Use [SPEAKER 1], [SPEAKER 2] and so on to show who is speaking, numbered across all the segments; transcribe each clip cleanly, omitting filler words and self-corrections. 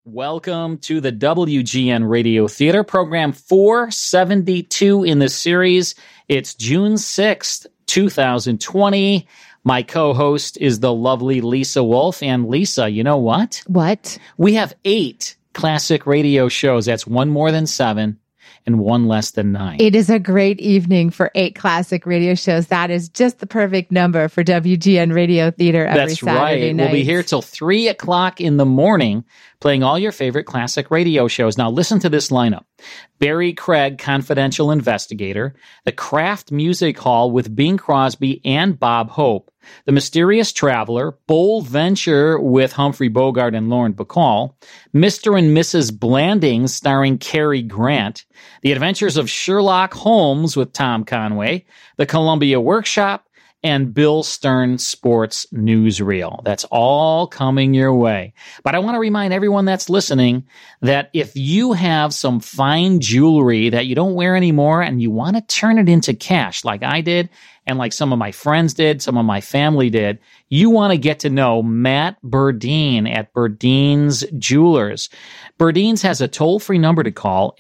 [SPEAKER 1] Welcome to the WGN Radio Theater, program 472 in the series. It's June 6th, 2020. My co-host is the lovely Lisa Wolf. And Lisa, you know what?
[SPEAKER 2] What?
[SPEAKER 1] We have 8 classic radio shows. That's one more than 7 and one less than 9.
[SPEAKER 2] It is a great evening for 8 classic radio shows. That is just the perfect number for WGN Radio Theater every Saturday night.
[SPEAKER 1] We'll be here till 3 o'clock in the morning playing all your favorite classic radio shows. Now listen to this lineup. Barry Craig, Confidential Investigator, The Kraft Music Hall with Bing Crosby and Bob Hope, The Mysterious Traveler, Bold Venture with Humphrey Bogart and Lauren Bacall, Mr. and Mrs. Blandings starring Cary Grant, The Adventures of Sherlock Holmes with Tom Conway, The Columbia Workshop, and Bill Stern Sports Newsreel. That's all coming your way. But I want to remind everyone that's listening that if you have some fine jewelry that you don't wear anymore and you want to turn it into cash like I did and like some of my friends did, some of my family did, you want to get to know Matt Burdine at Burdine's Jewelers. Burdine's has a toll-free number to call,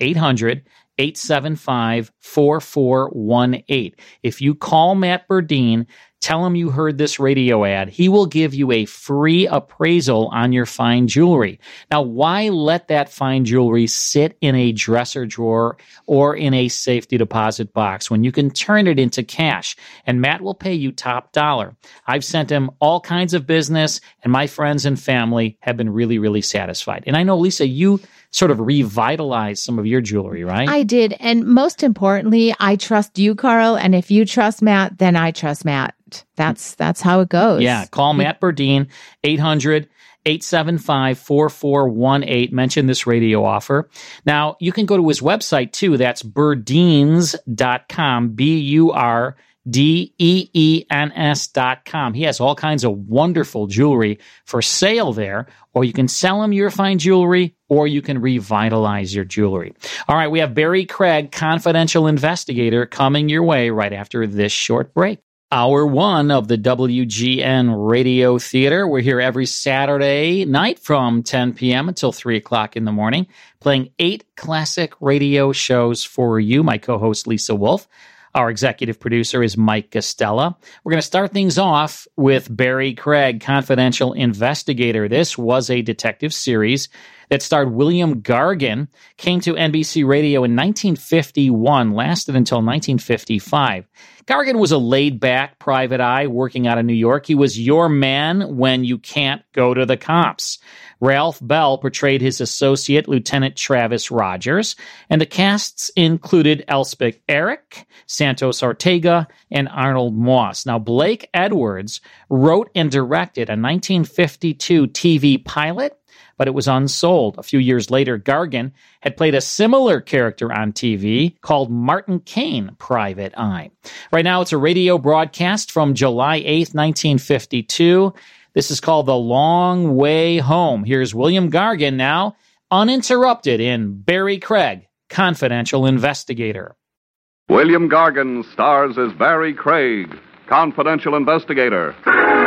[SPEAKER 1] 800-875-4418. If you call Matt Burdine, tell him you heard this radio ad, he will give you a free appraisal on your fine jewelry. Now, why let that fine jewelry sit in a dresser drawer or in a safety deposit box when you can turn it into cash? And Matt will pay you top dollar. I've sent him all kinds of business, and my friends and family have been really, really satisfied. And I know, Lisa, you sort of revitalized some of your jewelry, right?
[SPEAKER 2] I did. And most importantly, I trust you, Carl. And if you trust Matt, then I trust Matt. That's how it goes.
[SPEAKER 1] Yeah. Call Matt Burdine, 800-875-4418. Mention this radio offer. Now, you can go to his website too. That's burdines.com, BURDEENS.com. He has all kinds of wonderful jewelry for sale there, or you can sell him your fine jewelry, or you can revitalize your jewelry. All right, we have Barry Craig, Confidential Investigator, coming your way right after this short break. Hour 1 of the WGN Radio Theater. We're here every Saturday night from 10 p.m. until 3 o'clock in the morning, playing 8 classic radio shows for you. My co-host, Lisa Wolf. Our executive producer is Mike Costella. We're going to start things off with Barry Craig, Confidential Investigator. This was a detective series that starred William Gargan, came to NBC Radio in 1951, lasted until 1955. Gargan was a laid-back private eye working out of New York. He was your man when you can't go to the cops. Ralph Bell portrayed his associate, Lieutenant Travis Rogers, and the casts included Elspeth Eric, Santos Ortega, and Arnold Moss. Now, Blake Edwards wrote and directed a 1952 TV pilot, but it was unsold. A few years later, Gargan had played a similar character on TV called Martin Kane, Private Eye. Right now, it's a radio broadcast from July 8th, 1952. This is called The Long Way Home. Here's William Gargan now, uninterrupted in Barry Craig, Confidential Investigator.
[SPEAKER 3] William Gargan stars as Barry Craig, Confidential Investigator.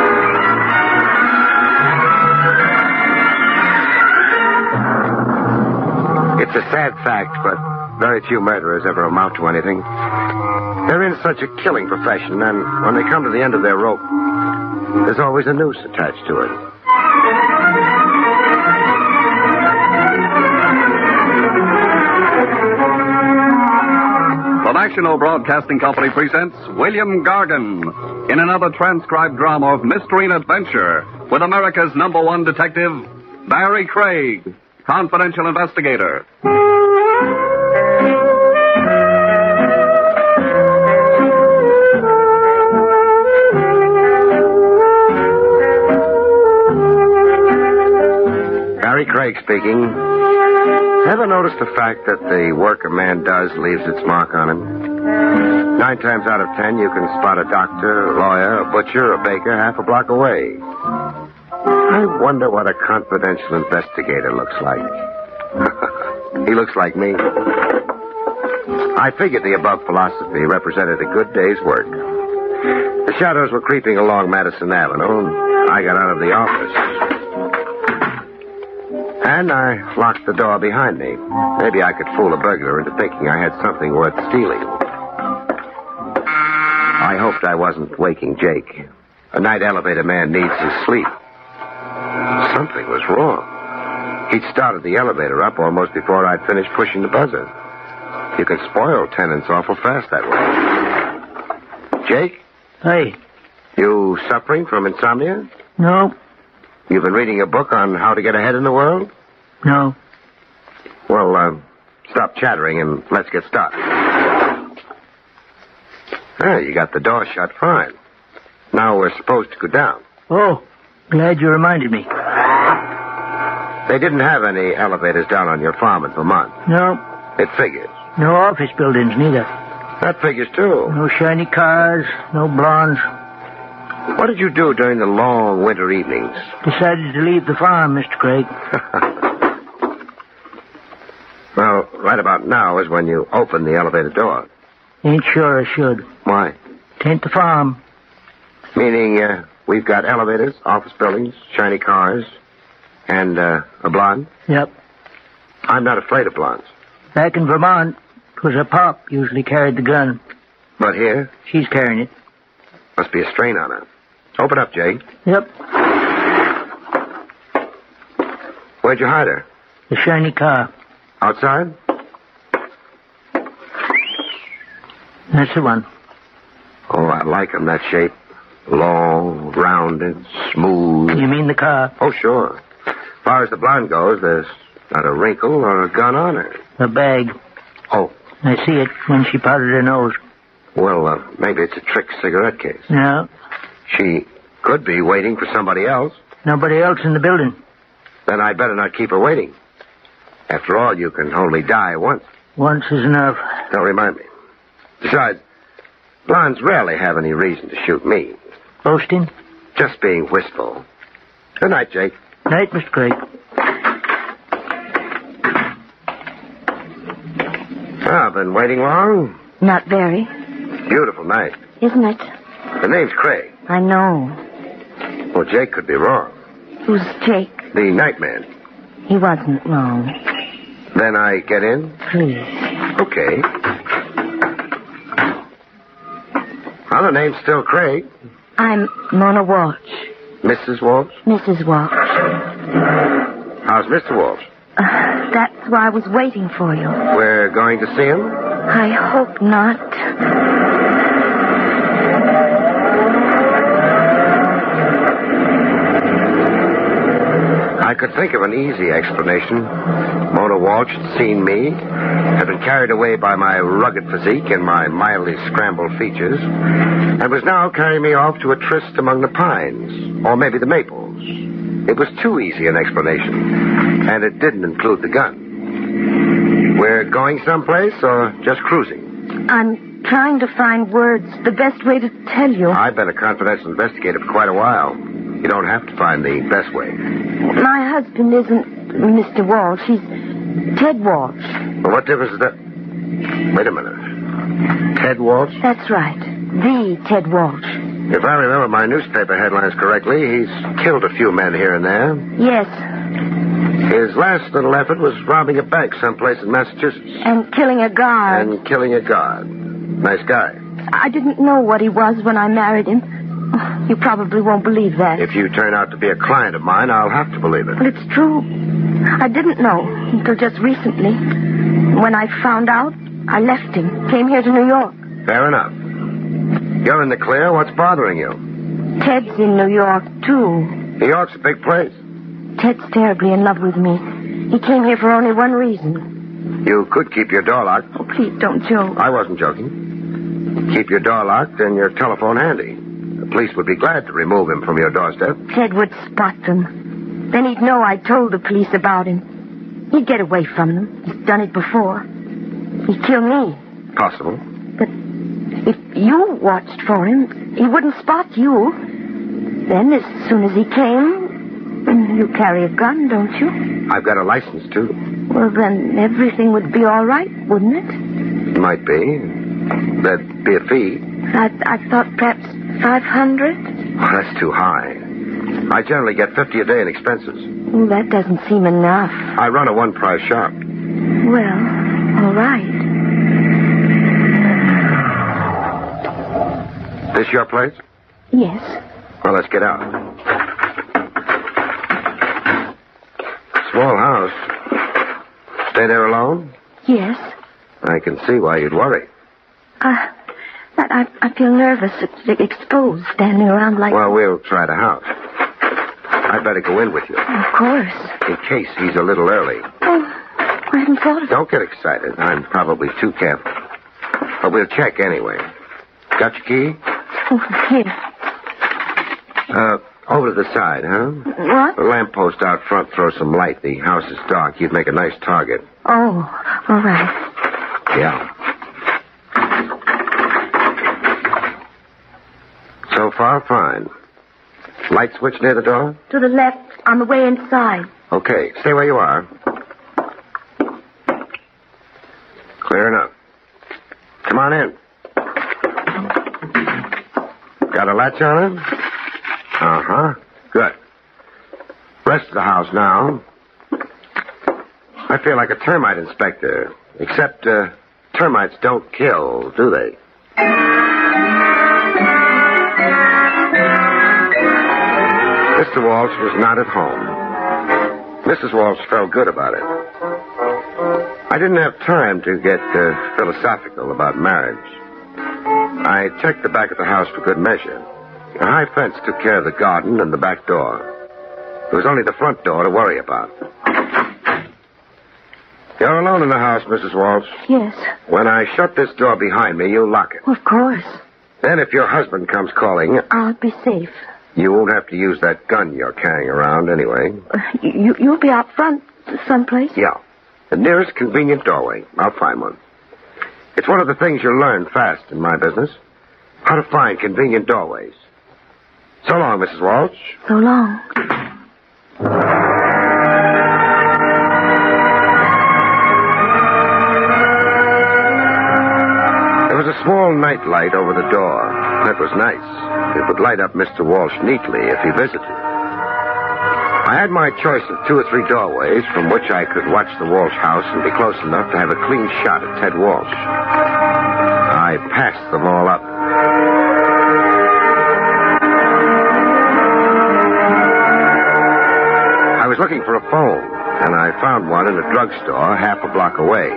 [SPEAKER 4] It's a sad fact, but very few murderers ever amount to anything. They're in such a killing profession, and when they come to the end of their rope, there's always a noose attached to it.
[SPEAKER 3] The National Broadcasting Company presents William Gargan in another transcribed drama of mystery and adventure with America's #1 detective, Barry Craig, Confidential Investigator.
[SPEAKER 4] Barry Craig speaking. Ever noticed the fact that the work a man does leaves its mark on him? 9 times out of 10, you can spot a doctor, a lawyer, a butcher, a baker half a block away. I wonder what a confidential investigator looks like. He looks like me. I figured the above philosophy represented a good day's work. The shadows were creeping along Madison Avenue, and I got out of the office. And I locked the door behind me. Maybe I could fool a burglar into thinking I had something worth stealing. I hoped I wasn't waking Jake. A night elevator man needs his sleep. Something was wrong. He'd started the elevator up almost before I'd finished pushing the buzzer. You can spoil tenants awful fast that way. Jake?
[SPEAKER 5] Hey.
[SPEAKER 4] You suffering from insomnia?
[SPEAKER 5] No.
[SPEAKER 4] You've been reading a book on how to get ahead in the world?
[SPEAKER 5] No.
[SPEAKER 4] Well, stop chattering and let's get started. You got the door shut fine. Now we're supposed to go down.
[SPEAKER 5] Oh, glad you reminded me.
[SPEAKER 4] They didn't have any elevators down on your farm in Vermont.
[SPEAKER 5] No.
[SPEAKER 4] It figures.
[SPEAKER 5] No office buildings, neither.
[SPEAKER 4] That figures, too.
[SPEAKER 5] No shiny cars, no blondes.
[SPEAKER 4] What did you do during the long winter evenings?
[SPEAKER 5] Decided to leave the farm, Mr. Craig.
[SPEAKER 4] Well, right about now is when you open the elevator door.
[SPEAKER 5] Ain't sure I should.
[SPEAKER 4] Why?
[SPEAKER 5] Tain't the farm.
[SPEAKER 4] Meaning, we've got elevators, office buildings, shiny cars, and a blonde?
[SPEAKER 5] Yep.
[SPEAKER 4] I'm not afraid of blondes.
[SPEAKER 5] Back in Vermont, 'twas her pop usually carried the gun.
[SPEAKER 4] But here?
[SPEAKER 5] She's carrying it.
[SPEAKER 4] Must be a strain on her. Open up, Jake.
[SPEAKER 5] Yep.
[SPEAKER 4] Where'd you hide her?
[SPEAKER 5] The shiny car.
[SPEAKER 4] Outside?
[SPEAKER 5] That's the one.
[SPEAKER 4] Oh, I like 'em, that shape. Long, rounded, smooth.
[SPEAKER 5] You mean the car?
[SPEAKER 4] Oh, sure. As far as the blonde goes, there's not a wrinkle or a gun on her.
[SPEAKER 5] A bag.
[SPEAKER 4] Oh.
[SPEAKER 5] I see it when she powdered her nose.
[SPEAKER 4] Well, maybe it's a trick cigarette case.
[SPEAKER 5] No.
[SPEAKER 4] She could be waiting for somebody else.
[SPEAKER 5] Nobody else in the building.
[SPEAKER 4] Then I'd better not keep her waiting. After all, you can only die once.
[SPEAKER 5] Once is enough.
[SPEAKER 4] Don't remind me. Besides, blondes rarely have any reason to shoot me.
[SPEAKER 5] Boasting?
[SPEAKER 4] Just being wistful. Good night, Jake.
[SPEAKER 5] Night, Mr. Craig.
[SPEAKER 4] Been waiting long?
[SPEAKER 6] Not very.
[SPEAKER 4] Beautiful night.
[SPEAKER 6] Isn't it?
[SPEAKER 4] The name's Craig.
[SPEAKER 6] I know.
[SPEAKER 4] Well, Jake could be wrong.
[SPEAKER 6] Who's Jake?
[SPEAKER 4] The night man.
[SPEAKER 6] He wasn't wrong.
[SPEAKER 4] Then I get in?
[SPEAKER 6] Please.
[SPEAKER 4] Okay. Well, the name's still Craig.
[SPEAKER 6] I'm Mona Walsh.
[SPEAKER 4] Mrs. Walsh?
[SPEAKER 6] Mrs. Walsh.
[SPEAKER 4] How's Mr. Walsh?
[SPEAKER 6] That's why I was waiting for you.
[SPEAKER 4] We're going to see him?
[SPEAKER 6] I hope not.
[SPEAKER 4] I could think of an easy explanation. Mona Walsh had seen me, had been carried away by my rugged physique and my mildly scrambled features, and was now carrying me off to a tryst among the pines, or maybe the maples. It was too easy an explanation, and it didn't include the gun. We're going someplace or just cruising?
[SPEAKER 6] I'm trying to find words, the best way to tell you.
[SPEAKER 4] I've been a confidential investigator for quite a while. You don't have to find the best way.
[SPEAKER 6] My husband isn't Mr. Walsh. He's Ted Walsh.
[SPEAKER 4] Well, what difference is that? Wait a minute. Ted Walsh?
[SPEAKER 6] That's right. The Ted Walsh.
[SPEAKER 4] If I remember my newspaper headlines correctly, he's killed a few men here and there.
[SPEAKER 6] Yes.
[SPEAKER 4] His last little effort was robbing a bank someplace in Massachusetts.
[SPEAKER 6] And killing a guard.
[SPEAKER 4] And killing a guard. Nice guy.
[SPEAKER 6] I didn't know what he was when I married him. You probably won't believe that.
[SPEAKER 4] If you turn out to be a client of mine, I'll have to believe it.
[SPEAKER 6] Well, it's true. I didn't know until just recently. When I found out, I left him, came here to New York.
[SPEAKER 4] Fair enough. You're in the clear. What's bothering you?
[SPEAKER 6] Ted's in New York, too.
[SPEAKER 4] New York's a big place.
[SPEAKER 6] Ted's terribly in love with me. He came here for only one reason.
[SPEAKER 4] You could keep your door locked.
[SPEAKER 6] Oh, please don't joke.
[SPEAKER 4] I wasn't joking. Keep your door locked and your telephone handy. The police would be glad to remove him from your doorstep.
[SPEAKER 6] Ted would spot them. Then he'd know I told the police about him. He'd get away from them. He's done it before. He'd kill me.
[SPEAKER 4] Possible.
[SPEAKER 6] But if you watched for him, he wouldn't spot you. Then, as soon as he came, you carry a gun, don't you?
[SPEAKER 4] I've got a license, too.
[SPEAKER 6] Well, then everything would be all right, wouldn't it?
[SPEAKER 4] Might be. There'd be a fee.
[SPEAKER 6] I thought perhaps $500.
[SPEAKER 4] Oh, that's too high. I generally get $50 a day in expenses.
[SPEAKER 6] Well, that doesn't seem enough.
[SPEAKER 4] I run a one-price shop.
[SPEAKER 6] Well, all right.
[SPEAKER 4] This your place?
[SPEAKER 6] Yes.
[SPEAKER 4] Well, let's get out. Small house. Stay there alone?
[SPEAKER 6] Yes.
[SPEAKER 4] I can see why you'd worry.
[SPEAKER 6] I feel nervous, exposed, standing around like...
[SPEAKER 4] Well, we'll try the house. I'd better go in with you.
[SPEAKER 6] Of course.
[SPEAKER 4] In case he's a little early.
[SPEAKER 6] Oh, I hadn't thought of it.
[SPEAKER 4] Don't get excited. I'm probably too careful. But we'll check anyway. Got your key?
[SPEAKER 6] Oh, here.
[SPEAKER 4] Over to the side, huh?
[SPEAKER 6] What?
[SPEAKER 4] The lamppost out front throws some light. The house is dark. You'd make a nice target.
[SPEAKER 6] Oh, all right.
[SPEAKER 4] Yeah. So far, fine. Light switch near the door?
[SPEAKER 6] To the left, on the way inside.
[SPEAKER 4] Okay, stay where you are. Clear enough. Come on in. Got a latch on it? Uh-huh. Good. Rest of the house now. I feel like a termite inspector. Except, termites don't kill, do they? Mr. Walsh was not at home. Mrs. Walsh felt good about it. I didn't have time to get philosophical about marriage. I checked the back of the house for good measure. A high fence took care of the garden and the back door. There was only the front door to worry about. You're alone in the house, Mrs. Walsh.
[SPEAKER 6] Yes.
[SPEAKER 4] When I shut this door behind me, you lock it.
[SPEAKER 6] Of course.
[SPEAKER 4] Then if your husband comes calling...
[SPEAKER 6] I'll be safe.
[SPEAKER 4] You won't have to use that gun you're carrying around anyway.
[SPEAKER 6] You'll be out front someplace?
[SPEAKER 4] Yeah. The nearest convenient doorway. I'll find one. It's one of the things you'll learn fast in my business. How to find convenient doorways. So long, Mrs. Walsh.
[SPEAKER 6] So long.
[SPEAKER 4] There was a small night light over the door. That was nice. It would light up Mr. Walsh neatly if he visited. I had my choice of 2 or 3 doorways from which I could watch the Walsh house and be close enough to have a clean shot at Ted Walsh. I passed them all up. I was looking for a phone, and I found one in a drugstore half a block away.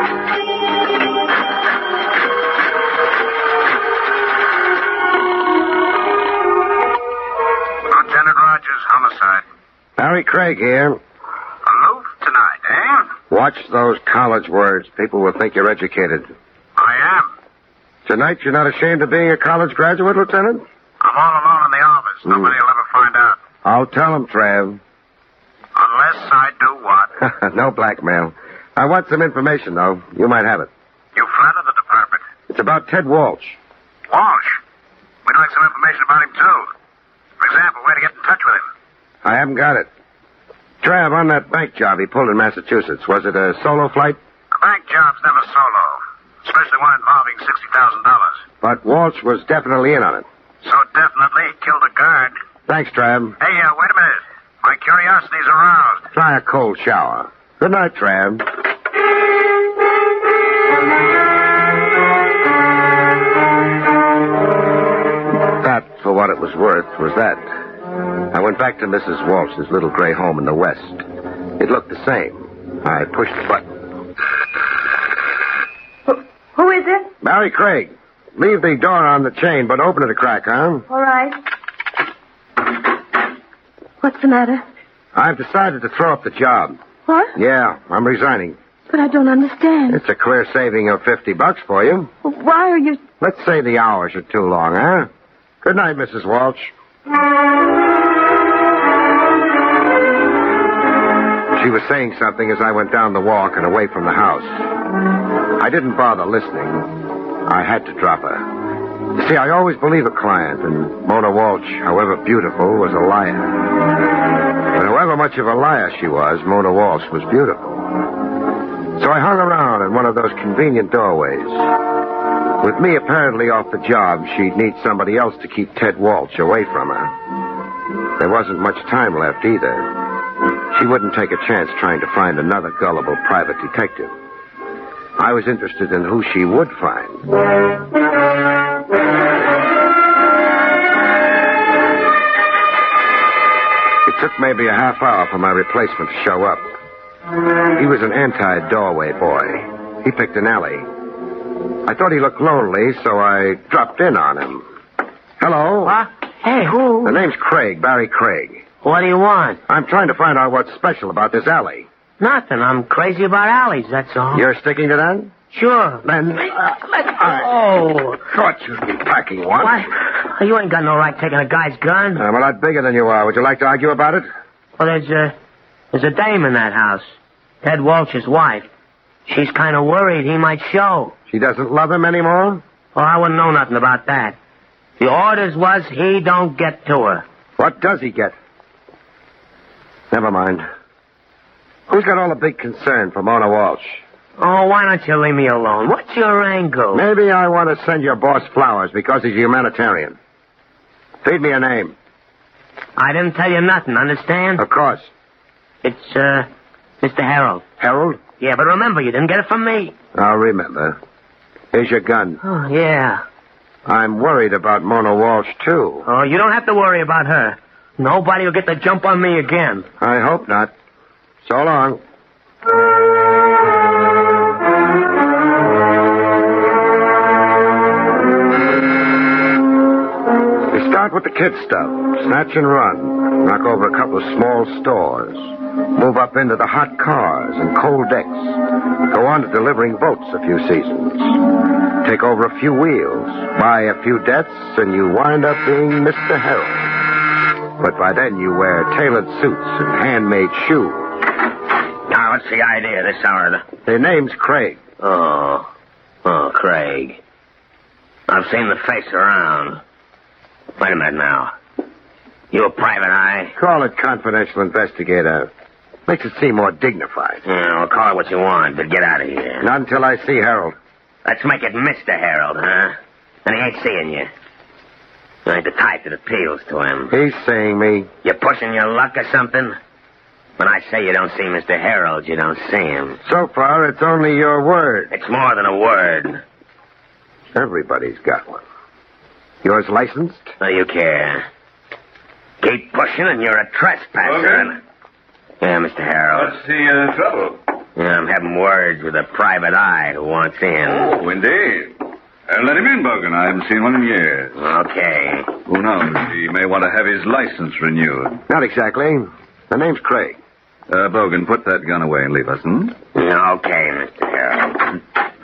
[SPEAKER 7] Lieutenant Rogers, homicide.
[SPEAKER 4] Barry Craig here.
[SPEAKER 7] Aloof tonight, eh?
[SPEAKER 4] Watch those college words. People will think you're educated.
[SPEAKER 7] I am.
[SPEAKER 4] Tonight, you're not ashamed of being a college graduate, Lieutenant?
[SPEAKER 7] I'm all alone in the office. Nobody will ever find out.
[SPEAKER 4] I'll tell them, Trav.
[SPEAKER 7] Unless I do what?
[SPEAKER 4] No blackmail. I want some information, though. You might have it.
[SPEAKER 7] You flatter the department.
[SPEAKER 4] It's about Ted Walsh.
[SPEAKER 7] Walsh. We'd like some information about him, too. For example, where to get in touch with him.
[SPEAKER 4] I haven't got it. Trav, on that bank job he pulled in Massachusetts, was it a solo flight?
[SPEAKER 7] A bank job's never solo. Especially one involving $60,000.
[SPEAKER 4] But Walsh was definitely in on it.
[SPEAKER 7] So definitely he killed a guard.
[SPEAKER 4] Thanks, Trav.
[SPEAKER 7] Hey, wait a minute. My curiosity's aroused.
[SPEAKER 4] Try a cold shower. Good night, Trav. That, for what it was worth, was that. I went back to Mrs. Walsh's little gray home in the West. It looked the same. I pushed the button.
[SPEAKER 6] Who is it?
[SPEAKER 4] Barry Craig. Leave the door on the chain, but open it a crack, huh?
[SPEAKER 6] All right. What's the matter?
[SPEAKER 4] I've decided to throw up the job.
[SPEAKER 6] What?
[SPEAKER 4] Yeah, I'm resigning.
[SPEAKER 6] But I don't understand.
[SPEAKER 4] It's a clear saving of $50 for you.
[SPEAKER 6] Why are you...
[SPEAKER 4] Let's say the hours are too long, huh? Good night, Mrs. Walsh. She was saying something as I went down the walk and away from the house. I didn't bother listening. I had to drop her. You see, I always believe a client, and Mona Walsh, however beautiful, was a liar. But however much of a liar she was, Mona Walsh was beautiful. So I hung around in one of those convenient doorways. With me apparently off the job, she'd need somebody else to keep Ted Walsh away from her. There wasn't much time left either. She wouldn't take a chance trying to find another gullible private detective. I was interested in who she would find. It took maybe a half hour for my replacement to show up. He was an anti-doorway boy. He picked an alley. I thought he looked lonely, so I dropped in on him. Hello?
[SPEAKER 5] What? Hey, who?
[SPEAKER 4] The name's Craig, Barry Craig.
[SPEAKER 5] What do you want?
[SPEAKER 4] I'm trying to find out what's special about this alley.
[SPEAKER 5] Nothing. I'm crazy about alleys, that's all.
[SPEAKER 4] You're sticking to that?
[SPEAKER 5] Sure.
[SPEAKER 4] Then...
[SPEAKER 5] Let go.
[SPEAKER 4] Thought you'd be packing one.
[SPEAKER 5] What? You ain't got no right taking a guy's gun.
[SPEAKER 4] I'm a lot bigger than you are. Would you like to argue about it?
[SPEAKER 5] Well, there's a dame in that house. Ted Walsh's wife. She's kind of worried he might show.
[SPEAKER 4] She doesn't love him anymore?
[SPEAKER 5] Well, I wouldn't know nothing about that. The orders was he don't get to her.
[SPEAKER 4] What does he get? Never mind. Who's got all the big concern for Mona Walsh?
[SPEAKER 5] Oh, why don't you leave me alone? What's your angle?
[SPEAKER 4] Maybe I want to send your boss flowers because he's a humanitarian. Feed me a name.
[SPEAKER 5] I didn't tell you nothing, understand?
[SPEAKER 4] Of course.
[SPEAKER 5] It's, Mr. Harold.
[SPEAKER 4] Harold?
[SPEAKER 5] Yeah, but remember, you didn't get it from me.
[SPEAKER 4] I'll remember. Here's your gun.
[SPEAKER 5] Oh, yeah.
[SPEAKER 4] I'm worried about Mona Walsh, too.
[SPEAKER 5] Oh, you don't have to worry about her. Nobody will get the jump on me again.
[SPEAKER 4] I hope not. So long. We start with the kid stuff. Snatch and run. Knock over a couple of small stores. Move up into the hot cars and cold decks. Go on to delivering boats a few seasons. Take over a few wheels. Buy a few debts, and you wind up being Mr. Harold. But by then you wear tailored suits and handmade shoes.
[SPEAKER 5] Now, what's the idea this hour?
[SPEAKER 4] Their name's Craig.
[SPEAKER 5] Oh, Craig. I've seen the face around. Wait a minute now. You a private eye?
[SPEAKER 4] Call it confidential investigator. Makes it seem more dignified.
[SPEAKER 5] Yeah, well, call it what you want, but get out of here.
[SPEAKER 4] Not until I see Harold.
[SPEAKER 5] Let's make it Mr. Harold, huh? And he ain't seeing you. You ain't the type that appeals to him.
[SPEAKER 4] He's seeing me.
[SPEAKER 5] You pushing your luck or something? When I say you don't see Mr. Harold, you don't see him.
[SPEAKER 4] So far, it's only your word.
[SPEAKER 5] It's more than a word.
[SPEAKER 4] Everybody's got one. Yours licensed?
[SPEAKER 5] What do you care? Keep pushing and you're a trespasser.
[SPEAKER 3] Okay.
[SPEAKER 5] Yeah, Mr. Harold.
[SPEAKER 3] What's the trouble?
[SPEAKER 5] Yeah, I'm having words with a private eye who wants in.
[SPEAKER 3] Oh, indeed. Let him in, Bogan. I haven't seen one in years.
[SPEAKER 5] Okay.
[SPEAKER 3] Who knows? He may want to have his license renewed.
[SPEAKER 4] Not exactly. The name's Craig.
[SPEAKER 3] Bogan, put that gun away and leave us,
[SPEAKER 5] Okay, Mr. Harold.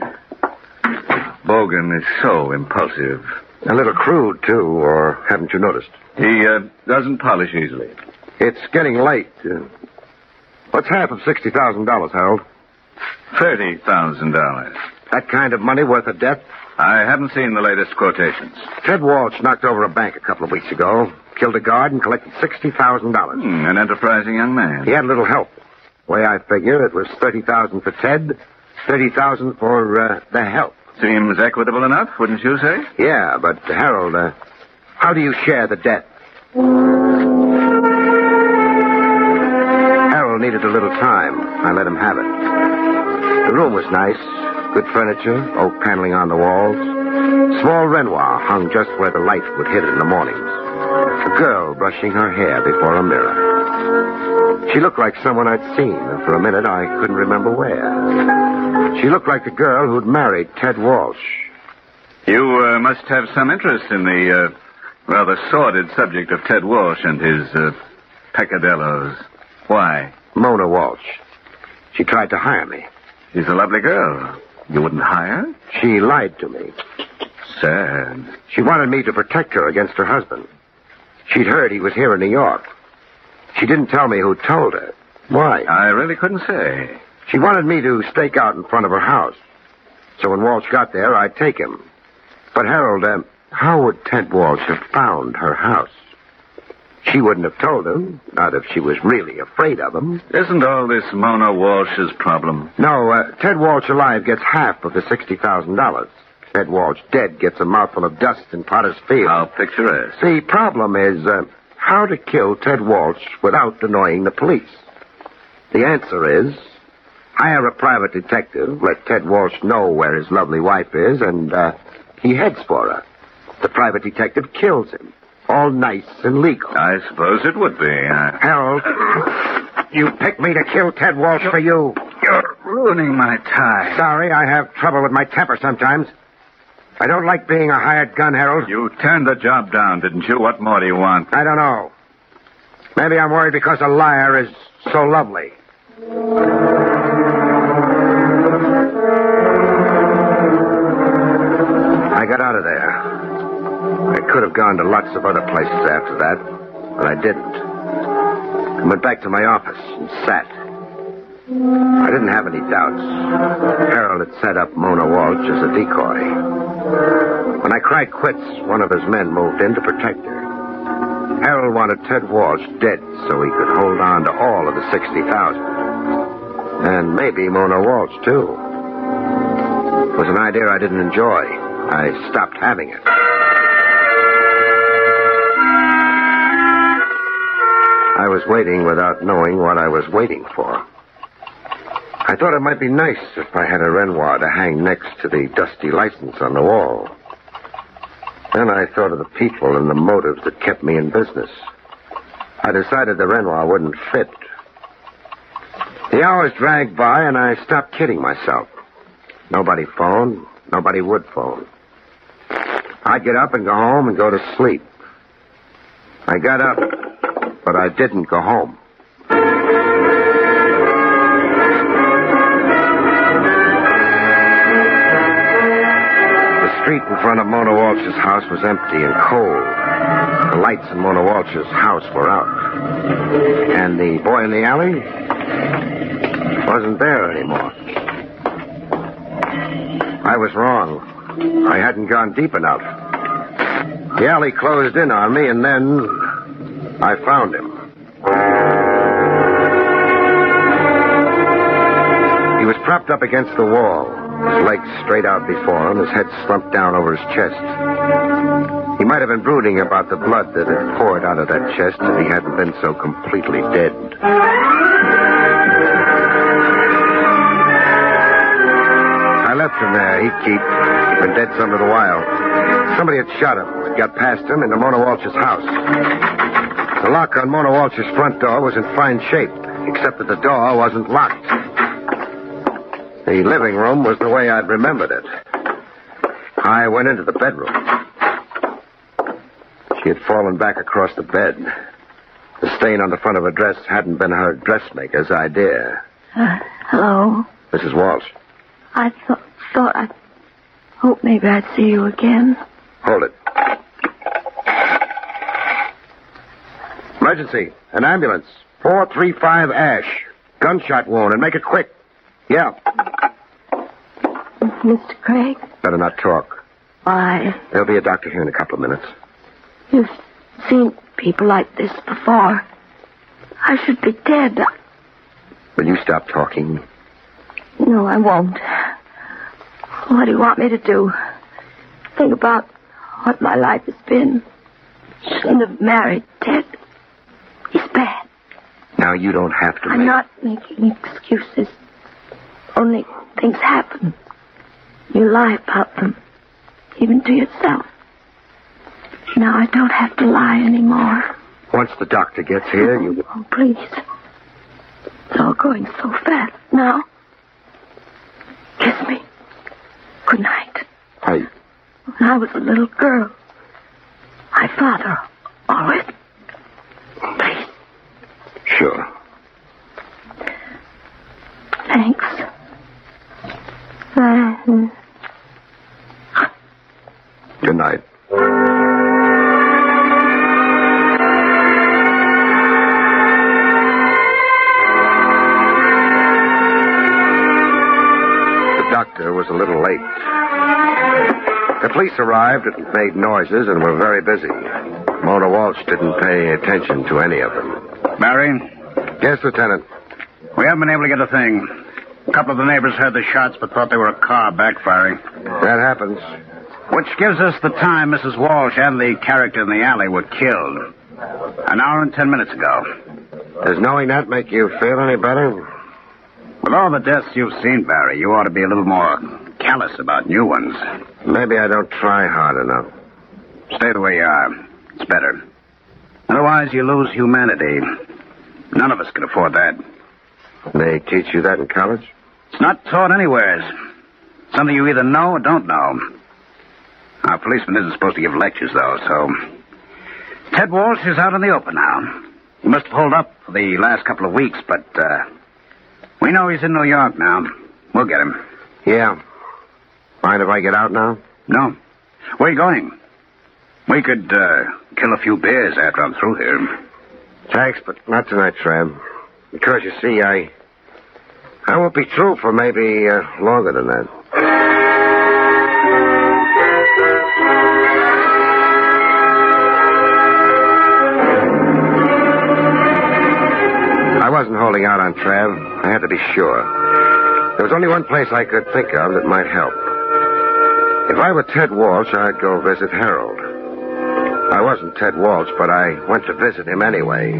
[SPEAKER 3] Bogan is so impulsive.
[SPEAKER 4] A little crude, too, or haven't you noticed?
[SPEAKER 3] He doesn't polish easily.
[SPEAKER 4] It's getting late. What's half of $60,000, Harold?
[SPEAKER 3] $30,000.
[SPEAKER 4] That kind of money worth a debt?
[SPEAKER 3] I haven't seen the latest quotations.
[SPEAKER 4] Ted Walsh knocked over a bank a couple of weeks ago, killed a guard, and collected $60,000.
[SPEAKER 3] An enterprising young man.
[SPEAKER 4] He had a little help. The way I figure, it was $30,000 for Ted, $30,000 for the help.
[SPEAKER 3] Seems equitable enough, wouldn't you say?
[SPEAKER 4] Yeah, but Harold, how do you share the debt? Harold needed a little time. I let him have it. The room was nice. Good furniture, oak paneling on the walls. Small Renoir hung just where the light would hit it in the mornings. A girl brushing her hair before a mirror. She looked like someone I'd seen, and for a minute I couldn't remember where. She looked like the girl who'd married Ted Walsh.
[SPEAKER 3] You must have some interest in the rather sordid subject of Ted Walsh and his peccadillos. Why?
[SPEAKER 4] Mona Walsh. She tried to hire me.
[SPEAKER 3] She's a lovely girl. You wouldn't hire?
[SPEAKER 4] She lied to me.
[SPEAKER 3] Sad.
[SPEAKER 4] She wanted me to protect her against her husband. She'd heard he was here in New York. She didn't tell me who told her. Why?
[SPEAKER 3] I really couldn't say.
[SPEAKER 4] She wanted me to stake out in front of her house. So when Walsh got there, I'd take him. But Harold, how would Ted Walsh have found her house? She wouldn't have told him, not if she was really afraid of him.
[SPEAKER 3] Isn't all this Mona Walsh's problem?
[SPEAKER 4] No, Ted Walsh alive gets half of the $60,000. Ted Walsh dead gets a mouthful of dust in Potter's Field.
[SPEAKER 3] How picturesque.
[SPEAKER 4] The problem is how to kill Ted Walsh without annoying the police. The answer is, hire a private detective, let Ted Walsh know where his lovely wife is, and he heads for her. The private detective kills him. All nice and legal.
[SPEAKER 7] I suppose it would be.
[SPEAKER 4] Harold, you picked me to kill Ted Walsh for you.
[SPEAKER 7] You're ruining my tie.
[SPEAKER 4] Sorry, I have trouble with my temper sometimes. I don't like being a hired gun, Harold.
[SPEAKER 7] You turned the job down, didn't you? What more do you want?
[SPEAKER 4] I don't know. Maybe I'm worried because a liar is so lovely. I got out of there. I could have gone to lots of other places after that, but I didn't. I went back to my office and sat. I didn't have any doubts. Harold had set up Mona Walsh as a decoy. When I cried quits, one of his men moved in to protect her. Harold wanted Ted Walsh dead so he could hold on to all of the $60,000. And maybe Mona Walsh, too. It was an idea I didn't enjoy. I stopped having it. I was waiting without knowing what I was waiting for. I thought it might be nice if I had a Renoir to hang next to the dusty license on the wall. Then I thought of the people and the motives that kept me in business. I decided the Renoir wouldn't fit. The hours dragged by, and I stopped kidding myself. Nobody phoned. Nobody would phone. I'd get up and go home and go to sleep. I got up, but I didn't go home. The street in front of Mona Walsh's house was empty and cold. The lights in Mona Walsh's house were out. And the boy in the alley wasn't there anymore. I was wrong. I hadn't gone deep enough. The alley closed in on me, and then I found him. He was propped up against the wall, his legs straight out before him, his head slumped down over his chest. He might have been brooding about the blood that had poured out of that chest if he hadn't been so completely dead. I left him there. He'd keep. He'd been dead some little while. Somebody had shot him, got past him into Mona Walsh's house. The lock on Mona Walsh's front door was in fine shape, except that the door wasn't locked. The living room was the way I'd remembered it. I went into the bedroom. She had fallen back across the bed. The stain on the front of her dress hadn't been her dressmaker's idea.
[SPEAKER 6] Hello?
[SPEAKER 4] Mrs. Walsh.
[SPEAKER 6] I thought I hoped maybe I'd see you again.
[SPEAKER 4] Hold it. Emergency. An ambulance. 435 Ash. Gunshot wound, and make it quick. Yeah.
[SPEAKER 6] Mr. Craig?
[SPEAKER 4] Better not talk.
[SPEAKER 6] Why?
[SPEAKER 4] There'll be a doctor here in a couple of minutes.
[SPEAKER 6] You've seen people like this before. I should be dead.
[SPEAKER 4] Will you stop talking?
[SPEAKER 6] No, I won't. What do you want me to do? Think about what my life has been. Shouldn't have married Ted. He's bad.
[SPEAKER 4] Now, you don't have to...
[SPEAKER 6] I'm not making excuses. Only things happen. You lie about them. Even to yourself. Now I don't have to lie anymore.
[SPEAKER 4] Once the doctor gets here, you...
[SPEAKER 6] Oh, please. It's all going so fast now. Kiss me. Good night.
[SPEAKER 4] Hey.
[SPEAKER 6] When I was a little girl, my father always... Please.
[SPEAKER 4] Sure.
[SPEAKER 6] Thanks.
[SPEAKER 4] Good night. The doctor was a little late. The police arrived and made noises and were very busy. Mona Walsh didn't pay attention to any of them.
[SPEAKER 7] Barry?
[SPEAKER 4] Yes, Lieutenant.
[SPEAKER 7] We haven't been able to get a thing. A couple of the neighbors heard the shots but thought they were a car backfiring.
[SPEAKER 4] That happens.
[SPEAKER 7] Which gives us the time Mrs. Walsh and the character in the alley were killed. An hour and 10 minutes ago.
[SPEAKER 4] Does knowing that make you feel any better?
[SPEAKER 7] With all the deaths you've seen, Barry, you ought to be a little more callous about new ones.
[SPEAKER 4] Maybe I don't try hard enough.
[SPEAKER 7] Stay the way you are. It's better. Otherwise, you lose humanity. None of us can afford that.
[SPEAKER 4] They teach you that in college?
[SPEAKER 7] It's not taught anywhere. Something you either know or don't know. Our policeman isn't supposed to give lectures, though, so... Ted Walsh is out in the open now. He must have holed up for the last couple of weeks, but, we know he's in New York now. We'll get him.
[SPEAKER 4] Yeah. Mind if I get out now?
[SPEAKER 7] No. Where are you going? We could, kill a few bears after I'm through here.
[SPEAKER 4] Thanks, but not tonight, Trav. Because, you see, I won't be through for maybe longer than that. I wasn't holding out on Trav. I had to be sure. There was only one place I could think of that might help. If I were Ted Walsh, I'd go visit Harold. I wasn't Ted Walsh, but I went to visit him anyway.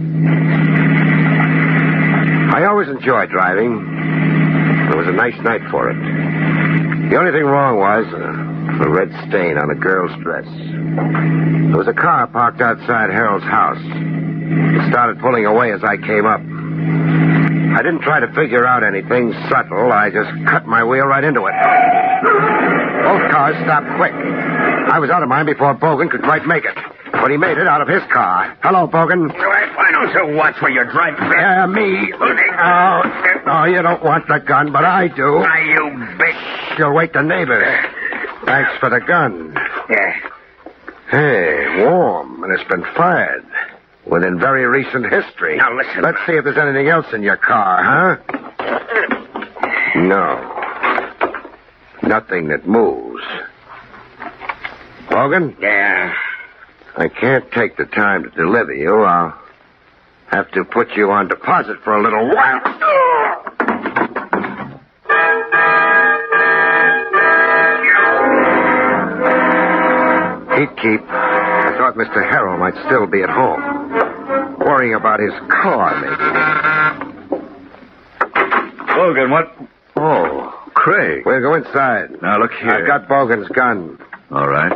[SPEAKER 4] I always enjoyed driving. It was a nice night for it. The only thing wrong was a red stain on a girl's dress. There was a car parked outside Harold's house. It started pulling away as I came up. I didn't try to figure out anything subtle. I just cut my wheel right into it. Both cars stopped quick. I was out of mine before Bogan could quite make it. But he made it out of his car. Hello, Bogan.
[SPEAKER 5] Why don't you watch where you're driving?
[SPEAKER 4] Me. Oh, you don't want the gun, but I do.
[SPEAKER 5] Why, you bitch.
[SPEAKER 4] You'll wake the neighbors. Thanks for the gun.
[SPEAKER 5] Yeah.
[SPEAKER 4] Hey, warm, and it's been fired. Within very recent history.
[SPEAKER 5] Now, listen.
[SPEAKER 4] Let's see if there's anything else in your car, huh? No. Nothing that moves. Logan?
[SPEAKER 5] Yeah.
[SPEAKER 4] I can't take the time to deliver you. I'll have to put you on deposit for a little while. He'd keep. I thought Mr. Harrell might still be at home. Worrying about his car, maybe.
[SPEAKER 8] Bogan, what? Oh, Craig.
[SPEAKER 4] We'll go inside.
[SPEAKER 8] Now, look here.
[SPEAKER 4] I've got Bogan's gun.
[SPEAKER 8] All right.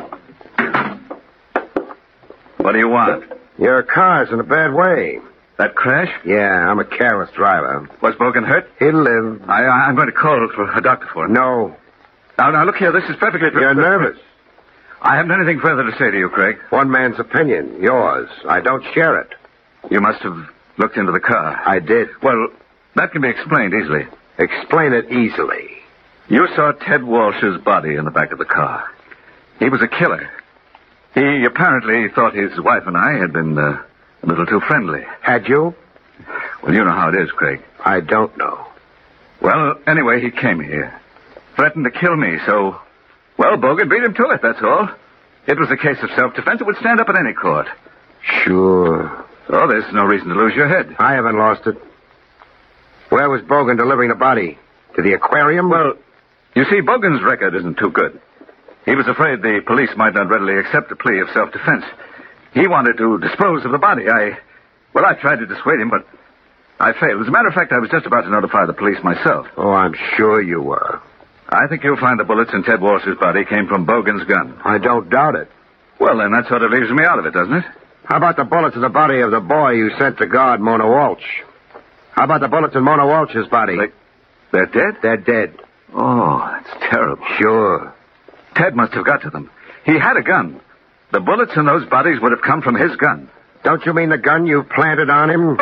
[SPEAKER 8] What do you want?
[SPEAKER 4] Your car's in a bad way.
[SPEAKER 8] That crash?
[SPEAKER 4] Yeah, I'm a careless driver.
[SPEAKER 8] Was Bogan hurt?
[SPEAKER 4] He'll live.
[SPEAKER 8] I'm going to call for a doctor for him.
[SPEAKER 4] No.
[SPEAKER 8] Now, look here. This is perfectly...
[SPEAKER 4] You're nervous.
[SPEAKER 8] I haven't anything further to say to you, Craig.
[SPEAKER 4] One man's opinion. Yours. I don't share it.
[SPEAKER 8] You must have looked into the car.
[SPEAKER 4] I did.
[SPEAKER 8] Well, that can be explained easily.
[SPEAKER 4] Explain it easily.
[SPEAKER 8] You saw Ted Walsh's body in the back of the car. He was a killer. He apparently thought his wife and I had been a little too friendly.
[SPEAKER 4] Had you?
[SPEAKER 8] Well, you know how it is, Craig.
[SPEAKER 4] I don't know.
[SPEAKER 8] Well, anyway, he came here. Threatened to kill me, so... Well, Bogan beat him to it, that's all. It was a case of self-defense. It would stand up in any court.
[SPEAKER 4] Sure.
[SPEAKER 8] So there's no reason to lose your head.
[SPEAKER 4] I haven't lost it. Where was Bogan delivering the body? To the aquarium?
[SPEAKER 8] Well, you see, Bogan's record isn't too good. He was afraid the police might not readily accept a plea of self-defense. He wanted to dispose of the body. I tried to dissuade him, but I failed. As a matter of fact, I was just about to notify the police myself.
[SPEAKER 4] Oh, I'm sure you were.
[SPEAKER 8] I think you'll find the bullets in Ted Walsh's body came from Bogan's gun.
[SPEAKER 4] I don't doubt it.
[SPEAKER 8] Well, then that sort of leaves me out of it, doesn't it?
[SPEAKER 4] How about the bullets in the body of the boy you sent to guard Mona Walsh? How about the bullets in Mona Walsh's body?
[SPEAKER 8] They're dead?
[SPEAKER 4] They're dead.
[SPEAKER 8] Oh, that's terrible.
[SPEAKER 4] Sure.
[SPEAKER 8] Ted must have got to them. He had a gun. The bullets in those bodies would have come from his gun.
[SPEAKER 4] Don't you mean the gun you planted on him?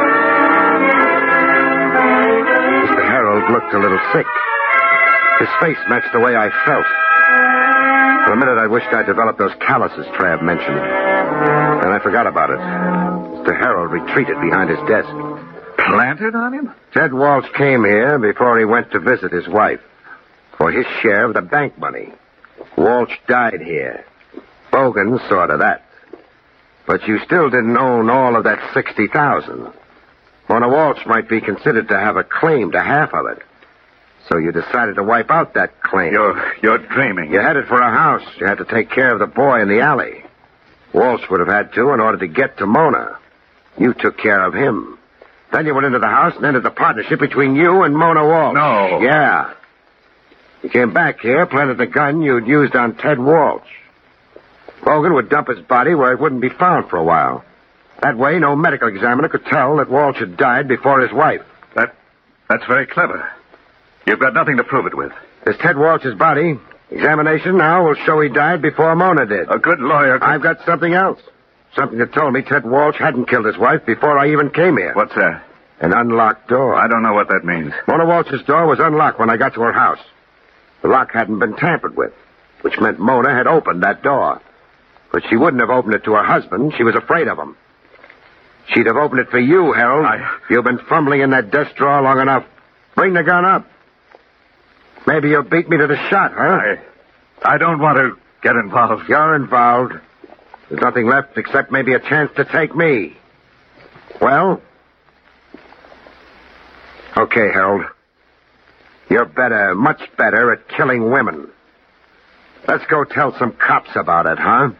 [SPEAKER 4] Mr. Harold looked a little sick. His face matched the way I felt. For a minute, I wished I'd developed those calluses Trav mentioned. And I forgot about it. Mr. Harold retreated behind his desk.
[SPEAKER 8] Planted on him?
[SPEAKER 4] Ted Walsh came here before he went to visit his wife for his share of the bank money. Walsh died here. Bogan saw to that. But you still didn't own all of that $60,000. Mona Walsh might be considered to have a claim to half of it. So you decided to wipe out that claim.
[SPEAKER 8] You're dreaming.
[SPEAKER 4] You headed for a house. You had to take care of the boy in the alley. Walsh would have had to in order to get to Mona. You took care of him. Then you went into the house and ended the partnership between you and Mona Walsh.
[SPEAKER 8] No.
[SPEAKER 4] Yeah. You came back here, planted the gun you'd used on Ted Walsh. Bogan would dump his body where it wouldn't be found for a while. That way, no medical examiner could tell that Walsh had died before his wife.
[SPEAKER 8] That's very clever. You've got nothing to prove it with.
[SPEAKER 4] There's Ted Walsh's body. Examination now will show he died before Mona did.
[SPEAKER 8] A good lawyer could...
[SPEAKER 4] I've got something else. Something that told me Ted Walsh hadn't killed his wife before I even came here.
[SPEAKER 8] What's that?
[SPEAKER 4] An unlocked door.
[SPEAKER 8] I don't know what that means.
[SPEAKER 4] Mona Walsh's door was unlocked when I got to her house. The lock hadn't been tampered with, which meant Mona had opened that door. But she wouldn't have opened it to her husband. She was afraid of him. She'd have opened it for you, Harold. You've been fumbling in that desk drawer long enough. Bring the gun up. Maybe you'll beat me to the shot, huh?
[SPEAKER 8] I don't want to get involved.
[SPEAKER 4] You're involved. There's nothing left except maybe a chance to take me. Well? Okay, Harold. You're better, much better at killing women. Let's go tell some cops about it, huh?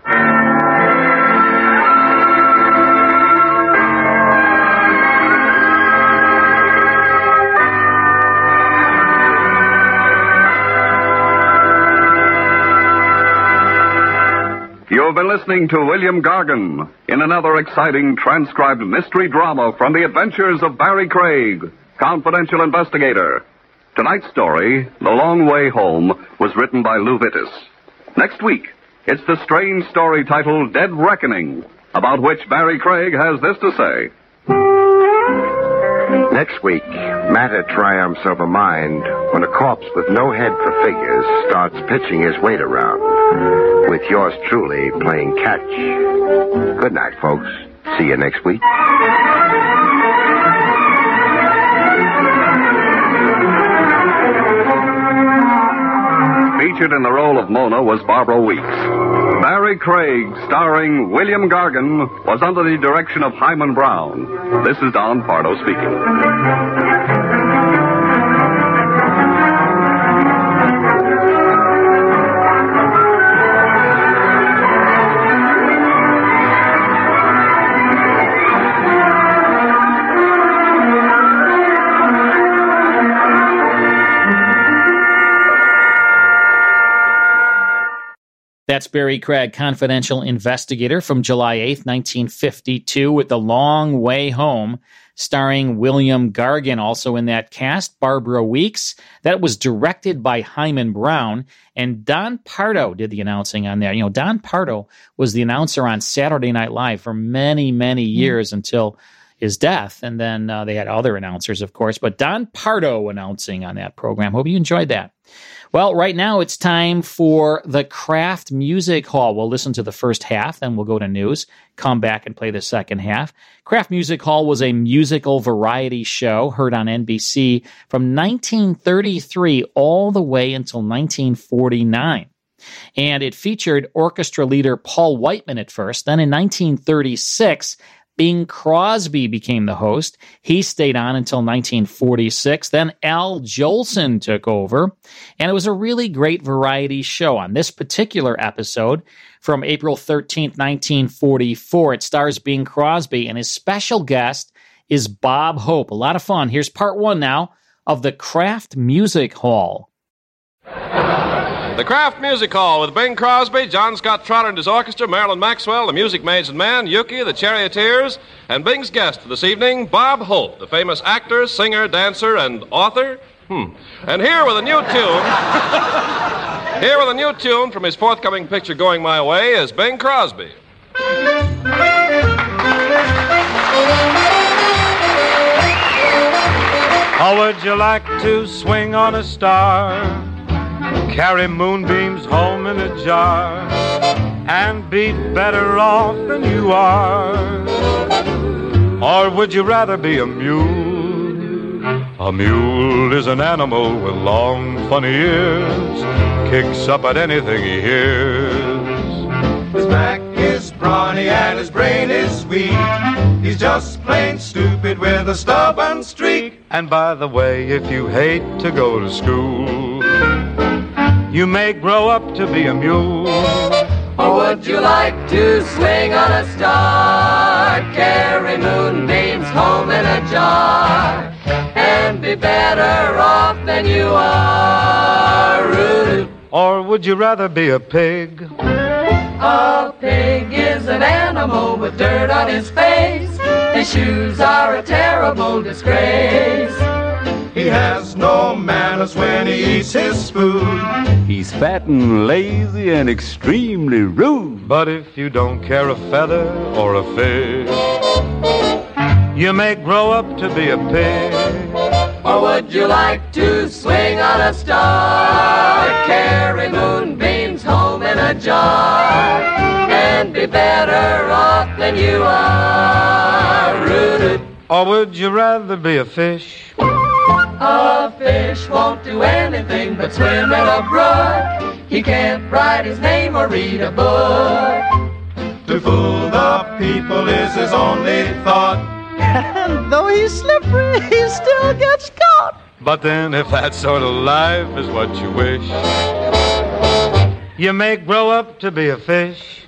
[SPEAKER 3] You've been listening to William Gargan in another exciting transcribed mystery drama from the adventures of Barry Craig, confidential investigator. Tonight's story, The Long Way Home, was written by Lou Vittis. Next week, it's the strange story titled Dead Reckoning, about which Barry Craig has this to say.
[SPEAKER 4] Next week, matter triumphs over mind when a corpse with no head for figures starts pitching his weight around, with yours truly playing catch. Good night, folks. See you next week.
[SPEAKER 3] Featured in the role of Mona was Barbara Weeks. Barry Craig, starring William Gargan, was under the direction of Hyman Brown. This is Don Pardo speaking.
[SPEAKER 1] That's Barry Craig, confidential investigator, from July 8th, 1952, with The Long Way Home, starring William Gargan. Also in that cast, Barbara Weeks. That was directed by Hyman Brown, and Don Pardo did the announcing on there. You know, Don Pardo was the announcer on Saturday Night Live for many, many years until his death, and then they had other announcers, of course, but Don Pardo announcing on that program. Hope you enjoyed that. Well, right now it's time for the Kraft Music Hall. We'll listen to the first half, then we'll go to news, come back and play the second half. Kraft Music Hall was a musical variety show heard on NBC from 1933 all the way until 1949. And it featured orchestra leader Paul Whiteman at first. Then in 1936, Bing Crosby became the host. He stayed on until 1946. Then Al Jolson took over, and it was a really great variety show. On this particular episode, from April 13th, 1944, it stars Bing Crosby, and his special guest is Bob Hope. A lot of fun. Here's part one now of the Kraft Music Hall.
[SPEAKER 9] The Kraft Music Hall with Bing Crosby, John Scott Trotter and his orchestra, Marilyn Maxwell, the Music Maids and Men, Yuki, the Charioteers, and Bing's guest for this evening, Bob Hope, the famous actor, singer, dancer, and author. And here with a new tune from his forthcoming picture, Going My Way, is Bing Crosby.
[SPEAKER 10] How would you like to swing on a star? Carry moonbeams home in a jar and be better off than you are? Or would you rather be a mule? A mule is an animal with long, funny ears, kicks up at anything he hears.
[SPEAKER 11] His back is brawny and his brain is sweet. He's just plain stupid with a stubborn streak.
[SPEAKER 10] And by the way, if you hate to go to school, you may grow up to be a mule.
[SPEAKER 11] Oh,
[SPEAKER 12] Or would you like to swing on a star, carry moonbeams home in a jar, and be better off than you are? Roo-doo.
[SPEAKER 10] Or would you rather be a pig?
[SPEAKER 12] A pig is an animal with dirt on his face. His shoes are a terrible disgrace.
[SPEAKER 11] He has no manners when he eats his food.
[SPEAKER 13] He's fat and lazy and extremely rude.
[SPEAKER 10] But if you don't care a feather or a fish, you may grow up to be a pig.
[SPEAKER 12] Or would you like to swing on a star, carry moonbeams home in a jar, and be better off than you are? Rooted.
[SPEAKER 10] Or would you rather be a fish?
[SPEAKER 12] A fish won't do anything but swim in a brook. He can't write his name or read a book.
[SPEAKER 11] To fool the people is his only thought.
[SPEAKER 14] And though he's slippery, he still gets caught.
[SPEAKER 10] But then if that sort of life is what you wish, you may grow up to be a fish.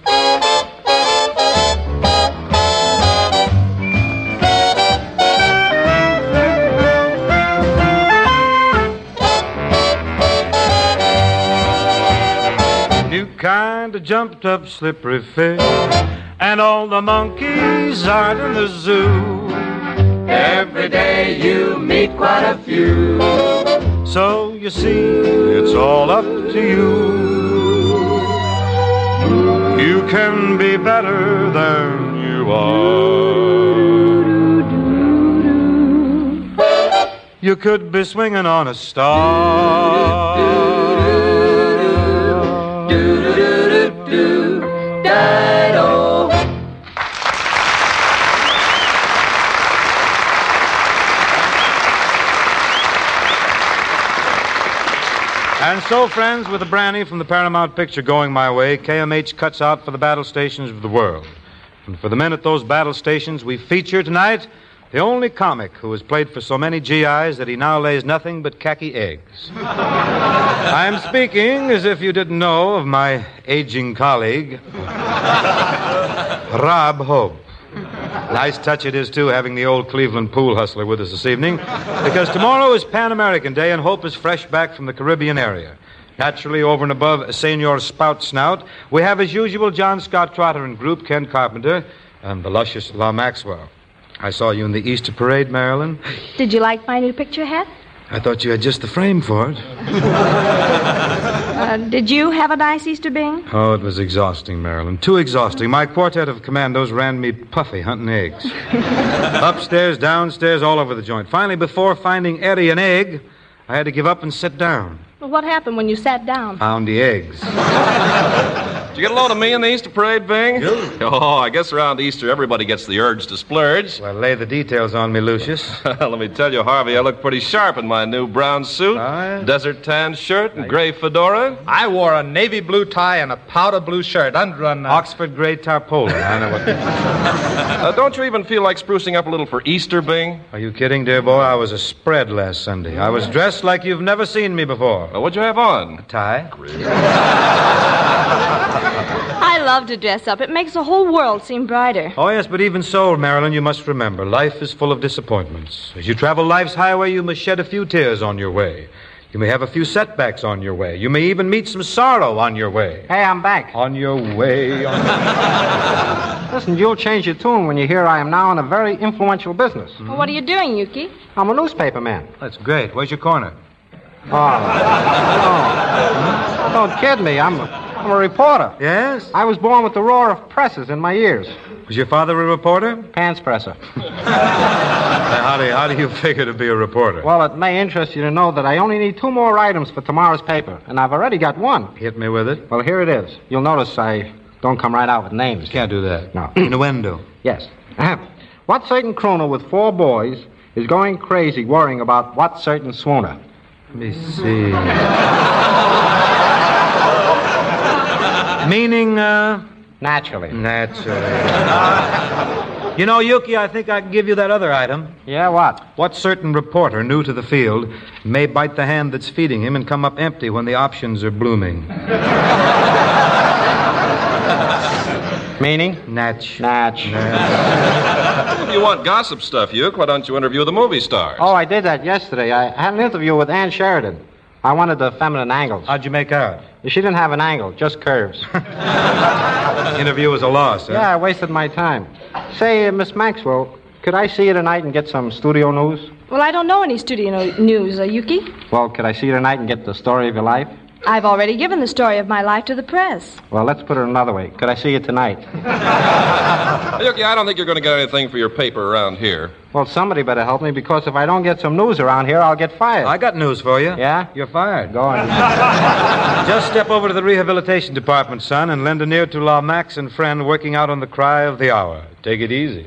[SPEAKER 10] New kind of jumped up slippery fish, and all the monkeys aren't in the zoo.
[SPEAKER 12] Every day you meet quite a few.
[SPEAKER 10] So you see, it's all up to you. You can be better than you are. You could be swinging on a star. And so, friends, with the brandy from the Paramount picture going my way, KMH cuts out for the battle stations of the world. And for the men at those battle stations, we feature tonight the only comic who has played for so many GIs that he now lays nothing but khaki eggs. I'm speaking, as if you didn't know, of my aging colleague, Rob Hope. Nice touch it is, too, having the old Cleveland pool hustler with us this evening, because tomorrow is Pan American Day and Hope is fresh back from the Caribbean area. Naturally, over and above Senor Spout Snout, we have, as usual, John Scott Trotter and group, Ken Carpenter, and the luscious La Maxwell. I saw you in the Easter parade, Marilyn.
[SPEAKER 15] Did you like my new picture hat?
[SPEAKER 10] I thought you had just the frame for it.
[SPEAKER 15] Did you have a nice Easter Bing?
[SPEAKER 10] Oh, it was exhausting, Marilyn. Too exhausting. My quartet of commandos ran me puffy hunting eggs. Upstairs, downstairs, all over the joint. Finally, before finding Eddie an egg, I had to give up and sit down.
[SPEAKER 15] Well, what happened when you sat down?
[SPEAKER 10] Found the eggs.
[SPEAKER 9] Did you get a load of me in the Easter parade, Bing? Oh, I guess around Easter everybody gets the urge to splurge.
[SPEAKER 10] Well, lay the details on me, Lucius.
[SPEAKER 9] Let me tell you, Harvey, I look pretty sharp in my new brown suit, desert tan shirt, and gray fedora.
[SPEAKER 16] I wore a navy blue tie and a powder blue shirt under an...
[SPEAKER 10] Oxford gray tarpaulin. I know what
[SPEAKER 9] Don't you even feel like sprucing up a little for Easter, Bing?
[SPEAKER 10] Are you kidding, dear boy? I was a spread last Sunday. I was dressed like you've never seen me before.
[SPEAKER 9] Well, what'd you have on?
[SPEAKER 10] A tie.
[SPEAKER 15] I love to dress up. It makes the whole world seem brighter.
[SPEAKER 10] Oh, yes, but even so, Marilyn, you must remember, life is full of disappointments. As you travel life's highway, you must shed a few tears on your way. You may have a few setbacks on your way. You may even meet some sorrow on your way.
[SPEAKER 17] Hey, I'm back.
[SPEAKER 10] On your way.
[SPEAKER 17] Listen, you'll change your tune when you hear I am now in a very influential business.
[SPEAKER 15] Well, what are you doing, Yuki?
[SPEAKER 17] I'm a newspaper man.
[SPEAKER 10] That's great. Where's your corner?
[SPEAKER 17] Oh, no. Don't kid me. I'm a reporter.
[SPEAKER 10] Yes?
[SPEAKER 17] I was born with the roar of presses in my ears.
[SPEAKER 10] Was your father a reporter?
[SPEAKER 17] Pants presser.
[SPEAKER 10] How do you figure to be a reporter?
[SPEAKER 17] Well, it may interest you to know that I only need 2 more items for tomorrow's paper, and I've already got one.
[SPEAKER 10] Hit me with it.
[SPEAKER 17] Well, here it is. You'll notice I don't come right out with names.
[SPEAKER 10] Can't do that.
[SPEAKER 17] No.
[SPEAKER 10] Innuendo.
[SPEAKER 17] Yes. What certain crooner with 4 boys is going crazy worrying about what certain swooner?
[SPEAKER 10] Let me see. Meaning,
[SPEAKER 17] Naturally.
[SPEAKER 10] You know, Yuki, I think I can give you that other item.
[SPEAKER 17] Yeah, what?
[SPEAKER 10] What certain reporter, new to the field, may bite the hand that's feeding him and come up empty when the options are blooming.
[SPEAKER 17] Meaning?
[SPEAKER 16] Natch.
[SPEAKER 9] If you want gossip stuff, Uke, why don't you interview the movie stars?
[SPEAKER 17] Oh, I did that yesterday. I had an interview with Ann Sheridan. I wanted the feminine angles.
[SPEAKER 16] How'd you make out?
[SPEAKER 17] She didn't have an angle, just curves.
[SPEAKER 16] Interview was a loss, huh?
[SPEAKER 17] Yeah, I wasted my time. Say, Miss Maxwell, could I see you tonight and get some studio news?
[SPEAKER 15] Well, I don't know any studio news, Yuki.
[SPEAKER 17] Well, could I see you tonight and get the story of your life?
[SPEAKER 15] I've already given the story of my life to the press.
[SPEAKER 17] Well, let's put it another way. Could I see you tonight?
[SPEAKER 9] Yuki, I don't think you're going to get anything for your paper around here.
[SPEAKER 17] Well, somebody better help me, because if I don't get some news around here, I'll get fired.
[SPEAKER 16] I got news for you.
[SPEAKER 17] Yeah?
[SPEAKER 16] You're fired.
[SPEAKER 17] Go on.
[SPEAKER 16] Just step over to the rehabilitation department, son, and lend an ear to La Max and friend working out on the cry of the hour. Take it easy.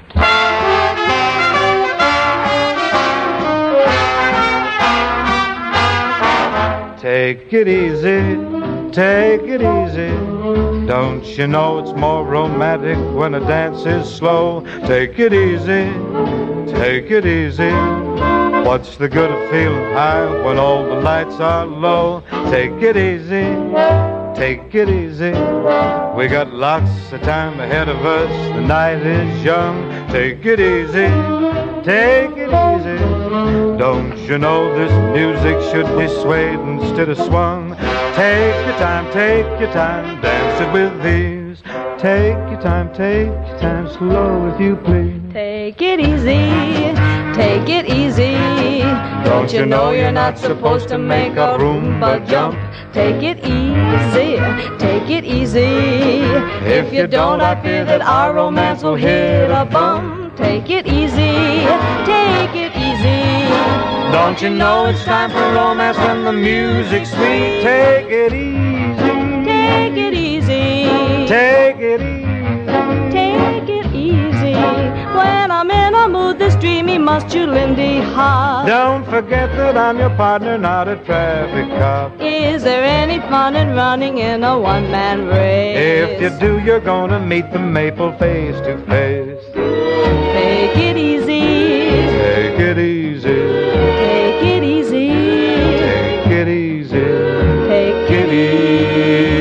[SPEAKER 16] Take it easy, take it easy. Don't you know it's more romantic when a dance is slow? Take it easy, take it easy. What's the good of feeling high when all the lights are low? Take it easy, take it easy. We got lots of time ahead of us, the night is young. Take it easy, take it easy. Don't you know this music should be swayed instead of swung? Take your time, dance it with ease. Take your time, slow if you please.
[SPEAKER 15] Take it easy, take it easy. Don't you know you're not supposed to make a Roomba jump? Take it easy, take it easy. If you don't, I fear that our romance will hit a bump. Take it easy, take it easy. Don't you know it's time for romance when the music's sweet? Take it easy, take it easy.
[SPEAKER 16] Take it easy.
[SPEAKER 15] Take it easy. When I'm in a mood this dreamy, must you Lindy Hop?
[SPEAKER 16] Don't forget that I'm your partner, not a traffic cop.
[SPEAKER 15] Is there any fun in running in a one-man race?
[SPEAKER 16] If you do, you're gonna meet the maple face to face.
[SPEAKER 15] Take it easy.
[SPEAKER 16] Take it easy.
[SPEAKER 15] Take it easy.
[SPEAKER 16] Take it easy.
[SPEAKER 15] Take it easy.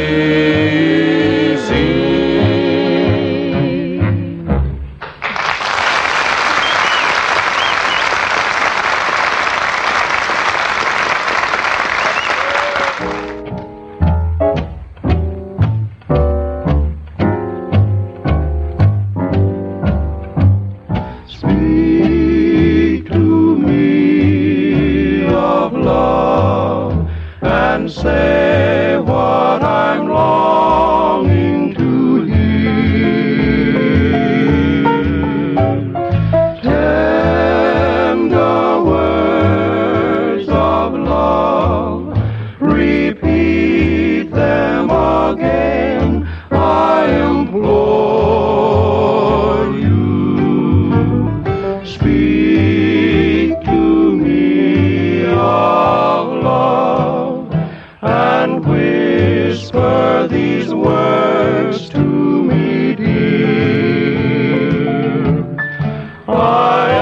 [SPEAKER 11] Speak to me of love and say what I'm longing to hear. Tender words of love, repeat them again, I implore you. Speak to me of love and whisper these words to me, dear. I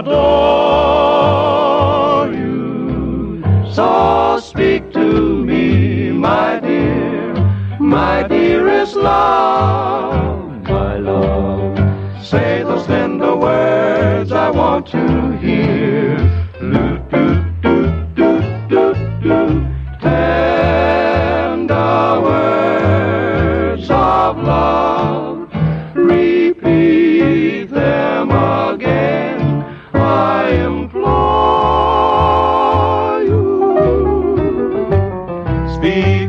[SPEAKER 11] adore you, so speak to me, my dear, my dearest love, my love. Say those tender words I want to hear. Tender words of love, repeat them again, I implore you. Speak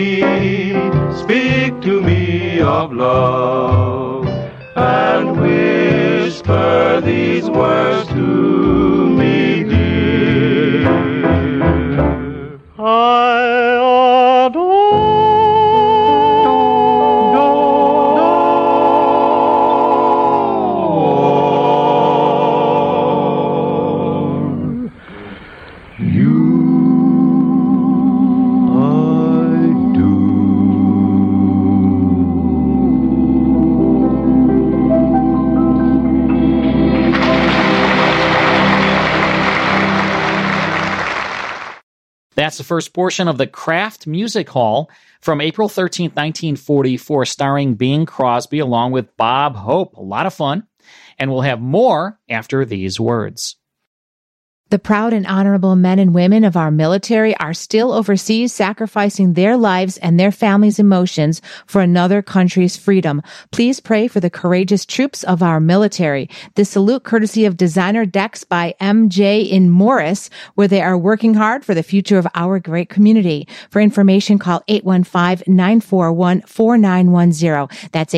[SPEAKER 11] to me of love, and whisper these words to me, dear. I adore you. I do.
[SPEAKER 1] That's the first portion of the Kraft Music Hall from April 13th, 1944, starring Bing Crosby along with Bob Hope. A lot of fun. And we'll have more after these words.
[SPEAKER 2] The proud and honorable men and women of our military are still overseas, sacrificing their lives and their families' emotions for another country's freedom. Please pray for the courageous troops of our military. This salute courtesy of designer decks by MJ in Morris, where they are working hard for the future of our great community. For information, call 815-941-4910. That's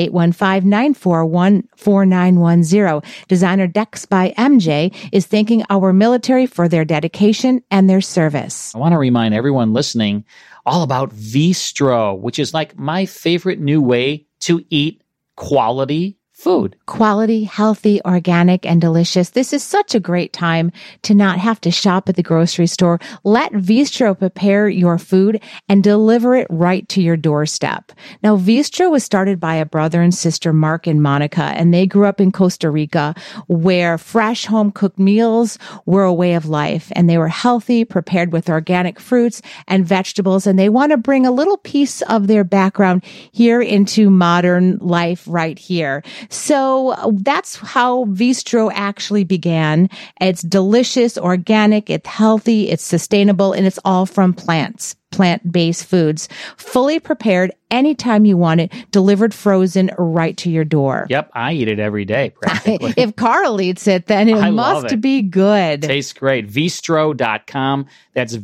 [SPEAKER 2] 815-941-4910. Designer decks by MJ is thanking our military for their dedication and their service.
[SPEAKER 1] I want to remind everyone listening all about Vistro, which is like my favorite new way to eat quality food.
[SPEAKER 2] Quality, healthy, organic, and delicious. This is such a great time to not have to shop at the grocery store. Let Vistro prepare your food and deliver it right to your doorstep. Now, Vistro was started by a brother and sister, Mark and Monica, and they grew up in Costa Rica, where fresh home-cooked meals were a way of life, and they were healthy, prepared with organic fruits and vegetables, and they want to bring a little piece of their background here into modern life right here. So that's how Vistro actually began. It's delicious, organic, it's healthy, it's sustainable, and it's all from plants. Plant-based foods, fully prepared anytime you want it, delivered frozen right to your door.
[SPEAKER 1] Yep, I eat it every day practically.
[SPEAKER 2] If Carl eats it, then it must be good.
[SPEAKER 1] Tastes great. Vistro.com. That's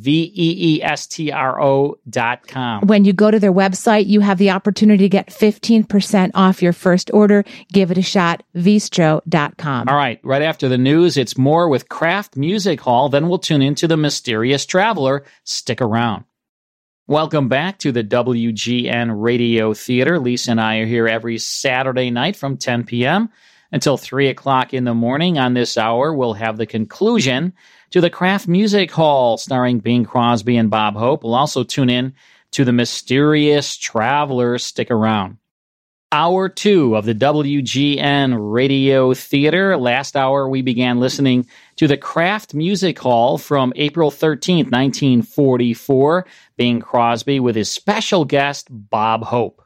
[SPEAKER 1] VEESTRO.com.
[SPEAKER 2] When you go to their website, you have the opportunity to get 15% off your first order. Give it a shot. Vistro.com.
[SPEAKER 1] All right, right after the news, it's more with Kraft Music Hall. Then we'll tune into The Mysterious Traveler. Stick around. Welcome back to the WGN Radio Theater. Lisa and I are here every Saturday night from 10 p.m. until 3 o'clock in the morning. On this hour, we'll have the conclusion to the Kraft Music Hall starring Bing Crosby and Bob Hope. We'll also tune in to The Mysterious Traveler. Stick around. Hour 2 of the WGN Radio Theater. Last hour, we began listening to the Kraft Music Hall from April 13th, 1944, Bing Crosby with his special guest, Bob Hope.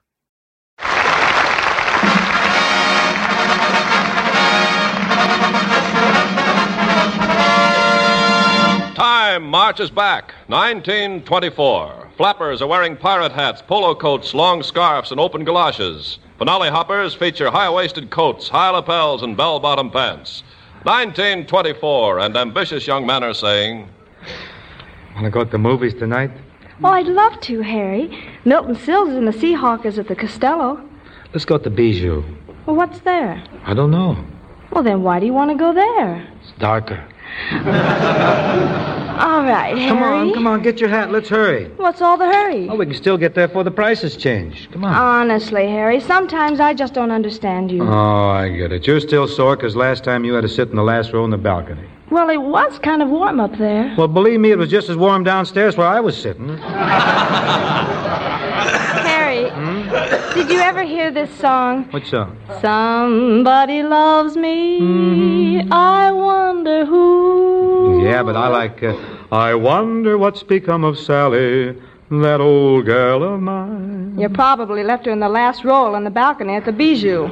[SPEAKER 9] Time marches back. 1924. Flappers are wearing pirate hats, polo coats, long scarves, and open galoshes. Finale hoppers feature high-waisted coats, high lapels, and bell-bottom pants. 1924, and ambitious young men are saying,
[SPEAKER 16] Want to go to the movies tonight?
[SPEAKER 18] Oh, I'd love to, Harry. Milton Sills and the Seahawkers at the Costello.
[SPEAKER 16] Let's go to Bijou.
[SPEAKER 18] Well, what's there?
[SPEAKER 16] I don't know.
[SPEAKER 18] Well, then why do you want to go there?
[SPEAKER 16] It's darker.
[SPEAKER 18] All right, Harry.
[SPEAKER 16] Come on, get your hat. Let's hurry.
[SPEAKER 18] What's all the hurry?
[SPEAKER 16] Oh, we can still get there before the prices change. Come on.
[SPEAKER 18] Honestly, Harry, sometimes I just don't understand you.
[SPEAKER 16] Oh, I get it. You're still sore because last time you had to sit in the last row in the balcony.
[SPEAKER 18] Well, it was kind of warm up there.
[SPEAKER 16] Well, believe me, it was just as warm downstairs where I was sitting.
[SPEAKER 18] Harry, did you ever hear this song?
[SPEAKER 16] What song?
[SPEAKER 18] Somebody loves me, I wonder who.
[SPEAKER 16] Yeah, but I like, I wonder what's become of Sally, that old girl of mine.
[SPEAKER 18] You probably left her in the last row on the balcony at the Bijou.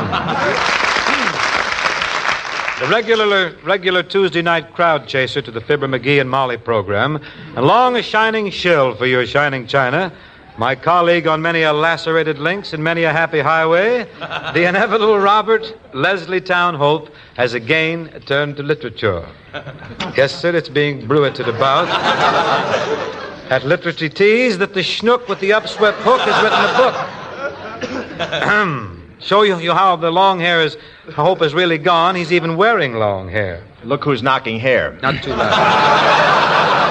[SPEAKER 16] The regular Tuesday night crowd chaser to the Fibber McGee and Molly program, and long a shining shill for your shining china, my colleague on many a lacerated links and many a happy highway, the inevitable Robert Leslie Town Hope has again turned to literature. Yes, sir, it's being bruited about at Literary Teas that the schnook with the upswept hook has written a book. Show you how the long hair is, Hope is really gone. He's even wearing long hair.
[SPEAKER 19] Look who's knocking hair.
[SPEAKER 16] Not too loud.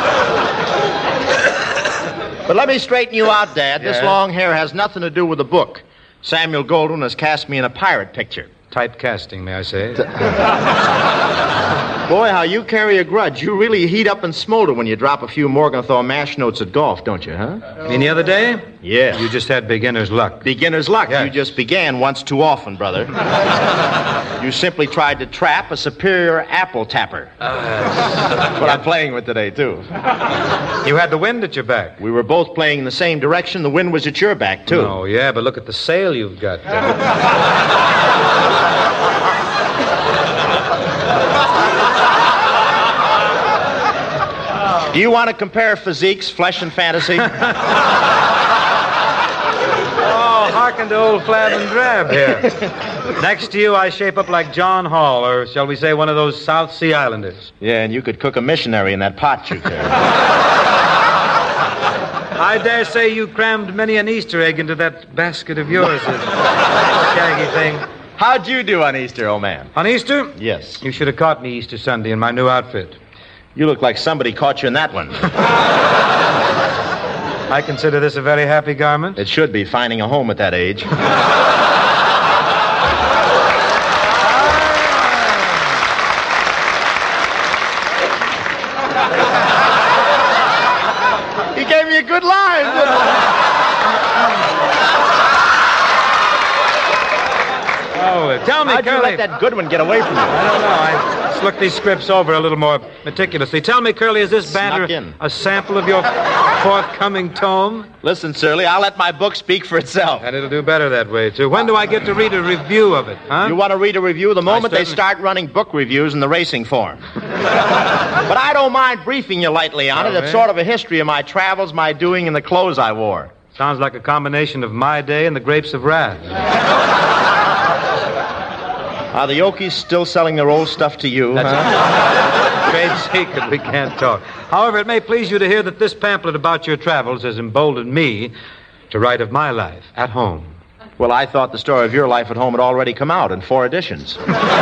[SPEAKER 19] But let me straighten you out, Dad.
[SPEAKER 16] Yeah?
[SPEAKER 19] This long hair has nothing to do with the book. Samuel Goldwyn has cast me in a pirate picture.
[SPEAKER 16] Typecasting, may I say?
[SPEAKER 19] Boy, how you carry a grudge. You really heat up and smolder when you drop a few Morgenthau mash notes at golf, don't you, huh?
[SPEAKER 16] You mean the other day?
[SPEAKER 19] Yeah.
[SPEAKER 16] You just had beginner's luck.
[SPEAKER 19] Beginner's luck.
[SPEAKER 16] Yeah.
[SPEAKER 19] You just began once too often, brother. You simply tried to trap a superior apple tapper. That's what I'm playing with today, too.
[SPEAKER 16] You had the wind at your back.
[SPEAKER 19] We were both playing in the same direction. The wind was at your back, too.
[SPEAKER 16] Oh, yeah, but look at the sail you've got.
[SPEAKER 19] Do you want to compare physiques, flesh and fantasy?
[SPEAKER 16] Oh, hearken to old Flab and Drab here. Next to you, I shape up like John Hall, or shall we say one of those South Sea Islanders.
[SPEAKER 19] Yeah, and you could cook a missionary in that pot you carry.
[SPEAKER 16] I dare say you crammed many an Easter egg into that basket of yours, shaggy thing.
[SPEAKER 19] How'd you do on Easter, old man?
[SPEAKER 16] On Easter?
[SPEAKER 19] Yes.
[SPEAKER 16] You should have caught me Easter Sunday in my new outfit.
[SPEAKER 19] You look like somebody caught you in that one.
[SPEAKER 16] I consider this a very happy garment.
[SPEAKER 19] It should be, finding a home at that age. He gave me a good line.
[SPEAKER 16] Oh, tell me,
[SPEAKER 19] how'd
[SPEAKER 16] Curly.
[SPEAKER 19] you let that good one get away from you?
[SPEAKER 16] I don't know. I looked these scripts over a little more meticulously. Tell me, Curly, is this banter a sample of your forthcoming tome?
[SPEAKER 19] Listen, Surly, I'll let my book speak for itself.
[SPEAKER 16] And it'll do better that way, too. When do I get to read a review of it, huh?
[SPEAKER 19] You want to read a review the moment they start running book reviews in the racing form. But I don't mind briefing you lightly on it. It's sort of a history of my travels, my doing, and the clothes I wore.
[SPEAKER 16] Sounds like a combination of My Day and the Grapes of Wrath.
[SPEAKER 19] Are the Okies still selling their old stuff to you?
[SPEAKER 16] Trade secret, we can't talk. However, it may please you to hear that this pamphlet about your travels has emboldened me to write of my life at home.
[SPEAKER 19] Well, I thought the story of your life at home had already come out in 4 editions.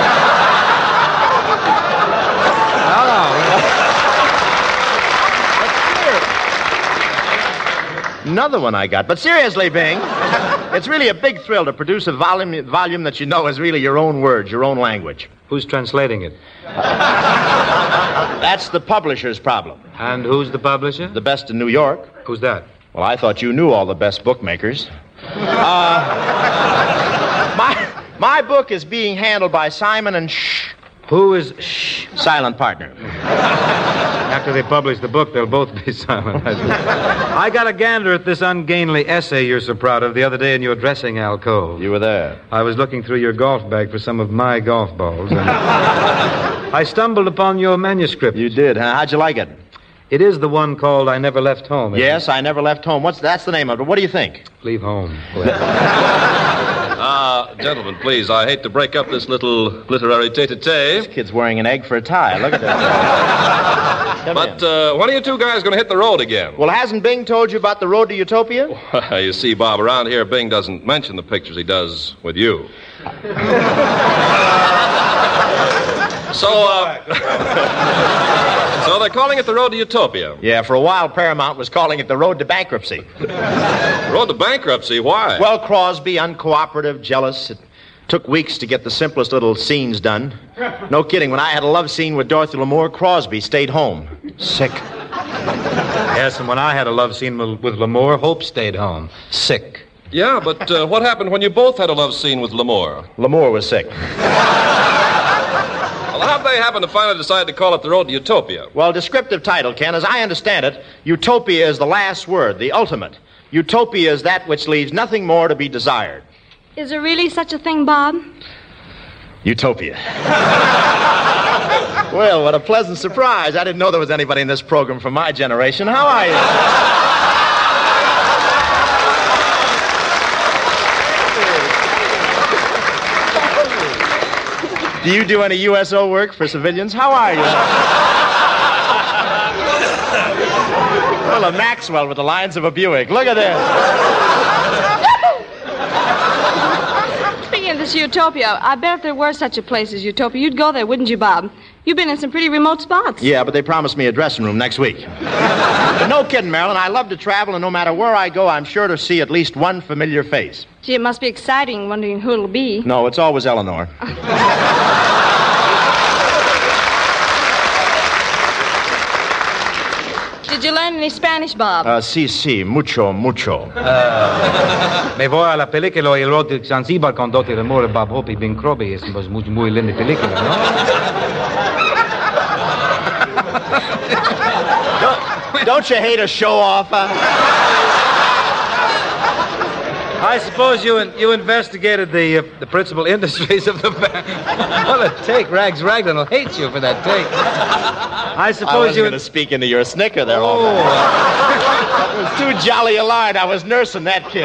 [SPEAKER 19] Another one I got. But seriously, Bing, it's really a big thrill to produce a volume that you know is really your own words, your own language.
[SPEAKER 16] Who's translating it?
[SPEAKER 19] That's the publisher's problem.
[SPEAKER 16] And who's the publisher?
[SPEAKER 19] The best in New York.
[SPEAKER 16] Who's that?
[SPEAKER 19] Well, I thought you knew all the best bookmakers. My book is being handled by Simon and Shh.
[SPEAKER 16] Who is Shh?
[SPEAKER 19] Silent partner.
[SPEAKER 16] After they publish the book, they'll both be silent. I got a gander at this ungainly essay you're so proud of the other day in your dressing alcove.
[SPEAKER 19] You were there.
[SPEAKER 16] I was looking through your golf bag for some of my golf balls, and I stumbled upon your manuscript.
[SPEAKER 19] You did, huh? How'd you like it?
[SPEAKER 16] It is the one called I Never Left Home.
[SPEAKER 19] Yes, I Never Left Home. That's the name of it. What do you think?
[SPEAKER 16] Leave home.
[SPEAKER 9] Gentlemen, please, I hate to break up this little literary tete-a-tete.
[SPEAKER 19] This kid's wearing an egg for a tie. Look at that.
[SPEAKER 9] But when are you two guys going to hit the road again?
[SPEAKER 19] Well, hasn't Bing told you about the road to Utopia?
[SPEAKER 9] You see, Bob, around here, Bing doesn't mention the pictures he does with you. So they're calling it the road to Utopia.
[SPEAKER 19] Yeah, for a while, Paramount was calling it the road to bankruptcy.
[SPEAKER 9] Road to bankruptcy? Why?
[SPEAKER 19] Well, Crosby, uncooperative, jealous. It took weeks to get the simplest little scenes done. No kidding. When I had a love scene with Dorothy Lamour, Crosby stayed home. Sick.
[SPEAKER 16] Yes, and when I had a love scene with Lamour, Hope stayed home. Sick.
[SPEAKER 9] Yeah, but what happened when you both had a love scene with Lamour?
[SPEAKER 19] Lamour was sick.
[SPEAKER 9] Well, how'd they happen to finally decide to call it the road to Utopia?
[SPEAKER 19] Well, descriptive title, Ken. As I understand it, Utopia is the last word, the ultimate. Utopia is that which leaves nothing more to be desired.
[SPEAKER 18] Is there really such a thing, Bob?
[SPEAKER 19] Utopia. Well, what a pleasant surprise. I didn't know there was anybody in this program from my generation. How are you? Do you do any USO work for civilians? How are you? Well, a Maxwell with the lines of a Buick. Look at this.
[SPEAKER 18] Speaking of this Utopia, I bet if there were such a place as Utopia, you'd go there, wouldn't you, Bob? You've been in some pretty remote spots.
[SPEAKER 19] Yeah, but they promised me a dressing room next week. But no kidding, Marilyn. I love to travel, and no matter where I go, I'm sure to see at least one familiar face.
[SPEAKER 18] Gee, it must be exciting, wondering who it'll be.
[SPEAKER 19] No, it's always Eleanor.
[SPEAKER 18] Did you learn any Spanish, Bob?
[SPEAKER 19] Sí, mucho.
[SPEAKER 17] Me voy a la película El Road to Zanzibar con Dr. Amore, Bob Hope y Bing Crosby. Es muy linda película, ¿no?
[SPEAKER 19] Don't you hate a show-off?
[SPEAKER 17] I suppose you investigated the principal industries of the bank. What a take. Rags Raglan will hate you for that take. I suppose
[SPEAKER 19] I was going to speak into your snicker there, all right. It was too jolly a line. I was nursing that kid.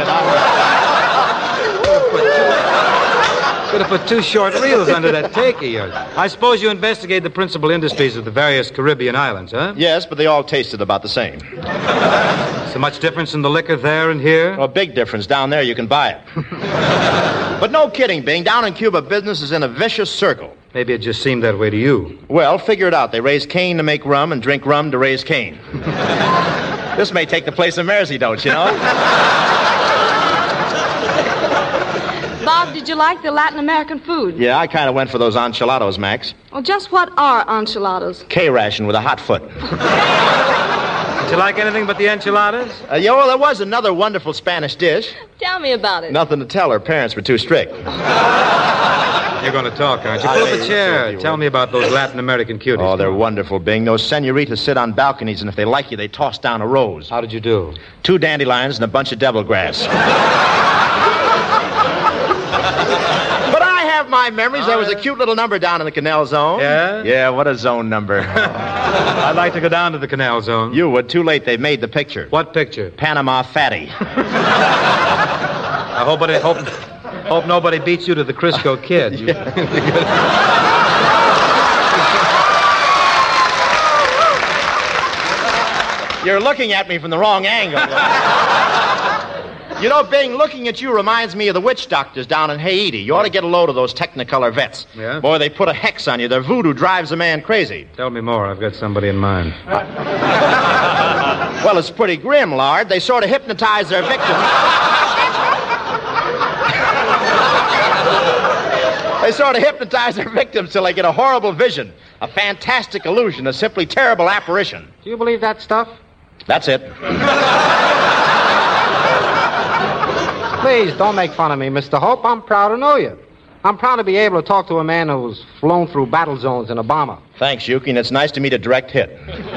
[SPEAKER 17] Could have put 2 short reels under that take of yours. I suppose you investigate the principal industries of the various Caribbean islands, huh?
[SPEAKER 19] Yes, but they all tasted about the same.
[SPEAKER 17] So much difference in the liquor there and here?
[SPEAKER 19] Well, a big difference. Down there, you can buy it. But no kidding, Bing. Down in Cuba, business is in a vicious circle.
[SPEAKER 17] Maybe it just seemed that way to you.
[SPEAKER 19] Well, figure it out. They raise cane to make rum and drink rum to raise cane. This may take the place of Mersey, don't you know?
[SPEAKER 18] Bob, did you like the Latin American food?
[SPEAKER 19] Yeah, I kind of went for those enchiladas, Max.
[SPEAKER 18] Well, just what are enchiladas?
[SPEAKER 19] K-ration with a hot foot.
[SPEAKER 17] Did you like anything but the enchiladas?
[SPEAKER 19] Well, there was another wonderful Spanish dish.
[SPEAKER 18] Tell me about it.
[SPEAKER 19] Nothing to tell. Her parents were too strict.
[SPEAKER 17] You're going to talk, aren't you? Pull up a chair. Tell me about those Latin American cuties.
[SPEAKER 19] Oh, they're wonderful, Bing. Those senoritas sit on balconies, and if they like you, they toss down a rose.
[SPEAKER 17] How did you do?
[SPEAKER 19] 2 dandelions and a bunch of devil grass. But I have my memories. There was a cute little number down in the Canal Zone.
[SPEAKER 17] Yeah?
[SPEAKER 19] Yeah, what a zone number.
[SPEAKER 17] I'd like to go down to the Canal Zone.
[SPEAKER 19] You would. Too late. They've made the picture.
[SPEAKER 17] What picture?
[SPEAKER 19] Panama Fatty.
[SPEAKER 17] I hope nobody beats you to the Crisco Kid.
[SPEAKER 19] You're looking at me from the wrong angle. You know, Bing, looking at you reminds me of the witch doctors down in Haiti. You ought to get a load of those Technicolor vets.
[SPEAKER 17] Yeah?
[SPEAKER 19] Boy, they put a hex on you. Their voodoo drives a man crazy.
[SPEAKER 17] Tell me more. I've got somebody in mind.
[SPEAKER 19] Well, it's pretty grim, Lard. They sort of hypnotize their victims. They sort of hypnotize their victims till they get a horrible vision, a fantastic illusion, a simply terrible apparition.
[SPEAKER 17] Do you believe that stuff?
[SPEAKER 19] That's it.
[SPEAKER 17] Please, don't make fun of me, Mr. Hope. I'm proud to know you. I'm proud to be able to talk to a man who's flown through battle zones in a bomber.
[SPEAKER 19] Thanks, Yuki, and it's nice to meet a direct hit.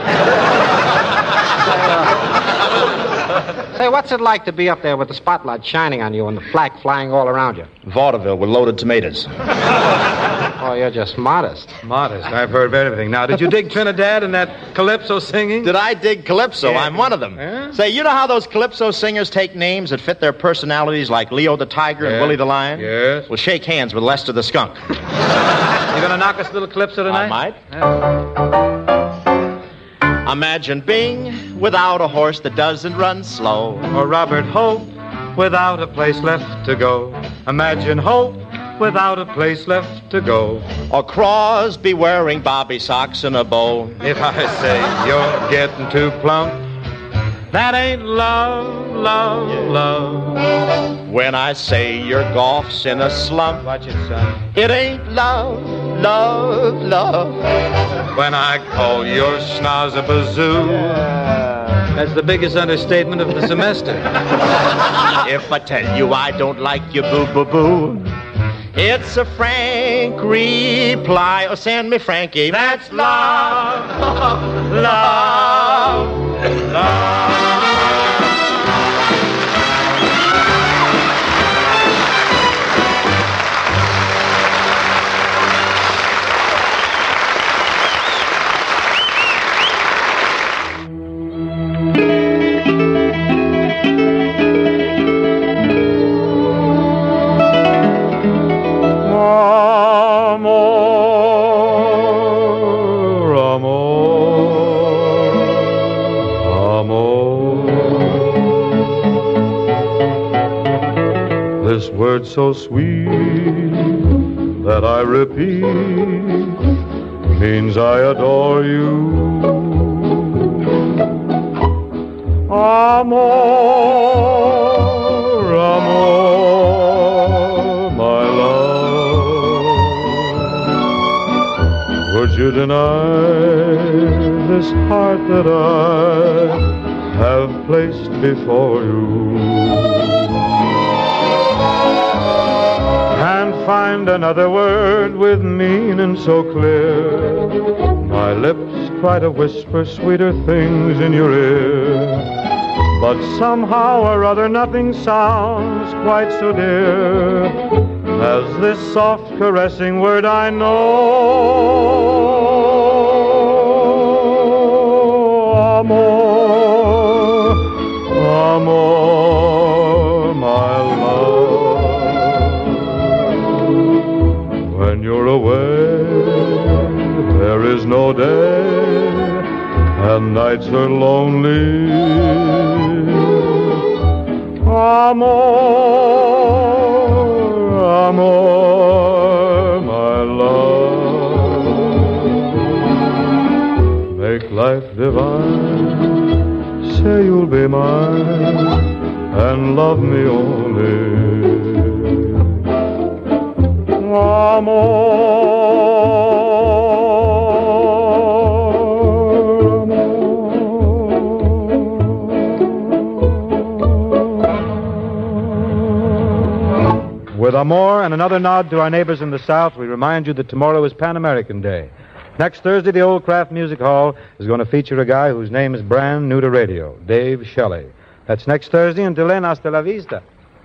[SPEAKER 17] Say, what's it like to be up there with the spotlight shining on you and the flak flying all around you?
[SPEAKER 19] Vaudeville with loaded tomatoes.
[SPEAKER 17] Oh, you're just modest. Modest. I've heard of everything. Now, did you dig Trinidad and that calypso singing?
[SPEAKER 19] Did I dig calypso? Yeah. I'm one of them.
[SPEAKER 17] Yeah?
[SPEAKER 19] Say, you know how those calypso singers take names that fit their personalities like Leo the Tiger and Willie the Lion?
[SPEAKER 17] Yes.
[SPEAKER 19] Well, shake hands with Lester the Skunk.
[SPEAKER 17] You gonna knock us a little calypso tonight?
[SPEAKER 19] I might.
[SPEAKER 17] Yeah.
[SPEAKER 19] Imagine Bing without a horse that doesn't run slow.
[SPEAKER 17] Or Robert Hope without a place left to go. Imagine Hope without a place left to go.
[SPEAKER 19] Or Crosby wearing bobby socks and a bow.
[SPEAKER 17] If I say you're getting too plump, that ain't love, love, love.
[SPEAKER 19] When I say your golf's in a slump,
[SPEAKER 17] watch it, son.
[SPEAKER 19] It ain't love, love, love.
[SPEAKER 17] When I call your schnoz a bazoo, that's the biggest understatement of the semester.
[SPEAKER 19] If I tell you I don't like you, boo-boo-boo, it's a frank reply. Oh, send me Frankie. That's love, love, love.
[SPEAKER 16] Word so sweet that I repeat, means I adore you. Amor, amor, my love. Would you deny this heart that I have placed before you? Can't find another word with meaning so clear. My lips try to whisper sweeter things in your ear, but somehow or other nothing sounds quite so dear as this soft caressing word I know. Amor, amor, my love. When you're away, there is no day, and nights are lonely. Amor, amor, my love. Make life divine, say you'll be mine, and love me only. Amor. With Amor and another nod to our neighbors in the South, we remind you that tomorrow is Pan American Day. Next Thursday, the Old Kraft Music Hall is going to feature a guy whose name is brand new to radio, Dave Shelley. That's next Thursday. Until then, hasta la vista.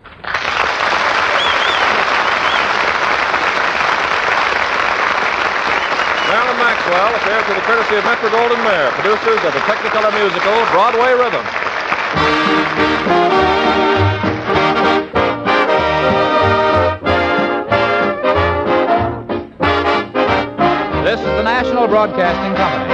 [SPEAKER 9] Marilyn Maxwell appeared through the courtesy of Metro-Goldwyn-Mayer, producers of the Technicolor musical Broadway Rhythm.
[SPEAKER 20] This is the National Broadcasting Company.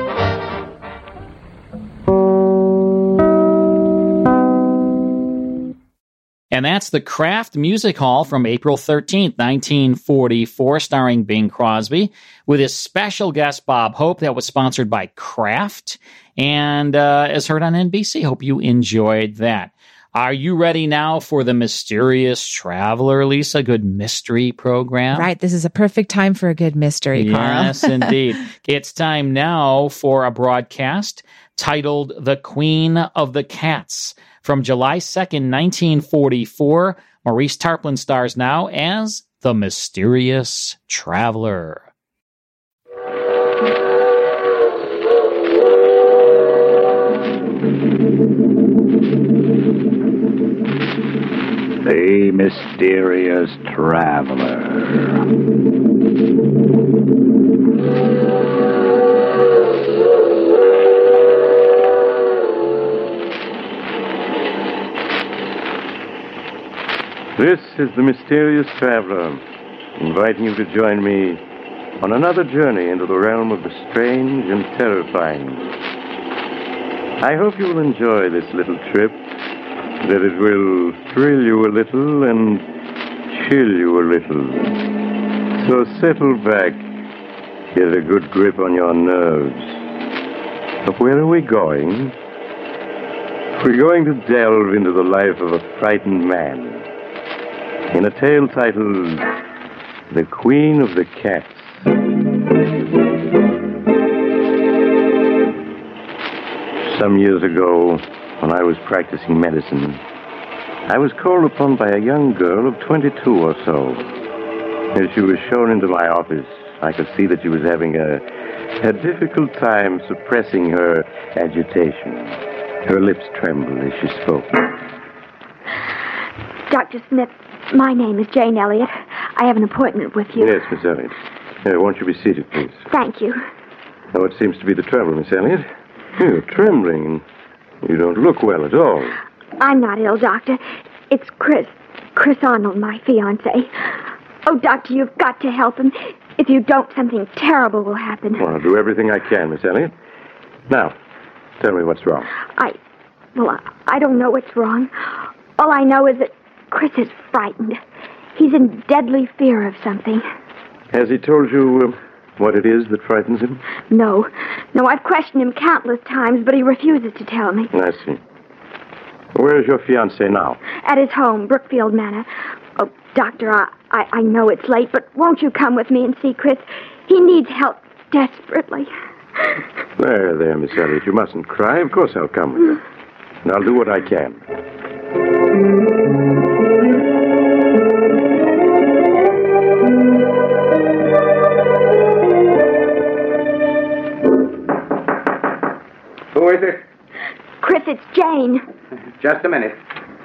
[SPEAKER 1] And that's the Kraft Music Hall from April 13th, 1944, starring Bing Crosby, with his special guest, Bob Hope. That was sponsored by Kraft, and as heard on NBC. Hope you enjoyed that. Are you ready now for the Mysterious Traveler, Lisa? Good mystery program.
[SPEAKER 2] Right. This is a perfect time for a good mystery, Carl.
[SPEAKER 1] Yes, indeed. It's time now for a broadcast titled The Queen of the Cats. From July 2nd, 1944, Maurice Tarplin stars now as the Mysterious Traveler.
[SPEAKER 7] The Mysterious Traveler.
[SPEAKER 21] This is the Mysterious Traveler, inviting you to join me on another journey into the realm of the strange and terrifying. I hope you will enjoy this little trip, that it will thrill you a little and chill you a little. So settle back, get a good grip on your nerves. But where are we going? We're going to delve into the life of a frightened man in a tale titled The Queen of the Cats. Some years ago, when I was practicing medicine, I was called upon by a young girl of 22 or so. As she was shown into my office, I could see that she was having a difficult time suppressing her agitation. Her lips trembled as she spoke.
[SPEAKER 6] Dr. Smith, my name is Jane Elliott. I have an appointment with you.
[SPEAKER 21] Yes, Miss Elliott. Won't you be seated, please?
[SPEAKER 6] Thank you.
[SPEAKER 21] Now, what seems to be the trouble, Miss Elliott? You're trembling, and you don't look well at all.
[SPEAKER 6] I'm not ill, Doctor. It's Chris Arnold, my fiancé. Oh, Doctor, you've got to help him. If you don't, something terrible will happen.
[SPEAKER 21] Well, I'll do everything I can, Miss Elliott. Now, tell me what's wrong.
[SPEAKER 6] I don't know what's wrong. All I know is that Chris is frightened. He's in deadly fear of something.
[SPEAKER 21] Has he told you what it is that frightens him?
[SPEAKER 6] No, I've questioned him countless times, but he refuses to tell me.
[SPEAKER 21] I see. Where is your fiancé now?
[SPEAKER 6] At his home, Brookfield Manor. Oh, Doctor, I know it's late, but won't you come with me and see Chris? He needs help desperately.
[SPEAKER 21] There, Miss Elliot. You mustn't cry. Of course I'll come with you. And I'll do what I can.
[SPEAKER 5] Who is it?
[SPEAKER 6] Chris, it's Jane.
[SPEAKER 5] Just a minute.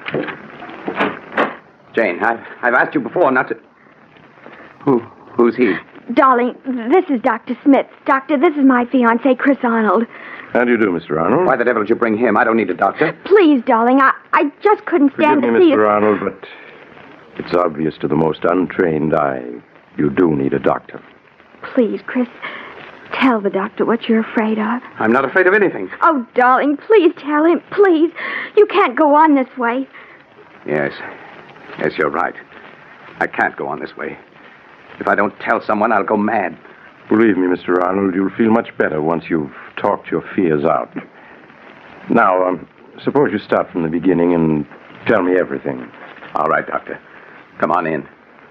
[SPEAKER 5] Jane, I've asked you before not to... Who's he?
[SPEAKER 6] Darling, this is Dr. Smith. Doctor, this is my fiancé, Chris Arnold.
[SPEAKER 21] How do you do, Mr. Arnold?
[SPEAKER 5] Why the devil did you bring him? I don't need a doctor.
[SPEAKER 6] Please, darling, I just couldn't stand
[SPEAKER 21] Forgive
[SPEAKER 6] to
[SPEAKER 21] me,
[SPEAKER 6] see
[SPEAKER 21] Mr. Arnold, but it's obvious to the most untrained eye you do need a doctor.
[SPEAKER 6] Please, Chris, tell the doctor what you're afraid of.
[SPEAKER 5] I'm not afraid of anything.
[SPEAKER 6] Oh, darling, please tell him, please. You can't go on this way.
[SPEAKER 5] Yes, you're right. I can't go on this way. If I don't tell someone, I'll go mad.
[SPEAKER 21] Believe me, Mr. Arnold, you'll feel much better once you've talked your fears out. Now, suppose you start from the beginning and tell me everything.
[SPEAKER 5] All right, Doctor. Come on in.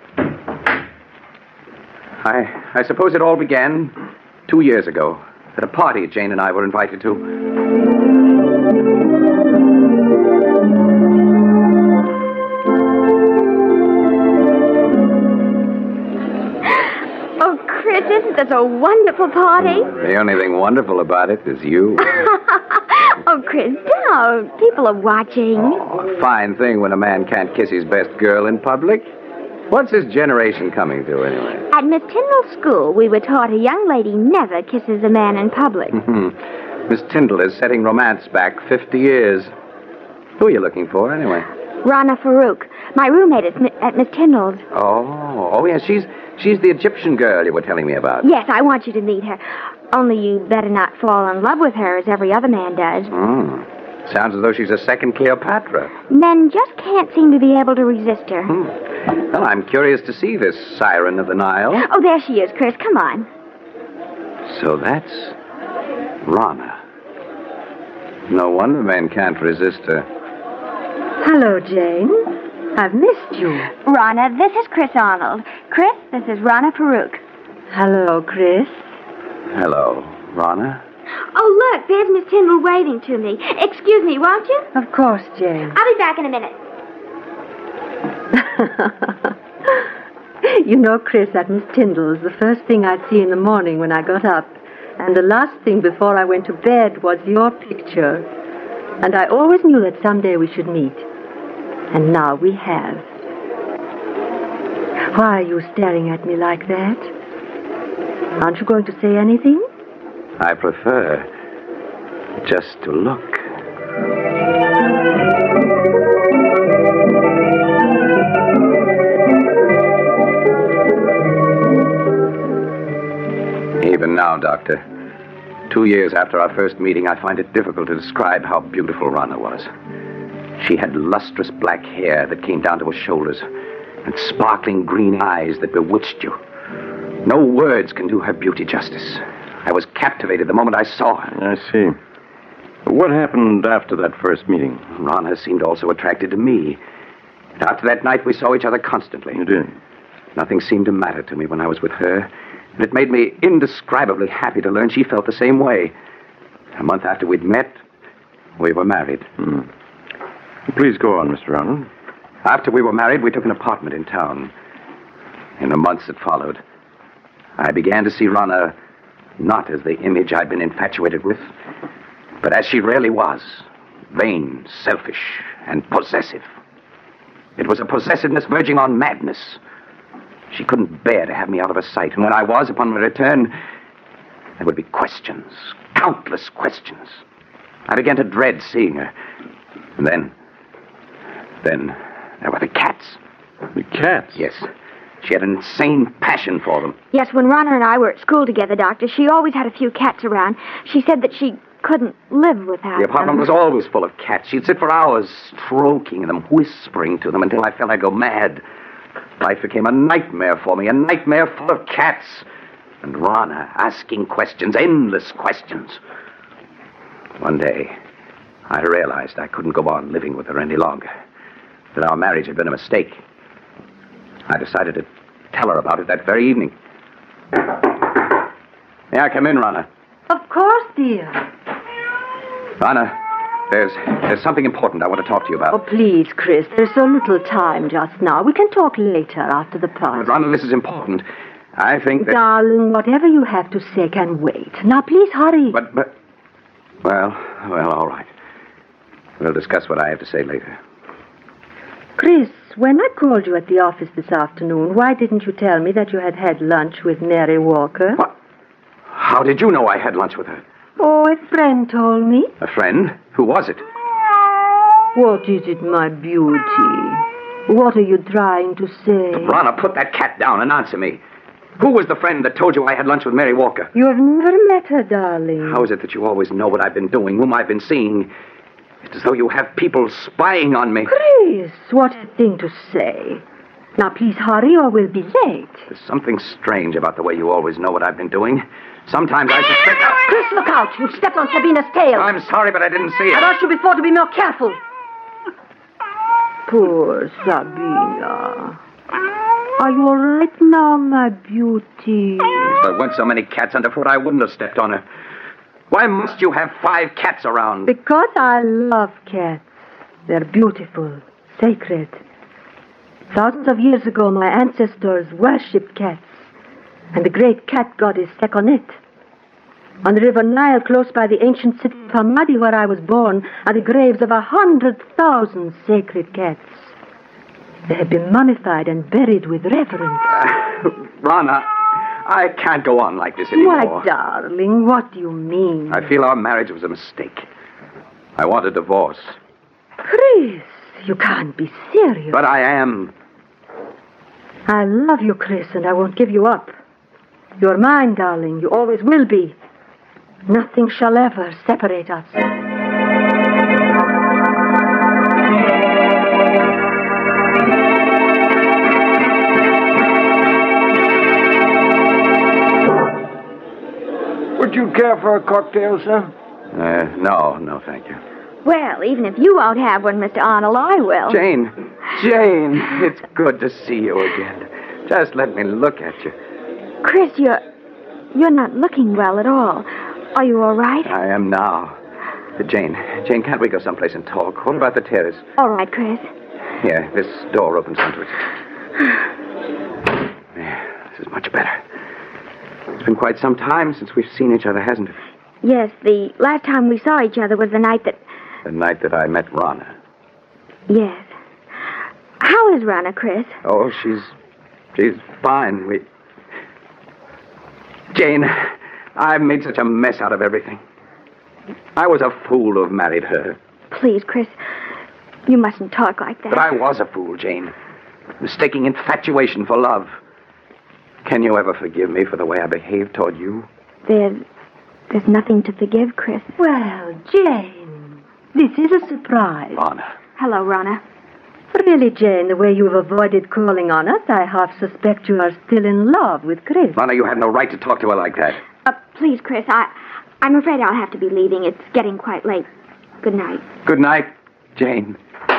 [SPEAKER 5] I suppose it all began 2 years ago at a party Jane and I were invited to.
[SPEAKER 6] Chris, isn't this a wonderful party?
[SPEAKER 5] The only thing wonderful about it is you.
[SPEAKER 6] Oh, Chris, don't. People are watching.
[SPEAKER 5] Oh, a fine thing when a man can't kiss his best girl in public. What's this generation coming to, anyway?
[SPEAKER 6] At Miss Tyndall's school, we were taught a young lady never kisses a man in public.
[SPEAKER 5] Miss Tyndall is setting romance back 50 years. Who are you looking for, anyway?
[SPEAKER 6] Rana Farouk, my roommate at Miss Tyndall's.
[SPEAKER 5] Oh, yes, she's the Egyptian girl you were telling me about.
[SPEAKER 6] Yes, I want you to meet her. Only you better not fall in love with her as every other man does.
[SPEAKER 5] Sounds as though she's a second Cleopatra.
[SPEAKER 6] Men just can't seem to be able to resist her.
[SPEAKER 5] Well, I'm curious to see this siren of the Nile.
[SPEAKER 6] Oh, there she is, Chris. Come on.
[SPEAKER 5] So that's Rana. No wonder men can't resist her.
[SPEAKER 22] Hello, Jane. I've missed you.
[SPEAKER 6] Rana, this is Chris Arnold. Chris, this is Rana Farouk.
[SPEAKER 22] Hello, Chris.
[SPEAKER 5] Hello, Rana.
[SPEAKER 6] Oh, look, there's Miss Tyndall waving to me. Excuse me, won't you?
[SPEAKER 22] Of course, Jane.
[SPEAKER 6] I'll be back in a minute.
[SPEAKER 22] You know, Chris, at Miss Tyndall's, the first thing I'd see in the morning when I got up, and the last thing before I went to bed was your picture. And I always knew that someday we should meet. And now we have. Why are you staring at me like that? Aren't you going to say anything?
[SPEAKER 5] I prefer just to look. Even now, Doctor, 2 years after our first meeting, I find it difficult to describe how beautiful Rana was. She had lustrous black hair that came down to her shoulders and sparkling green eyes that bewitched you. No words can do her beauty justice. I was captivated the moment I saw her.
[SPEAKER 21] I see. What happened after that first meeting?
[SPEAKER 5] Rana seemed also attracted to me. After that night, we saw each other constantly.
[SPEAKER 21] You did?
[SPEAKER 5] Nothing seemed to matter to me when I was with her, and it made me indescribably happy to learn she felt the same way. A month after we'd met, we were married.
[SPEAKER 21] Please go on, Mr. Arnold.
[SPEAKER 5] After we were married, we took an apartment in town. In the months that followed, I began to see Rana not as the image I'd been infatuated with, but as she really was, vain, selfish, and possessive. It was a possessiveness verging on madness. She couldn't bear to have me out of her sight, and when I was, upon my return, there would be questions, countless questions. I began to dread seeing her. And then there were the cats.
[SPEAKER 21] The cats?
[SPEAKER 5] Yes. She had an insane passion for them.
[SPEAKER 6] Yes, when Rana and I were at school together, Doctor, she always had a few cats around. She said that she couldn't live without
[SPEAKER 5] The apartment was always full of cats. She'd sit for hours stroking them, whispering to them until I felt I'd go mad. Life became a nightmare for me, a nightmare full of cats. And Rana asking questions, endless questions. One day, I realized I couldn't go on living with her any longer. That our marriage had been a mistake. I decided to tell her about it that very evening. May I come in, Rana?
[SPEAKER 22] Of course, dear.
[SPEAKER 5] Rana, there's something important I want to talk to you about.
[SPEAKER 22] Oh, please, Chris, there's so little time just now. We can talk later after the party.
[SPEAKER 5] But, Rana, this is important. I think that...
[SPEAKER 22] Darling, whatever you have to say can wait. Now, please hurry.
[SPEAKER 5] But... Well, all right. We'll discuss what I have to say later.
[SPEAKER 22] Chris, when I called you at the office this afternoon, why didn't you tell me that you had had lunch with Mary Walker?
[SPEAKER 5] What? How did you know I had lunch with her?
[SPEAKER 22] Oh, a friend told me.
[SPEAKER 5] A friend? Who was it?
[SPEAKER 22] What is it, my beauty? What are you trying to say?
[SPEAKER 5] Rana, put that cat down and answer me. Who was the friend that told you I had lunch with Mary Walker?
[SPEAKER 22] You have never met her, darling.
[SPEAKER 5] How is it that you always know what I've been doing, whom I've been seeing? It's as though you have people spying on me.
[SPEAKER 22] Chris, what a thing to say. Now, please hurry or we'll be late.
[SPEAKER 5] There's something strange about the way you always know what I've been doing. Sometimes I suspect...
[SPEAKER 22] Chris, look out. You've stepped on Sabina's tail.
[SPEAKER 5] I'm sorry, but I didn't see it.
[SPEAKER 22] I asked you before to be more careful. Poor Sabina. Are you all right now, my beauty?
[SPEAKER 5] If there weren't so many cats underfoot, I wouldn't have stepped on her. Why must you have 5 cats around?
[SPEAKER 22] Because I love cats. They're beautiful, sacred. Thousands of years ago, my ancestors worshipped cats. And the great cat goddess Sekhonit. On the river Nile, close by the ancient city of Hamadi, where I was born, are the graves of 100,000 sacred cats. They have been mummified and buried with reverence.
[SPEAKER 5] Rana, I can't go on like this anymore.
[SPEAKER 22] Why, darling, what do you mean?
[SPEAKER 5] I feel our marriage was a mistake. I want a divorce.
[SPEAKER 22] Chris, you can't be serious.
[SPEAKER 5] But I am.
[SPEAKER 22] I love you, Chris, and I won't give you up. You're mine, darling. You always will be. Nothing shall ever separate us.
[SPEAKER 14] Would you care for a cocktail, sir?
[SPEAKER 5] No, thank you.
[SPEAKER 18] Well, even if you won't have one, Mr. Arnold, I will.
[SPEAKER 5] Jane, it's good to see you again. Just let me look at you.
[SPEAKER 18] Chris, you're not looking well at all. Are you all right?
[SPEAKER 5] I am now. Jane, can't we go someplace and talk? What about the terrace?
[SPEAKER 18] All right, Chris.
[SPEAKER 5] Here, this door opens onto it. Yeah, this is much better. It's been quite some time since we've seen each other, hasn't it?
[SPEAKER 18] Yes, the last time we saw each other was the night that...
[SPEAKER 5] The night that I met Rana.
[SPEAKER 18] Yes. How is Rana, Chris?
[SPEAKER 5] Oh, she's fine. Jane, I've made such a mess out of everything. I was a fool to have married her.
[SPEAKER 18] Please, Chris, you mustn't talk like that.
[SPEAKER 5] But I was a fool, Jane. Mistaking infatuation for love. Can you ever forgive me for the way I behaved toward you?
[SPEAKER 18] There's nothing to forgive, Chris.
[SPEAKER 22] Well, Jane, this is a surprise.
[SPEAKER 5] Rana.
[SPEAKER 18] Hello, Rana.
[SPEAKER 22] Really, Jane, the way you've avoided calling on us, I half suspect you are still in love with Chris.
[SPEAKER 5] Rana, you had no right to talk to her like that.
[SPEAKER 18] Please, Chris, I'm afraid I'll have to be leaving. It's getting quite late. Good night.
[SPEAKER 5] Good night, Jane.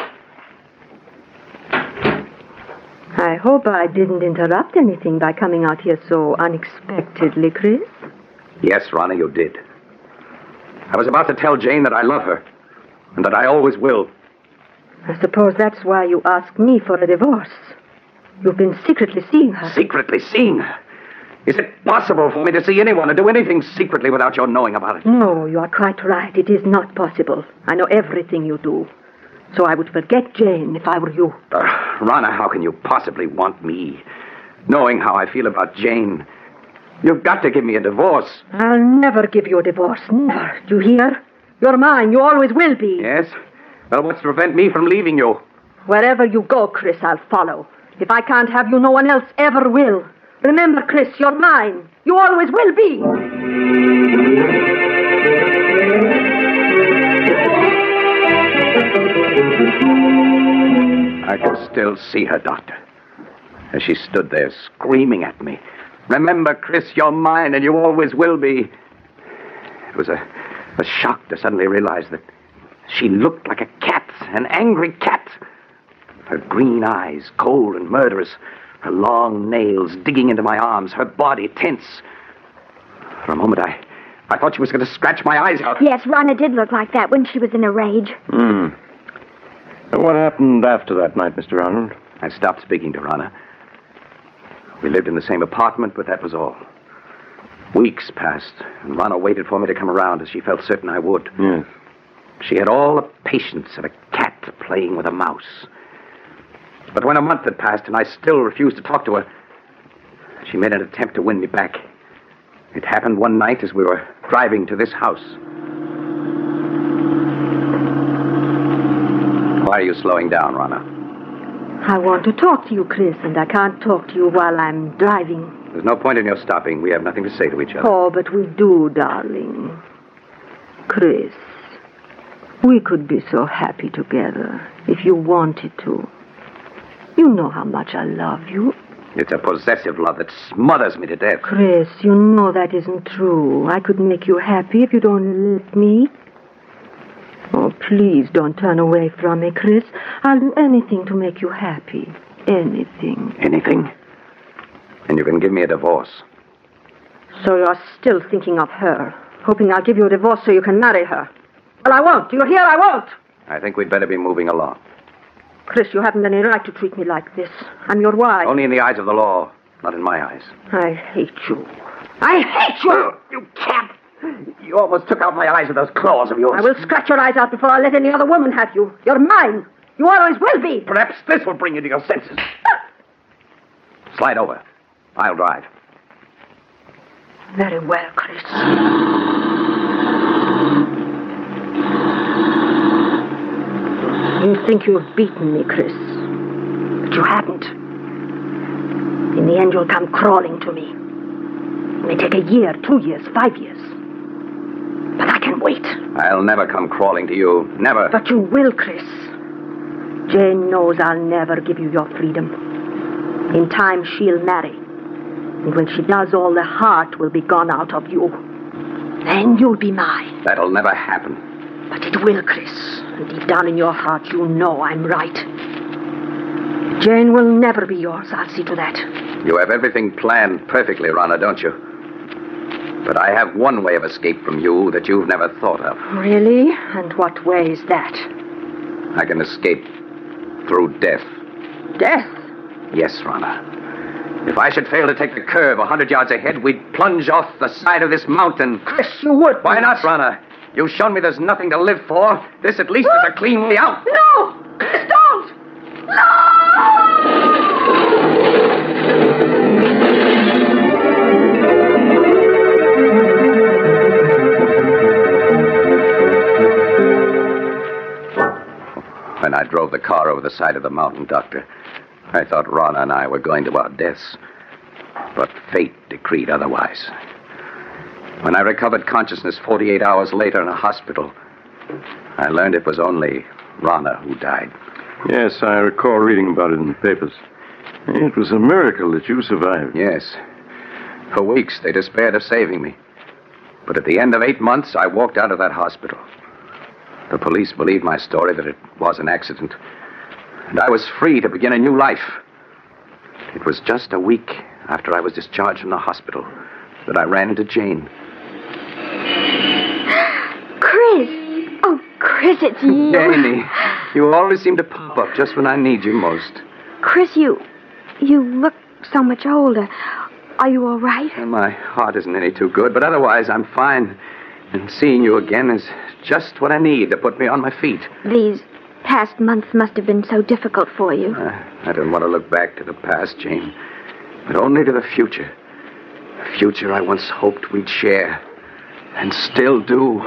[SPEAKER 22] I hope I didn't interrupt anything by coming out here so unexpectedly, Chris.
[SPEAKER 5] Yes, Rana, you did. I was about to tell Jane that I love her, and that I always will.
[SPEAKER 22] I suppose that's why you asked me for a divorce. You've been secretly seeing her.
[SPEAKER 5] Secretly seeing her? Is it possible for me to see anyone or do anything secretly without your knowing about it?
[SPEAKER 22] No, you are quite right. It is not possible. I know everything you do. So I would forget Jane if I were you.
[SPEAKER 5] Rana, how can you possibly want me? Knowing how I feel about Jane. You've got to give me a divorce.
[SPEAKER 22] I'll never give you a divorce. Never. Do you hear? You're mine. You always will be.
[SPEAKER 5] Yes? Well, what's to prevent me from leaving you?
[SPEAKER 22] Wherever you go, Chris, I'll follow. If I can't have you, no one else ever will. Remember, Chris, you're mine. You always will be.
[SPEAKER 5] I can still see her, Doctor. As she stood there screaming at me, Remember, Chris, you're mine, and you always will be. It was a shock to suddenly realize that she looked like a cat, an angry cat. Her green eyes, cold and murderous, her long nails digging into my arms, her body tense. For a moment, I thought she was going to scratch my eyes out.
[SPEAKER 18] Yes, Rana did look like that when she was in a rage.
[SPEAKER 21] What happened after that night, Mr. Arnold?
[SPEAKER 5] I stopped speaking to Rana. We lived in the same apartment, but that was all. Weeks passed, and Rana waited for me to come around, as she felt certain I would.
[SPEAKER 21] Yes.
[SPEAKER 5] She had all the patience of a cat playing with a mouse. But when a month had passed and I still refused to talk to her, she made an attempt to win me back. It happened one night as we were driving to this house. Why are you slowing down, Rana?
[SPEAKER 22] I want to talk to you, Chris, and I can't talk to you while I'm driving.
[SPEAKER 5] There's no point in your stopping. We have nothing to say to each other.
[SPEAKER 22] Oh, but we do, darling. Chris, we could be so happy together if you wanted to. You know how much I love you.
[SPEAKER 5] It's a possessive love that smothers me to death.
[SPEAKER 22] Chris, you know that isn't true. I could make you happy if you'd only let me. Oh, please don't turn away from me, Chris. I'll do anything to make you happy. Anything.
[SPEAKER 5] Anything? And you can give me a divorce.
[SPEAKER 22] So you're still thinking of her, hoping I'll give you a divorce so you can marry her. Well, I won't. Do you hear? I won't.
[SPEAKER 5] I think we'd better be moving along.
[SPEAKER 22] Chris, you haven't any right to treat me like this. I'm your wife.
[SPEAKER 5] Only in the eyes of the law, not in my eyes.
[SPEAKER 22] I hate you. I hate you!
[SPEAKER 5] You can't. You almost took out my eyes with those claws of yours.
[SPEAKER 22] I will scratch your eyes out before I let any other woman have you. You're mine. You always will be.
[SPEAKER 5] Perhaps this will bring you to your senses. Slide over. I'll drive.
[SPEAKER 22] Very well, Chris. You think you've beaten me, Chris. But you haven't. In the end, you'll come crawling to me. It may take a year, 2 years, 5 years. But I can wait.
[SPEAKER 5] I'll never come crawling to you. Never.
[SPEAKER 22] But you will, Chris. Jane knows I'll never give you your freedom. In time, she'll marry. And when she does, all the heart will be gone out of you. Then you'll be mine.
[SPEAKER 5] That'll never happen.
[SPEAKER 22] But it will, Chris. And deep down in your heart, you know I'm right. Jane will never be yours. I'll see to that.
[SPEAKER 5] You have everything planned perfectly, Rana, don't you? But I have one way of escape from you that you've never thought of.
[SPEAKER 22] Really? And what way is that?
[SPEAKER 5] I can escape through death.
[SPEAKER 22] Death?
[SPEAKER 5] Yes, Rana. If I should fail to take the curve 100 yards ahead, we'd plunge off the side of this mountain.
[SPEAKER 22] Chris, you would.
[SPEAKER 5] Why not, Rana? You've shown me there's nothing to live for. This at least is a clean way out.
[SPEAKER 22] No! Chris, don't! No!
[SPEAKER 5] When I drove the car over the side of the mountain, Doctor, I thought Rana and I were going to our deaths. But fate decreed otherwise. When I recovered consciousness 48 hours later in a hospital, I learned it was only Rana who died.
[SPEAKER 21] Yes, I recall reading about it in the papers. It was a miracle that you survived.
[SPEAKER 5] Yes. For weeks, they despaired of saving me. But at the end of 8 months, I walked out of that hospital. The police believed my story that it was an accident. And I was free to begin a new life. It was just a week after I was discharged from the hospital that I ran into Jane.
[SPEAKER 18] Chris! Oh, Chris, it's you.
[SPEAKER 5] Janie, you always seem to pop up just when I need you most.
[SPEAKER 18] Chris, you look so much older. Are you all right?
[SPEAKER 5] Well, my heart isn't any too good, but otherwise I'm fine. And seeing you again is just what I need to put me on my feet.
[SPEAKER 18] These past months must have been so difficult for you.
[SPEAKER 5] I don't want to look back to the past, Jane, but only to the future. The future I once hoped we'd share, and still do.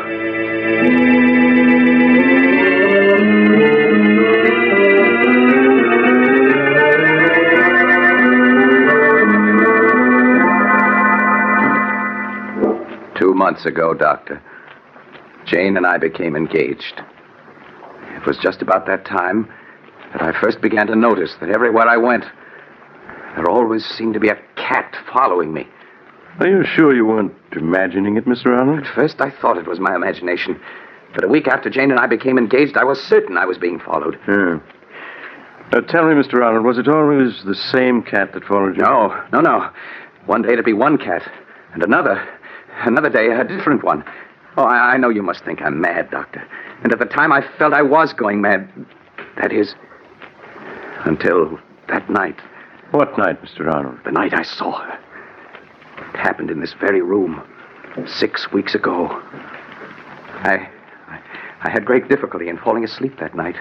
[SPEAKER 5] 2 months ago, Doctor, Jane and I became engaged. It was just about that time that I first began to notice that everywhere I went, There always seemed to be a cat following me.
[SPEAKER 21] Are you sure you weren't imagining it, Mr. Arnold?
[SPEAKER 5] At first, I thought it was my imagination. But a week after Jane and I became engaged, I was certain I was being followed.
[SPEAKER 21] Yeah. Now, tell me, Mr. Arnold, was it always the same cat that followed you?
[SPEAKER 5] No. One day it'd be one cat, and another day a different one. Oh, I know you must think I'm mad, Doctor. And at the time, I felt I was going mad. That is, until that night.
[SPEAKER 21] What night, Mr. Arnold?
[SPEAKER 5] The night I saw her. It happened in this very room 6 weeks ago. I had great difficulty in falling asleep that night.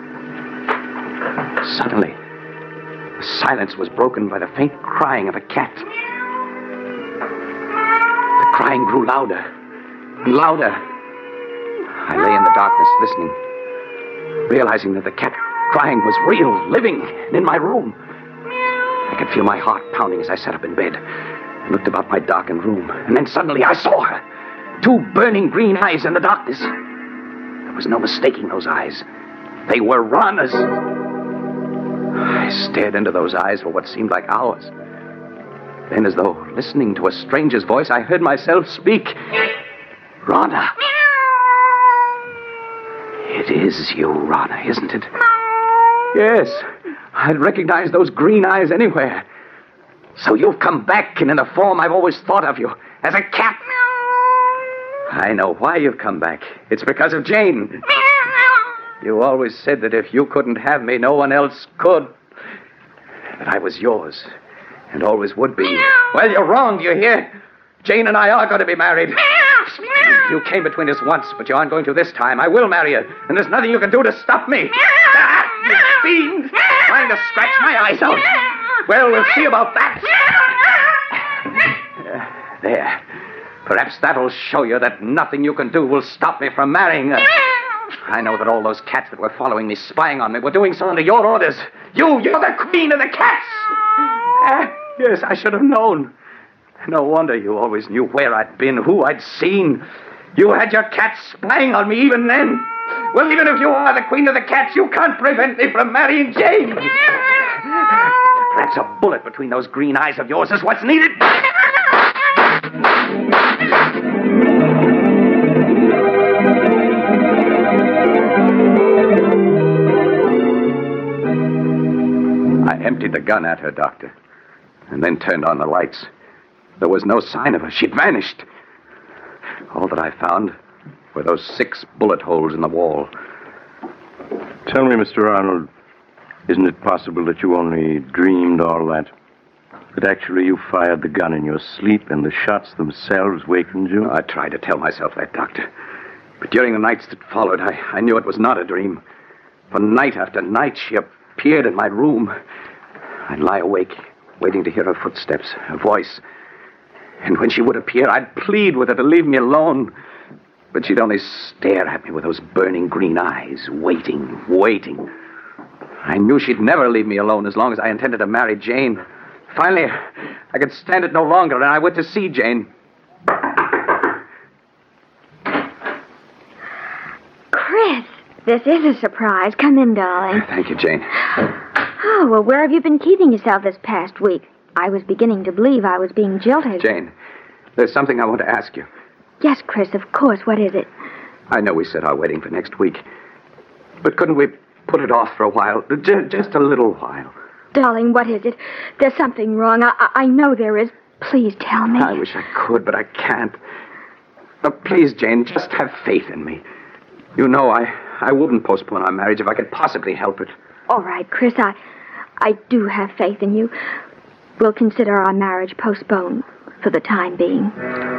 [SPEAKER 5] Suddenly, the silence was broken by the faint crying of a cat. The crying grew louder and louder. I lay in the darkness listening, realizing that the cat crying was real, living, and in my room. I could feel my heart pounding as I sat up in bed and looked about my darkened room. And then suddenly I saw her. 2 burning green eyes in the darkness. There was no mistaking those eyes. They were Rana's. I stared into those eyes for what seemed like hours. Then, as though listening to a stranger's voice, I heard myself speak. Rana. It is you, Rana, isn't it? Yes. I'd recognize those green eyes anywhere. So you've come back, and in the form I've always thought of you, as a cat. I know why you've come back. It's because of Jane. You always said that if you couldn't have me, no one else could. That I was yours, and always would be. Well, you're wrong, do you hear? Jane and I are going to be married. You came between us once, but you aren't going to this time. I will marry you, and there's nothing you can do to stop me. You fiend! Trying to scratch my eyes out. Well, we'll see about that. There. Perhaps that'll show you that nothing you can do will stop me from marrying her. I know that all those cats that were following me, spying on me, were doing so under your orders. You're the queen of the cats. Yes, I should have known. No wonder you always knew where I'd been, who I'd seen. You had your cats spying on me even then. Well, even if you are the queen of the cats, you can't prevent me from marrying Jane. Perhaps a bullet between those green eyes of yours is what's needed. I emptied the gun at her, Doctor, and then turned on the lights. There was no sign of her. She'd vanished. All that I found were those 6 bullet holes in the wall.
[SPEAKER 21] Tell me, Mr. Arnold, isn't it possible that you only dreamed all that? That actually you fired the gun in your sleep and the shots themselves wakened you?
[SPEAKER 5] I tried to tell myself that, Doctor. But during the nights that followed, I knew it was not a dream. For night after night, she appeared in my room. I'd lie awake, waiting to hear her footsteps, her voice. And when she would appear, I'd plead with her to leave me alone. But she'd only stare at me with those burning green eyes, waiting. I knew she'd never leave me alone as long as I intended to marry Jane. Finally, I could stand it no longer, and I went to see Jane.
[SPEAKER 18] Chris, this is a surprise. Come in, darling.
[SPEAKER 5] Thank you, Jane.
[SPEAKER 18] Oh, well, where have you been keeping yourself this past week? I was beginning to believe I was being jilted.
[SPEAKER 5] Jane, there's something I want to ask you.
[SPEAKER 18] Yes, Chris, of course. What is it?
[SPEAKER 5] I know we set our wedding for next week, but couldn't we put it off for a while? Just a little while.
[SPEAKER 18] Darling, what is it? There's something wrong. I know there is. Please tell me.
[SPEAKER 5] I wish I could, but I can't. But please, Jane, just have faith in me. You know I wouldn't postpone our marriage if I could possibly help it.
[SPEAKER 18] All right, Chris, I do have faith in you. We'll consider our marriage postponed for the time being.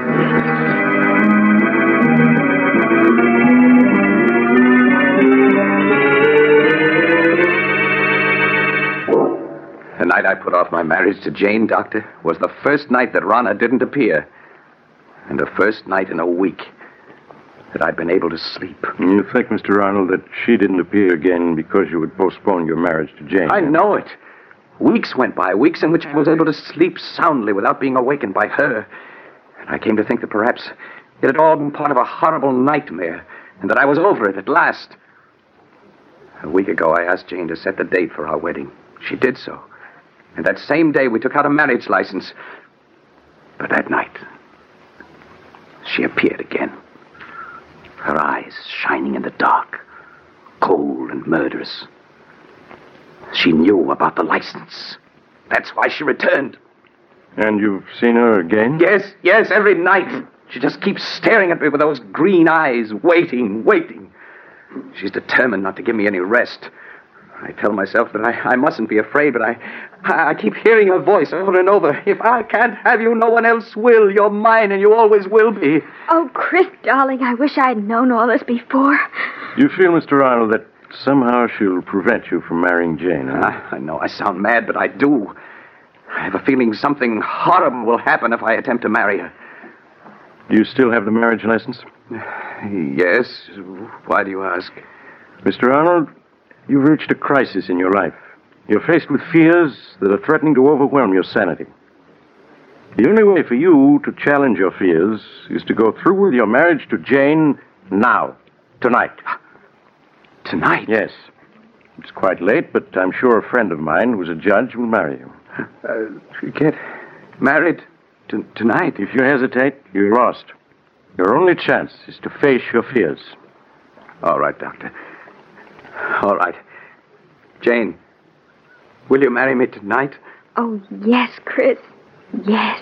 [SPEAKER 5] The night I put off my marriage to Jane, Doctor, was the first night that Rana didn't appear. And the first night in a week that I'd been able to sleep.
[SPEAKER 21] You think, Mr. Arnold, that she didn't appear again because you would postpone your marriage to Jane?
[SPEAKER 5] I know it. Weeks went by, weeks in which I was able to sleep soundly without being awakened by her. And I came to think that perhaps it had all been part of a horrible nightmare, and that I was over it at last. A week ago, I asked Jane to set the date for our wedding. She did so. And that same day, we took out a marriage license. But that night, she appeared again. Her eyes shining in the dark, cold and murderous. She knew about the license. That's why she returned.
[SPEAKER 21] And you've seen her again?
[SPEAKER 5] Yes, every night. She just keeps staring at me with those green eyes, waiting. She's determined not to give me any rest. I tell myself that I mustn't be afraid, but I keep hearing her voice over and over. If I can't have you, no one else will. You're mine, and you always will be.
[SPEAKER 18] Oh, Chris, darling, I wish I had known all this before.
[SPEAKER 21] You feel, Mr. Arnold, that somehow she'll prevent you from marrying Jane, huh?
[SPEAKER 5] I know I sound mad, but I do. I have a feeling something horrible will happen if I attempt to marry her.
[SPEAKER 21] Do you still have the marriage license?
[SPEAKER 5] Yes. Why do you ask?
[SPEAKER 21] Mr. Arnold, you've reached a crisis in your life. You're faced with fears that are threatening to overwhelm your sanity. The only way for you to challenge your fears is to go through with your marriage to Jane now, tonight.
[SPEAKER 5] Tonight?
[SPEAKER 21] Yes. It's quite late, but I'm sure a friend of mine who's a judge will marry you.
[SPEAKER 5] Get married tonight?
[SPEAKER 21] If you hesitate, you're lost. Your only chance is to face your fears.
[SPEAKER 5] All right, Doctor. All right. Jane, will you marry me tonight?
[SPEAKER 18] Oh, yes, Chris. Yes.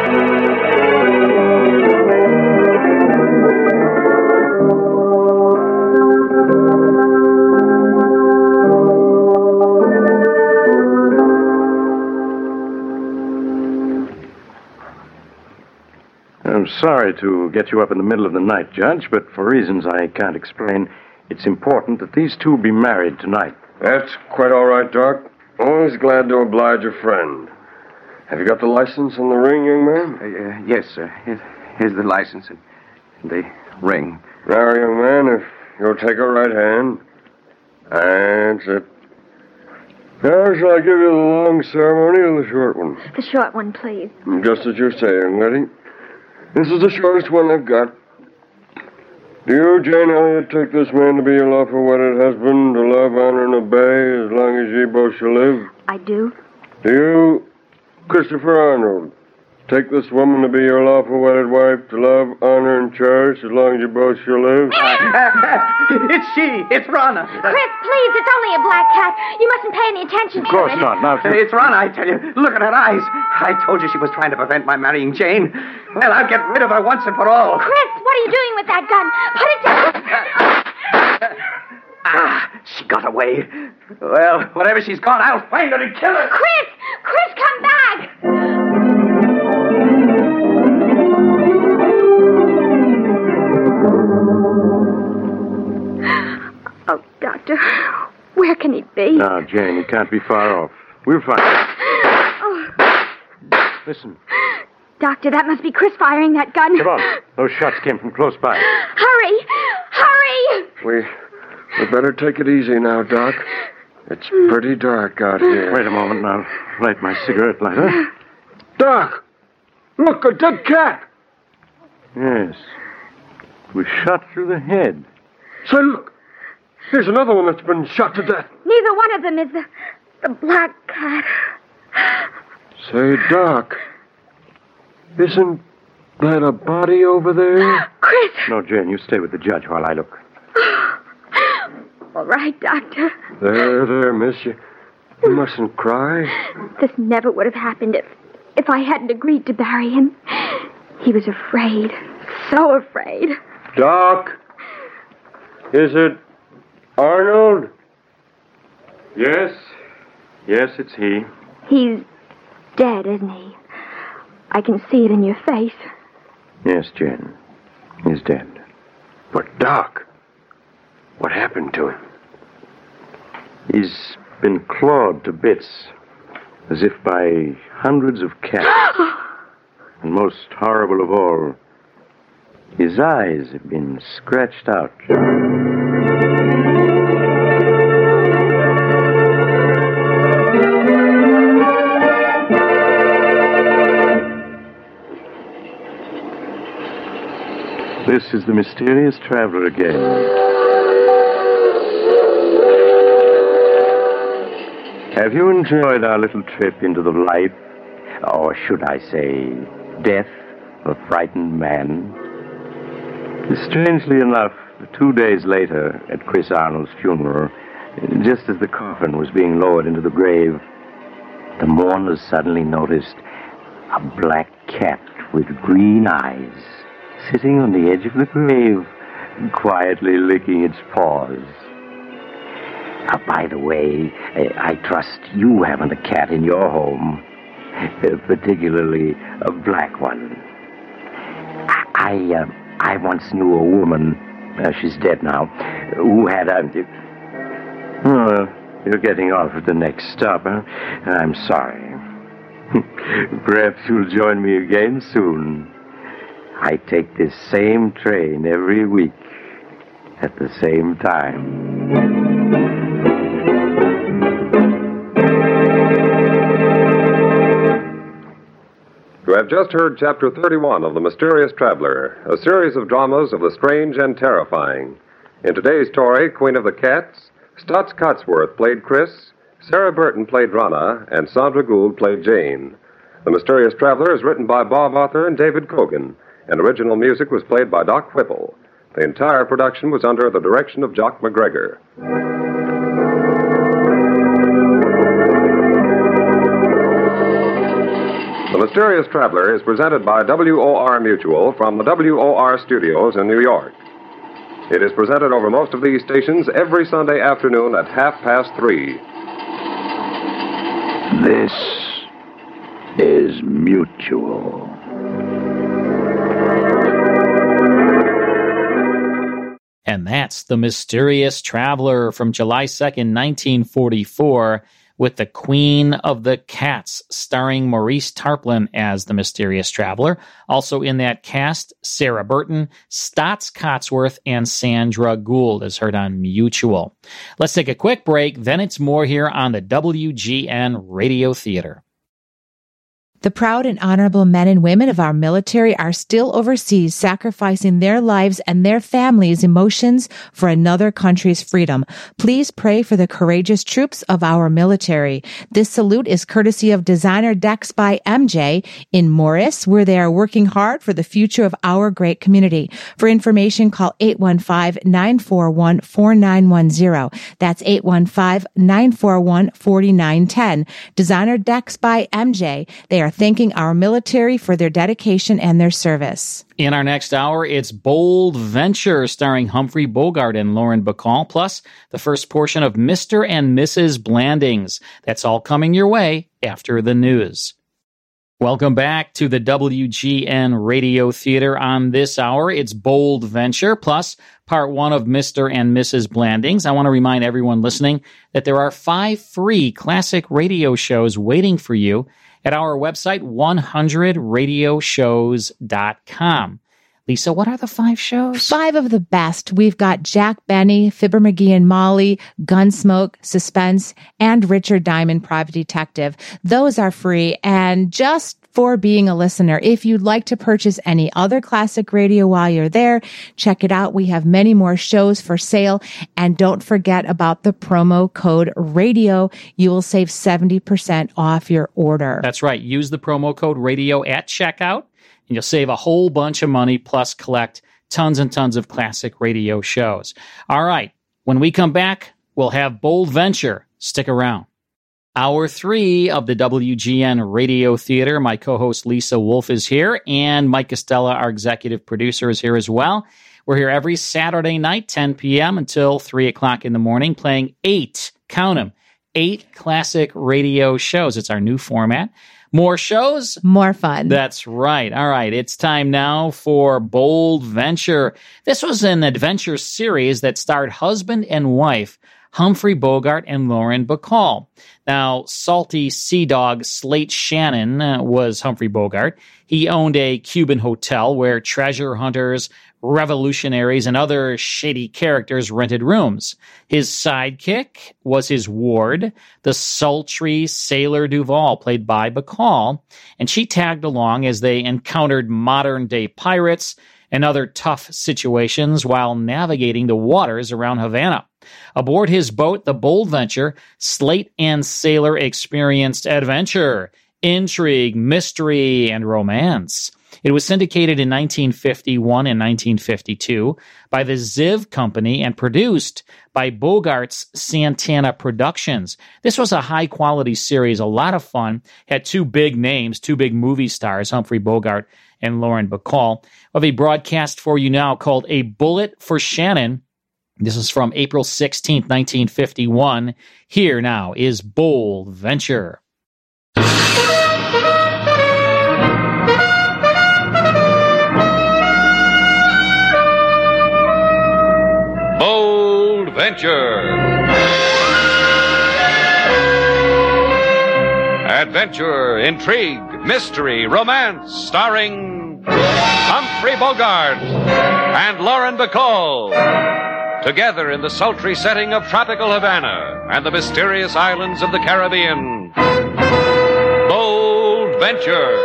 [SPEAKER 21] I'm sorry to get you up in the middle of the night, Judge, but for reasons I can't explain, it's important that these two be married tonight.
[SPEAKER 4] That's quite all right, Doc. Always glad to oblige a friend. Have you got the license and the ring, young man?
[SPEAKER 5] Yes, sir. Here's the license and the ring.
[SPEAKER 4] Now, young man, if you'll take a right hand. That's it. Now, shall I give you the long ceremony or the short one?
[SPEAKER 18] The short one, please.
[SPEAKER 4] Just as you say, young lady. This is the shortest one I've got. Do you, Jane Elliott, take this man to be your lawful wedded husband, to love, honor, and obey as long as ye both shall live?
[SPEAKER 18] I do.
[SPEAKER 4] Do you, Christopher Arnold, take this woman to be your lawful wedded wife, to love, honor, and cherish as long as you both shall live?
[SPEAKER 5] It's she. It's Rana.
[SPEAKER 18] Chris, please, it's only a black cat. You mustn't pay any attention to it.
[SPEAKER 21] Of course not. Now,
[SPEAKER 5] it's Rana, I tell you. Look at her eyes. I told you she was trying to prevent my marrying Jane. Well, I'll get rid of her once and for all.
[SPEAKER 18] Chris, what are you doing with that gun? Put it down.
[SPEAKER 5] She got away. Well, whatever she's gone, I'll find her and kill her.
[SPEAKER 18] Chris, come back. Oh, Doctor, where can he be?
[SPEAKER 21] Now, Jane, he can't be far off. We'll find him.
[SPEAKER 18] Oh.
[SPEAKER 21] Listen.
[SPEAKER 18] Doctor, that must be Chris firing that gun.
[SPEAKER 21] Come on. Those shots came from close by.
[SPEAKER 18] Hurry!
[SPEAKER 4] We better take it easy now, Doc. It's pretty dark out here.
[SPEAKER 21] Wait a moment, and I'll light my cigarette lighter.
[SPEAKER 4] Doc! Look, a dead cat!
[SPEAKER 21] Yes. It was shot through the head.
[SPEAKER 4] Say, look. Here's another one that's been shot to death.
[SPEAKER 18] Neither one of them is the black cat.
[SPEAKER 4] Say, Doc, isn't that a body over there?
[SPEAKER 18] Chris!
[SPEAKER 21] No, Jane, you stay with the judge while I look.
[SPEAKER 18] All right, Doctor.
[SPEAKER 4] There, miss. You mustn't cry.
[SPEAKER 18] This never would have happened if I hadn't agreed to bury him. He was afraid. So afraid.
[SPEAKER 4] Doc, is it Arnold?
[SPEAKER 21] Yes, it's he.
[SPEAKER 18] He's dead, isn't he? I can see it in your face.
[SPEAKER 21] Yes, Jane. He's dead.
[SPEAKER 4] But, Doc, what happened to him?
[SPEAKER 21] He's been clawed to bits, as if by hundreds of cats. And most horrible of all, his eyes have been scratched out. This is the mysterious traveler again. Have you enjoyed our little trip into the life, or should I say, death of a frightened man? Strangely enough, 2 days later, at Chris Arnold's funeral, just as the coffin was being lowered into the grave, the mourners suddenly noticed a black cat with green eyes sitting on the edge of the grave, quietly licking its paws. By the way, I trust you haven't a cat in your home, particularly a black one. I once knew a woman, she's dead now, who had a... Oh, you're getting off at the next stop, huh? I'm sorry. Perhaps you'll join me again soon. I take this same train every week at the same time.
[SPEAKER 3] You have just heard Chapter 31 of The Mysterious Traveler, a series of dramas of the strange and terrifying. In today's story, Queen of the Cats, Stutz Cotsworth played Chris, Sarah Burton played Rana, and Sandra Gould played Jane. The Mysterious Traveler is written by Bob Arthur and David Cogan, and original music was played by Doc Whipple. The entire production was under the direction of Jock McGregor. The Mysterious Traveler is presented by WOR Mutual from the WOR studios in New York. It is presented over most of these stations every Sunday afternoon at 3:30.
[SPEAKER 21] This is Mutual.
[SPEAKER 1] And that's The Mysterious Traveler from July 2nd, 1944, with the Queen of the Cats, starring Maurice Tarplin as the Mysterious Traveler. Also in that cast, Sarah Burton, Stutz Cotsworth, and Sandra Gould, as heard on Mutual. Let's take a quick break, then it's more here on the WGN Radio Theater.
[SPEAKER 2] The proud and honorable men and women of our military are still overseas, sacrificing their lives and their families' emotions for another country's freedom. Please pray for the courageous troops of our military. This salute is courtesy of Designer Decks by MJ in Morris, where they are working hard for the future of our great community. For information, call 815-941-4910. That's 815-941-4910. Designer Decks by MJ. They are thanking our military for their dedication and their service.
[SPEAKER 1] In our next hour, it's Bold Venture, starring Humphrey Bogart and Lauren Bacall, plus the first portion of Mr. and Mrs. Blandings. That's all coming your way after the news. Welcome back to the WGN Radio Theater. On this hour, it's Bold Venture, plus part one of Mr. and Mrs. Blandings. I want to remind everyone listening that there are 5 free classic radio shows waiting for you at our website, 100radioshows.com. Lisa, what are the 5 shows?
[SPEAKER 2] 5 of the best. We've got Jack Benny, Fibber McGee and Molly, Gunsmoke, Suspense, and Richard Diamond, Private Detective. Those are free, and just for being a listener, if you'd like to purchase any other classic radio while you're there, check it out. We have many more shows for sale, and don't forget about the promo code RADIO. You will save 70% off your order.
[SPEAKER 1] That's right. Use the promo code RADIO at checkout, and you'll save a whole bunch of money, plus collect tons and tons of classic radio shows. All right. When we come back, we'll have Bold Venture. Stick around. Hour 3 of the WGN Radio Theater. My co-host Lisa Wolf is here, and Mike Costello, our executive producer, is here as well. We're here every Saturday night, 10 p.m. until 3 o'clock in the morning, playing 8, count them, 8 classic radio shows. It's our new format. More shows,
[SPEAKER 2] more fun.
[SPEAKER 1] That's right. All right. It's time now for Bold Venture. This was an adventure series that starred husband and wife Humphrey Bogart and Lauren Bacall. Now, salty sea dog Slate Shannon was Humphrey Bogart. He owned a Cuban hotel where treasure hunters, revolutionaries, and other shady characters rented rooms. His sidekick was his ward, the sultry Sailor Duval, played by Bacall, and she tagged along as they encountered modern-day pirates, and other tough situations while navigating the waters around Havana. Aboard his boat, the Bold Venture, Slate and Sailor experienced adventure, intrigue, mystery, and romance. It was syndicated in 1951 and 1952 by the Ziv Company and produced by Bogart's Santana Productions. This was a high-quality series, a lot of fun, had two big names, two big movie stars, Humphrey Bogart and Lauren Bacall. We have a broadcast for you now called A Bullet for Shannon. This is from April 16th, 1951. Here now is Bold Venture.
[SPEAKER 8] Bold Venture. Adventure, intrigue, mystery, romance, starring Humphrey Bogart and Lauren Bacall. Together in the sultry setting of tropical Havana and the mysterious islands of the Caribbean. Bold Venture.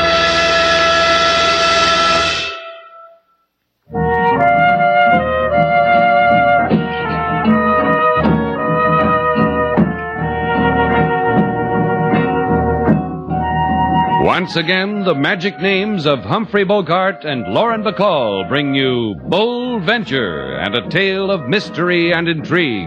[SPEAKER 8] Once again, the magic names of Humphrey Bogart and Lauren Bacall bring you Bold Venture and a tale of mystery and intrigue.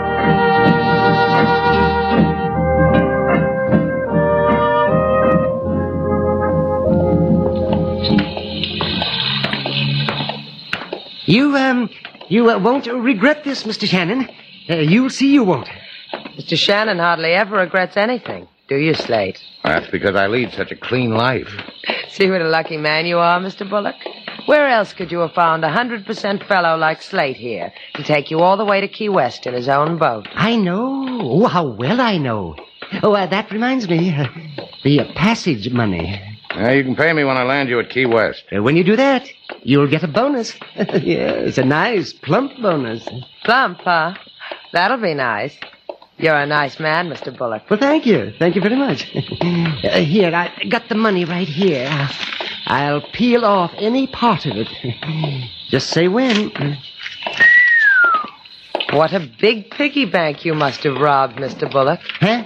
[SPEAKER 13] You won't regret this, Mr. Shannon. You'll see you won't.
[SPEAKER 23] Mr. Shannon hardly ever regrets anything. Do you, Slate?
[SPEAKER 7] That's because I lead such a clean life.
[SPEAKER 23] See what a lucky man you are, Mr. Bullock. Where else could you have found a 100% fellow like Slate here to take you all the way to Key West in his own boat?
[SPEAKER 13] I know. Oh, how well I know. Oh, that reminds me. The passage money.
[SPEAKER 7] You can pay me when I land you at Key West.
[SPEAKER 13] When you do that, you'll get a bonus. Yes, a nice, plump bonus.
[SPEAKER 23] Plump, huh? That'll be nice. You're a nice man, Mr. Bullock.
[SPEAKER 13] Well, thank you. Thank you very much. Here, I got the money right here. I'll peel off any part of it. Just say when.
[SPEAKER 23] What a big piggy bank you must have robbed, Mr. Bullock.
[SPEAKER 13] Huh?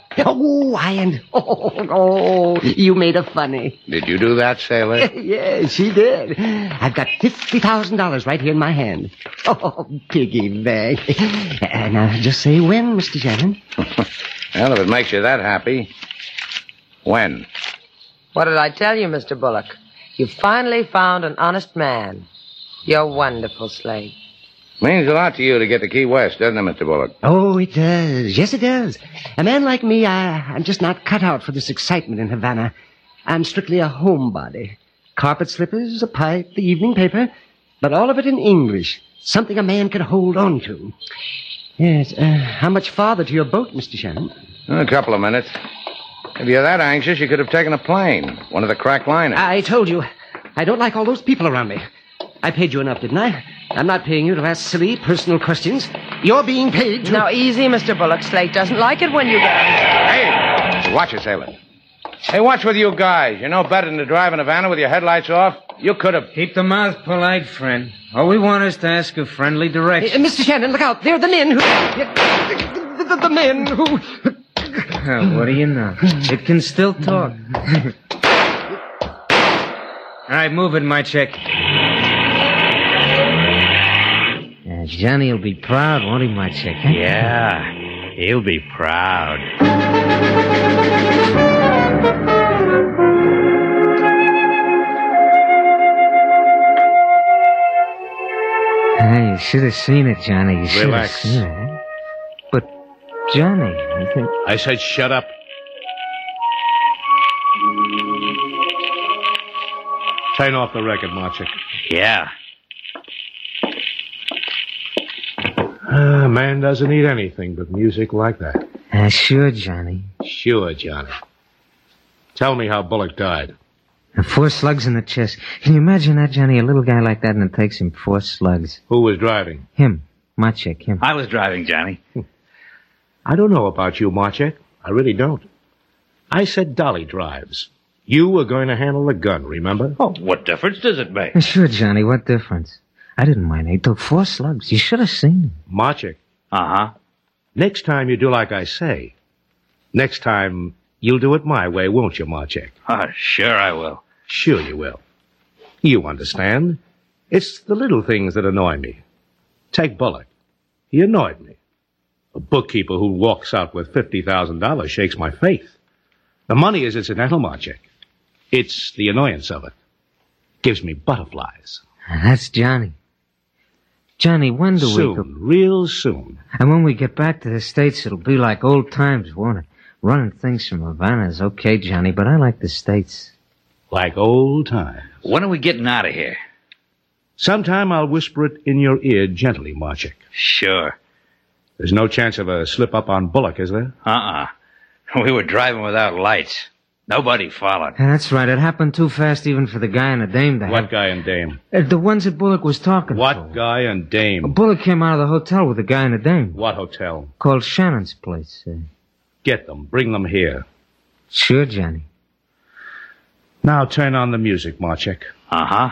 [SPEAKER 13] Oh, you made a funny.
[SPEAKER 7] Did you do that, sailor?
[SPEAKER 13] Yes, she did. I've got $50,000 right here in my hand. Oh, piggy bank. Now, just say when, Mr. Shannon.
[SPEAKER 7] Well, if it makes you that happy, when?
[SPEAKER 23] What did I tell you, Mr. Bullock? You finally found an honest man. You're wonderful, Slate.
[SPEAKER 7] Means a lot to you to get to Key West, doesn't it, Mr. Bullock?
[SPEAKER 13] Oh, it does. Yes, it does. A man like me, I'm just not cut out for this excitement in Havana. I'm strictly a homebody. Carpet slippers, a pipe, the evening paper, but all of it in English. Something a man can hold on to. Yes, how much farther to your boat, Mr. Shannon?
[SPEAKER 7] A couple of minutes. If you're that anxious, you could have taken a plane. One of the crack liners.
[SPEAKER 13] I told you, I don't like all those people around me. I paid you enough, didn't I? I'm not paying you to ask silly, personal questions. You're being paid to...
[SPEAKER 23] Now, easy, Mr. Bullock. Slate doesn't like it when you go.
[SPEAKER 7] Hey! Watch it, sailor. Hey, what's with you guys? You know better than to drive in Havana with your headlights off? You could have...
[SPEAKER 17] Keep the mouth polite, friend. All we want is to ask a friendly direction.
[SPEAKER 13] Mr. Shannon, look out. They're the men who... The men who...
[SPEAKER 17] What do you know? It can still talk. All right, move it, my chick. Johnny will be proud, won't he, my chick? Huh?
[SPEAKER 24] Yeah, he'll be proud.
[SPEAKER 17] Hey, you should have seen it, Johnny. You should have seen it. But, Johnny...
[SPEAKER 24] I said shut up.
[SPEAKER 25] Turn off the record, Marchik.
[SPEAKER 24] Yeah.
[SPEAKER 25] A man doesn't need anything but music like that.
[SPEAKER 17] Sure, Johnny.
[SPEAKER 25] Sure, Johnny. Tell me how Bullock died.
[SPEAKER 17] 4 slugs in the chest. Can you imagine that, Johnny? A little guy like that, and it takes him 4 slugs.
[SPEAKER 25] Who was driving?
[SPEAKER 17] Him. My chick, him.
[SPEAKER 24] I was driving, Johnny.
[SPEAKER 25] I don't know about you, Marchek. I really don't. I said Dolly drives. You were going to handle the gun, remember?
[SPEAKER 24] Oh, what difference does it make?
[SPEAKER 10] Sure, Johnny, what difference? I didn't mind. He took 4 slugs. You should have seen him.
[SPEAKER 25] Marchik.
[SPEAKER 24] Uh-huh.
[SPEAKER 25] Next time you do like I say. Next time you'll do it my way, won't you, Marchik?
[SPEAKER 24] Sure I will.
[SPEAKER 25] Sure you will. You understand. It's the little things that annoy me. Take Bullock. He annoyed me. A bookkeeper who walks out with $50,000 shakes my faith. The money is incidental, Marchik. It's the annoyance of it. Gives me butterflies.
[SPEAKER 10] That's Johnny. Johnny, when do we go?
[SPEAKER 25] Soon, real soon.
[SPEAKER 10] And when we get back to the States, it'll be like old times, won't it? Running things from Havana is okay, Johnny, but I like the States.
[SPEAKER 25] Like old times.
[SPEAKER 24] When are we getting out of here?
[SPEAKER 25] Sometime I'll whisper it in your ear gently, Marchik.
[SPEAKER 24] Sure.
[SPEAKER 25] There's no chance of a slip-up on Bullock, is there?
[SPEAKER 24] We were driving without lights. Nobody followed.
[SPEAKER 10] Yeah, that's right. It happened too fast even for the guy and the dame to
[SPEAKER 25] What guy and dame?
[SPEAKER 10] The ones that Bullock was talking to.
[SPEAKER 25] What guy and dame?
[SPEAKER 10] Bullock came out of the hotel with the guy and the dame.
[SPEAKER 25] What hotel?
[SPEAKER 10] Called Shannon's place.
[SPEAKER 25] Get them. Bring them here.
[SPEAKER 10] Sure, Johnny.
[SPEAKER 25] Now turn on the music, Marchik.
[SPEAKER 24] Uh-huh.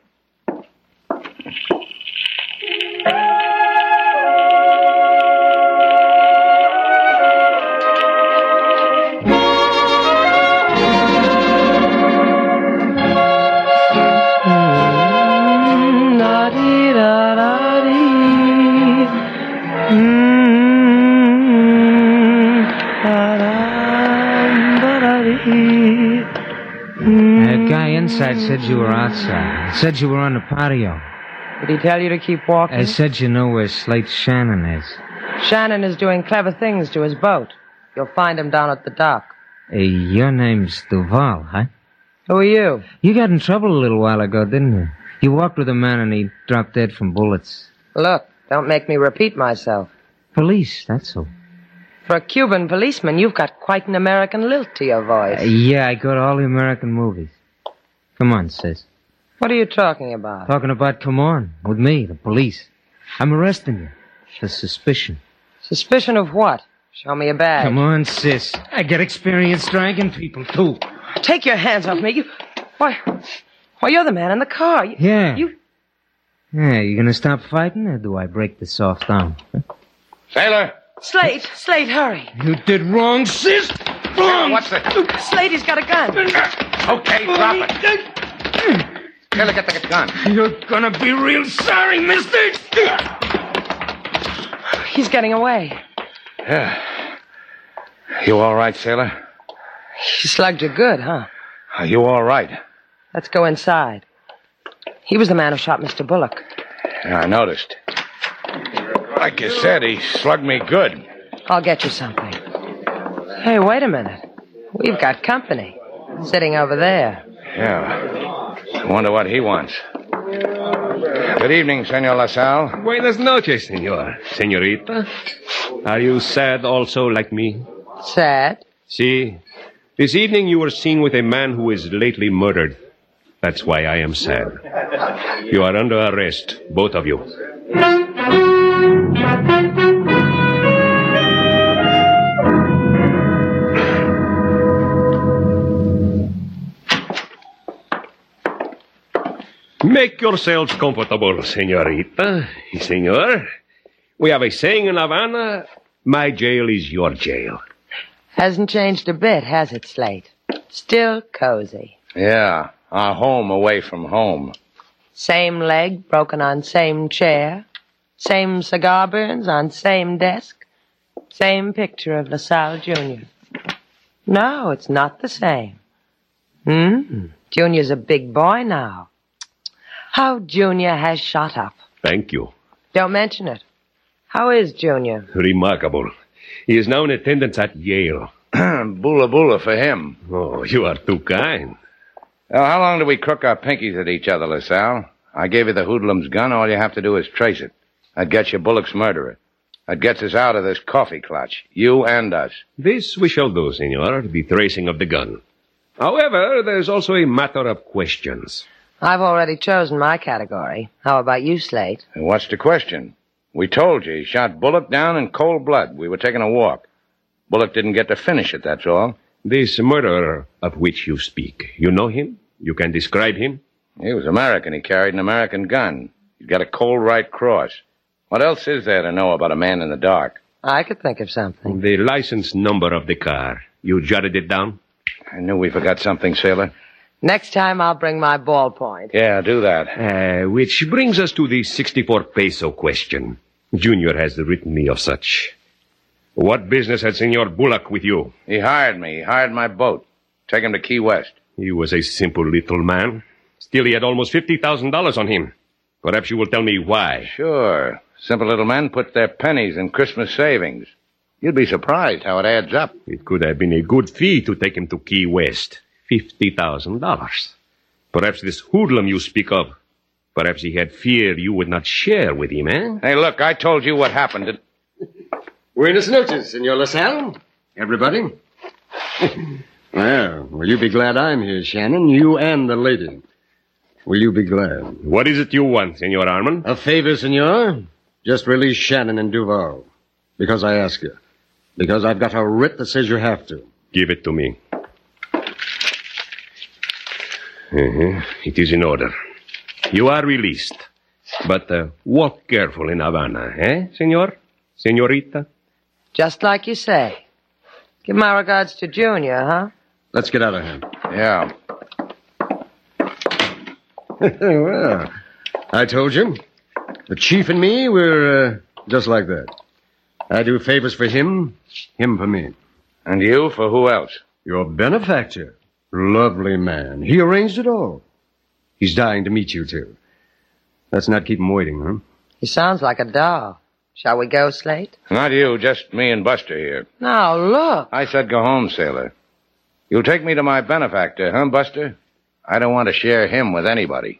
[SPEAKER 10] That guy inside said you were outside. Said you were on the patio.
[SPEAKER 23] Did he tell you to keep walking?
[SPEAKER 10] I said you know where Slate Shannon is.
[SPEAKER 23] Shannon is doing clever things to his boat. You'll find him down at the dock.
[SPEAKER 10] Your name's Duval, huh?
[SPEAKER 23] Who are you?
[SPEAKER 10] You got in trouble a little while ago, didn't you? You walked with a man and he dropped dead from bullets.
[SPEAKER 23] Look, don't make me repeat myself.
[SPEAKER 10] Police, that's all.
[SPEAKER 23] For a Cuban policeman, you've got quite an American lilt to your voice.
[SPEAKER 10] Yeah, I go to all the American movies. Come on, sis.
[SPEAKER 23] What are you talking about?
[SPEAKER 10] Talking about come on, with me, the police. I'm arresting you for suspicion.
[SPEAKER 23] Suspicion of what? Show me a badge.
[SPEAKER 10] Come on, sis. I get experience dragging people, too.
[SPEAKER 23] Take your hands off me. Why, you're the man in the car.
[SPEAKER 10] Yeah, you gonna stop fighting, or do I break the soft arm? Huh?
[SPEAKER 24] Sailor!
[SPEAKER 23] Slate, hurry.
[SPEAKER 10] You did wrong, sis! Wrong!
[SPEAKER 24] What's that?
[SPEAKER 23] Slate, he's got a gun.
[SPEAKER 24] Okay, drop it. Sailor, get the gun.
[SPEAKER 10] You're gonna be real sorry, mister!
[SPEAKER 23] He's getting away.
[SPEAKER 24] Yeah. You all right, Sailor?
[SPEAKER 23] He slugged you good, huh?
[SPEAKER 24] Are you all right?
[SPEAKER 23] Let's go inside. He was the man who shot Mr. Bullock.
[SPEAKER 24] Yeah, I noticed. Like you said, he slugged me good.
[SPEAKER 23] I'll get you something. Hey, wait a minute. We've got company. Sitting over there.
[SPEAKER 24] Yeah. I wonder what he wants. Good evening, Senor LaSalle.
[SPEAKER 11] Buenas noches, senor. Senorita. Are you sad also like me?
[SPEAKER 23] Sad?
[SPEAKER 11] See, this evening you were seen with a man who was lately murdered. That's why I am sad. You are under arrest, both of you. Make yourselves comfortable, senorita. Senor, we have a saying in Havana, my jail is your jail.
[SPEAKER 23] Hasn't changed a bit, has it, Slate? Still cozy.
[SPEAKER 24] Yeah, our home away from home.
[SPEAKER 23] Same leg broken on same chair. Same cigar burns on same desk. Same picture of LaSalle Jr. No, it's not the same. Junior's a big boy now. How Junior has shot up.
[SPEAKER 11] Thank you.
[SPEAKER 23] Don't mention it. How is Junior?
[SPEAKER 11] Remarkable. He is now in attendance at Yale.
[SPEAKER 24] Bula bula for him.
[SPEAKER 11] Oh, you are too kind.
[SPEAKER 24] Well, how long do we crook our pinkies at each other, LaSalle? I gave you the hoodlum's gun. All you have to do is trace it. That gets you Bullock's murderer. That gets us out of this coffee clutch. You and us.
[SPEAKER 11] This we shall do, senor, the tracing of the gun. However, there's also a matter of questions.
[SPEAKER 23] I've already chosen my category. How about you, Slate?
[SPEAKER 24] And what's the question? We told you he shot Bullock down in cold blood. We were taking a walk. Bullock didn't get to finish it, that's all.
[SPEAKER 11] This murderer of which you speak, you know him? You can describe him?
[SPEAKER 24] He was American. He carried an American gun. He's got a cold right cross. What else is there to know about a man in the dark?
[SPEAKER 23] I could think of something.
[SPEAKER 11] The license number of the car. You jotted it down?
[SPEAKER 24] I knew we forgot something, sailor.
[SPEAKER 23] Next time I'll bring my ballpoint.
[SPEAKER 24] Yeah, do that.
[SPEAKER 11] Which brings us to the 64 peso question. Junior has written me of such. What business had Senor Bullock with you?
[SPEAKER 24] He hired me. He hired my boat. Take him to Key West.
[SPEAKER 11] He was a simple little man. Still, he had almost $50,000 on him. Perhaps you will tell me why.
[SPEAKER 24] Sure. Simple little men put their pennies in Christmas savings. You'd be surprised how it adds up.
[SPEAKER 11] It could have been a good fee to take him to Key West. $50,000. Perhaps this hoodlum you speak of, perhaps he had fear you would not share with him, eh?
[SPEAKER 24] Hey, look, I told you what happened.
[SPEAKER 13] Buenas noches, Senor LaSalle. Everybody. Well, will you be glad I'm here, Shannon? You and the lady. Will you be glad?
[SPEAKER 11] What is it you want, Senor Armand?
[SPEAKER 13] A favor, Senor. Just release Shannon and Duval. Because I ask you. Because I've got a writ that says you have to.
[SPEAKER 11] Give it to me. It is in order. You are released. But walk careful in Havana, eh, senor? Senorita?
[SPEAKER 23] Just like you say. Give my regards to Junior, huh?
[SPEAKER 13] Let's get out of here.
[SPEAKER 24] Yeah.
[SPEAKER 13] Well, I told you. The chief and me, we're just like that. I do favors for him, him for me.
[SPEAKER 24] And you for who else?
[SPEAKER 13] Your benefactor. Lovely man. He arranged it all. He's dying to meet you, too. Let's not keep him waiting, huh?
[SPEAKER 23] He sounds like a doll. Shall we go, Slate?
[SPEAKER 24] Not you, just me and Buster here.
[SPEAKER 23] Now, look.
[SPEAKER 24] I said go home, sailor. You'll take me to my benefactor, huh, Buster? I don't want to share him with anybody.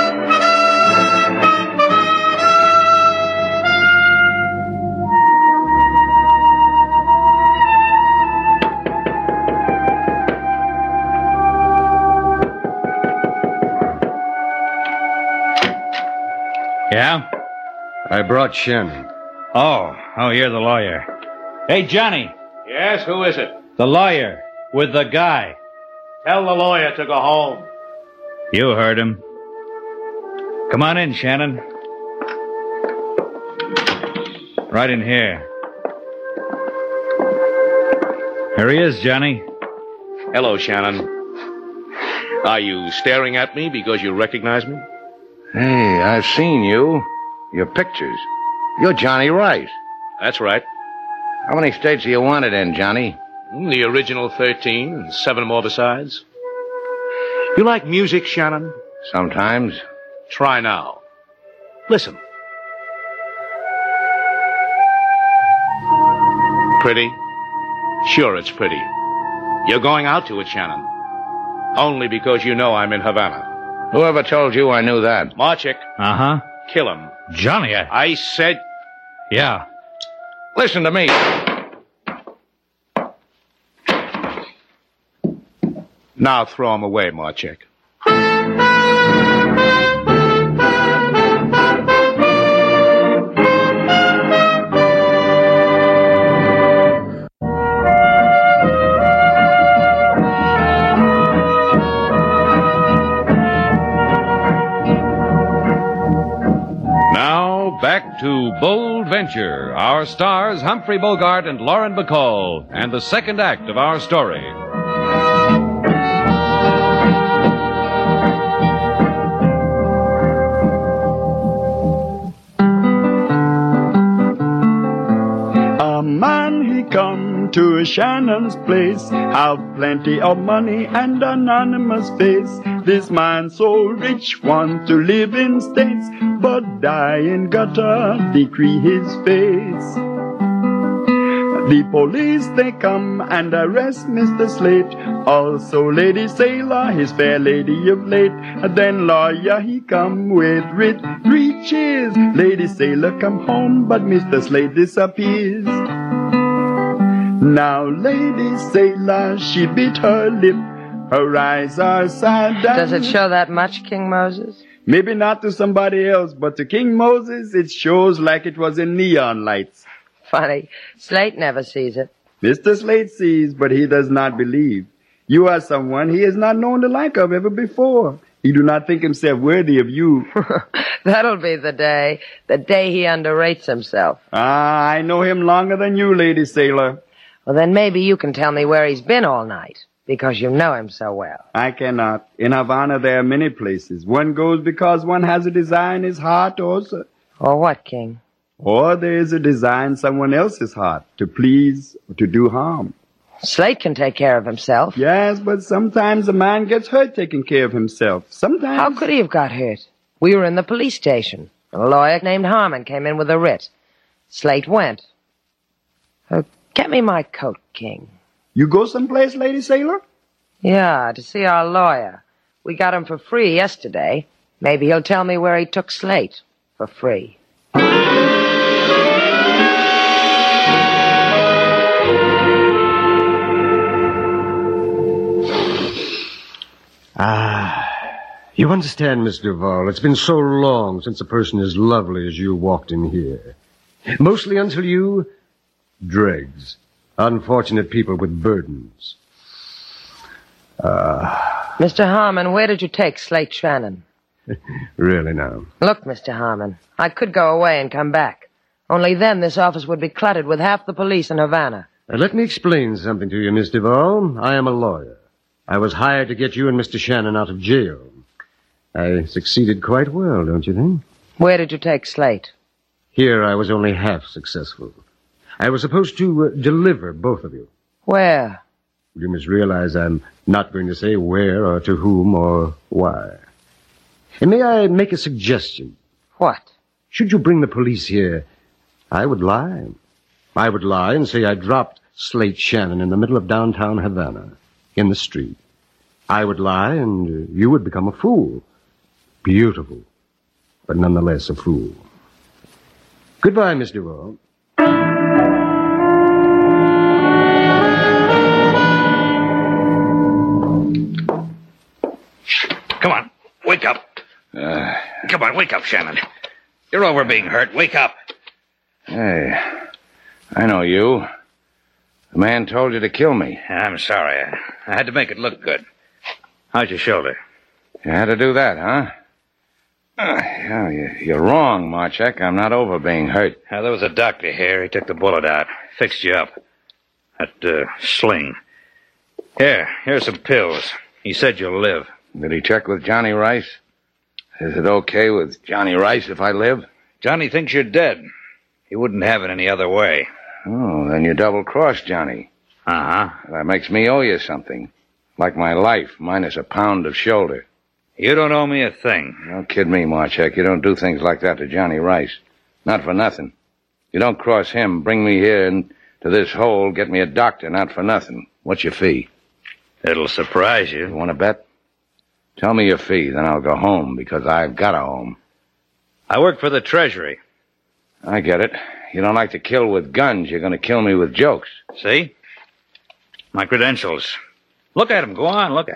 [SPEAKER 20] Yeah?
[SPEAKER 13] I brought Shannon.
[SPEAKER 20] Oh, you're the lawyer. Hey, Johnny.
[SPEAKER 24] Yes, who is it?
[SPEAKER 20] The lawyer with the guy.
[SPEAKER 24] Tell the lawyer to go home.
[SPEAKER 20] You heard him. Come on in, Shannon. Right in here. Here he is, Johnny.
[SPEAKER 11] Hello, Shannon. Are you staring at me because you recognize me?
[SPEAKER 24] Hey, I've seen you. Your pictures. You're Johnny Rice.
[SPEAKER 11] That's right.
[SPEAKER 24] How many states do you want it in, Johnny?
[SPEAKER 11] The original 13 and 7 more besides. You like music, Shannon?
[SPEAKER 24] Sometimes.
[SPEAKER 11] Try now. Listen. Pretty? Sure, it's pretty. You're going out to it, Shannon. Only because you know I'm in Havana.
[SPEAKER 24] Whoever told you I knew that?
[SPEAKER 11] Marchik.
[SPEAKER 20] Uh-huh.
[SPEAKER 11] Kill him.
[SPEAKER 20] Johnny,
[SPEAKER 11] I said...
[SPEAKER 20] Yeah.
[SPEAKER 24] Listen to me.
[SPEAKER 11] Now throw him away, Marchik.
[SPEAKER 8] Back to Bold Venture, our stars Humphrey Bogart and Lauren Bacall, and the second act of our story.
[SPEAKER 9] A man he come to Shannon's place, have plenty of money and anonymous face. This man so rich want to live in states, but die in gutter, decree his face. The police they come and arrest Mr. Slate, also Lady Sailor, his fair lady of late. Then lawyer he come with writ, 3 cheers. Lady Sailor come home, but Mr. Slate disappears. Now Lady Sailor, she bit her lip, her eyes are sad.
[SPEAKER 23] Does it show that much, King Moses?
[SPEAKER 9] Maybe not to somebody else, but to King Moses, it shows like it was in neon lights.
[SPEAKER 23] Funny. Slate never sees it.
[SPEAKER 9] Mr. Slate sees, but he does not believe. You are someone he has not known the like of ever before. He do not think himself worthy of you.
[SPEAKER 23] That'll be the day he underrates himself.
[SPEAKER 9] Ah, I know him longer than you, Lady Sailor.
[SPEAKER 23] Well, then maybe you can tell me where he's been all night, because you know him so well.
[SPEAKER 9] I cannot. In Havana, there are many places. One goes because one has a desire in his heart also.
[SPEAKER 23] Or what, King?
[SPEAKER 9] Or there is a desire in someone else's heart, to please or to do harm.
[SPEAKER 23] Slate can take care of himself.
[SPEAKER 9] Yes, but sometimes a man gets hurt taking care of himself. Sometimes...
[SPEAKER 23] How could he have got hurt? We were in the police station. A lawyer named Harmon came in with a writ. Slate went. Get me my coat, King.
[SPEAKER 9] You go someplace, Lady Sailor?
[SPEAKER 23] Yeah, to see our lawyer. We got him for free yesterday. Maybe he'll tell me where he took Slate. For free.
[SPEAKER 4] You understand, Miss Duval, it's been so long since a person as lovely as you walked in here. Mostly until you... dregs. Unfortunate people with burdens.
[SPEAKER 23] Mr. Harmon, where did you take Slate Shannon?
[SPEAKER 4] Really now?
[SPEAKER 23] Look, Mr. Harmon, I could go away and come back. Only then this office would be cluttered with half the police in Havana.
[SPEAKER 4] Let me explain something to you, Miss Duval. I am a lawyer. I was hired to get you and Mr. Shannon out of jail. I succeeded quite well, don't you think?
[SPEAKER 23] Where did you take Slate?
[SPEAKER 4] Here I was only half successful. I was supposed to deliver both of you.
[SPEAKER 23] Where?
[SPEAKER 4] You must realize I'm not going to say where or to whom or why. And may I make a suggestion?
[SPEAKER 23] What?
[SPEAKER 4] Should you bring the police here, I would lie. I would lie and say I dropped Slate Shannon in the middle of downtown Havana, in the street. I would lie and you would become a fool. Beautiful, but nonetheless a fool. Goodbye, Miss Duval.
[SPEAKER 7] Come on, wake up. Come on, wake up, Shannon. You're over being hurt. Wake up.
[SPEAKER 24] Hey, I know you. The man told you to kill me.
[SPEAKER 7] I'm sorry. I had to make it look good. How's your shoulder?
[SPEAKER 24] You had to do that, huh? You're wrong, Marchek. I'm not over being hurt.
[SPEAKER 7] There was a doctor here. He took the bullet out. Fixed you up. That sling. Here's some pills. He said you'll live.
[SPEAKER 24] Did he check with Johnny Rice? Is it okay with Johnny Rice if I live?
[SPEAKER 7] Johnny thinks you're dead. He wouldn't have it any other way.
[SPEAKER 24] Oh, then you double-crossed Johnny.
[SPEAKER 7] Uh-huh.
[SPEAKER 24] That makes me owe you something. Like my life, minus a pound of shoulder.
[SPEAKER 7] You don't owe me a thing.
[SPEAKER 24] Don't kid me, Marchek. You don't do things like that to Johnny Rice. Not for nothing. You don't cross him, bring me here into this hole, get me a doctor, not for nothing. What's your fee?
[SPEAKER 7] It'll surprise you.
[SPEAKER 24] You want to bet? Tell me your fee, then I'll go home, because I've got a home.
[SPEAKER 7] I work for the Treasury.
[SPEAKER 24] I get it. You don't like to kill with guns. You're going to kill me with jokes.
[SPEAKER 7] See? My credentials. Look at them. Go on, look at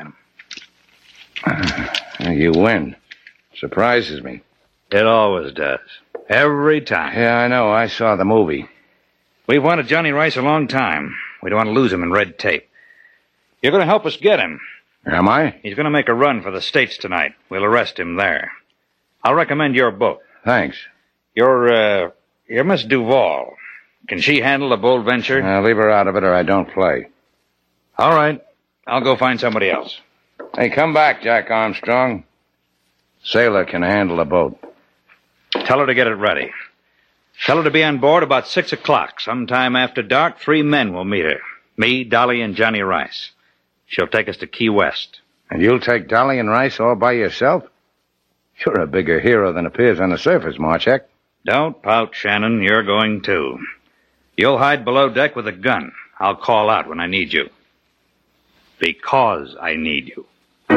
[SPEAKER 7] them.
[SPEAKER 24] You win. Surprises me.
[SPEAKER 7] It always does. Every time.
[SPEAKER 24] Yeah, I know. I saw the movie.
[SPEAKER 7] We've wanted Johnny Rice a long time. We don't want to lose him in red tape. You're going to help us get him.
[SPEAKER 24] Am I?
[SPEAKER 7] He's going to make a run for the States tonight. We'll arrest him there. I'll recommend your book.
[SPEAKER 24] Thanks.
[SPEAKER 7] You're Miss Duval. Can she handle a bold venture?
[SPEAKER 24] Leave her out of it or I don't play.
[SPEAKER 7] All right. I'll go find somebody else.
[SPEAKER 24] Hey, come back, Jack Armstrong. Sailor can handle a boat.
[SPEAKER 7] Tell her to get it ready. Tell her to be on board about 6 o'clock. Sometime after dark, 3 men will meet her. Me, Dolly, and Johnny Rice. She'll take us to Key West.
[SPEAKER 24] And you'll take Dolly and Rice all by yourself? You're a bigger hero than appears on the surface, Marchek.
[SPEAKER 7] Don't pout, Shannon. You're going too. You'll hide below deck with a gun. I'll call out when I need you. Because I need you.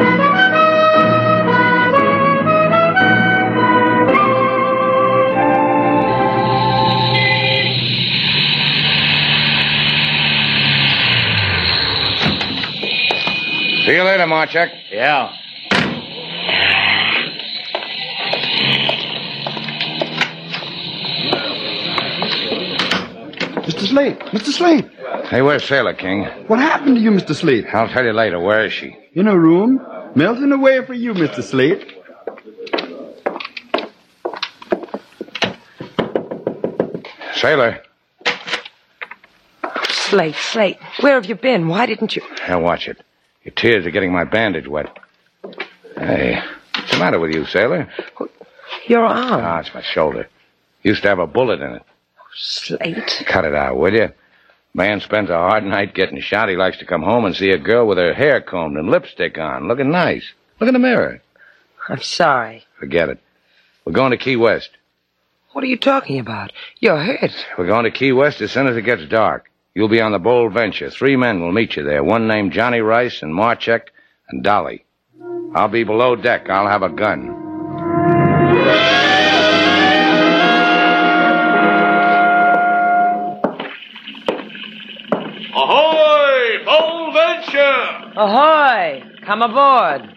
[SPEAKER 24] See you later, Marchek.
[SPEAKER 7] Yeah.
[SPEAKER 9] Mr. Slate! Mr. Slate!
[SPEAKER 24] Hey, where's Sailor King?
[SPEAKER 9] What happened to you, Mr. Slate?
[SPEAKER 24] I'll tell you later. Where is she?
[SPEAKER 9] In a room, melting away for you, Mr. Slate.
[SPEAKER 24] Sailor.
[SPEAKER 23] Slate, where have you been? Why didn't you?
[SPEAKER 24] Here, watch it. Your tears are getting my bandage wet. Hey, what's the matter with you, Sailor?
[SPEAKER 23] Your arm.
[SPEAKER 24] Ah, it's my shoulder. Used to have a bullet in it.
[SPEAKER 23] Slate.
[SPEAKER 24] Cut it out, will you? Man spends a hard night getting shot. He likes to come home and see a girl with her hair combed and lipstick on, looking nice. Look in the mirror.
[SPEAKER 23] I'm sorry.
[SPEAKER 24] Forget it. We're going to Key West.
[SPEAKER 23] What are you talking about? You're hurt.
[SPEAKER 24] We're going to Key West as soon as it gets dark. You'll be on the Bold Venture. 3 men will meet you there. One named Johnny Rice and Marchek and Dolly. I'll be below deck. I'll have a gun.
[SPEAKER 11] Ahoy! Bold Venture!
[SPEAKER 23] Ahoy! Come aboard.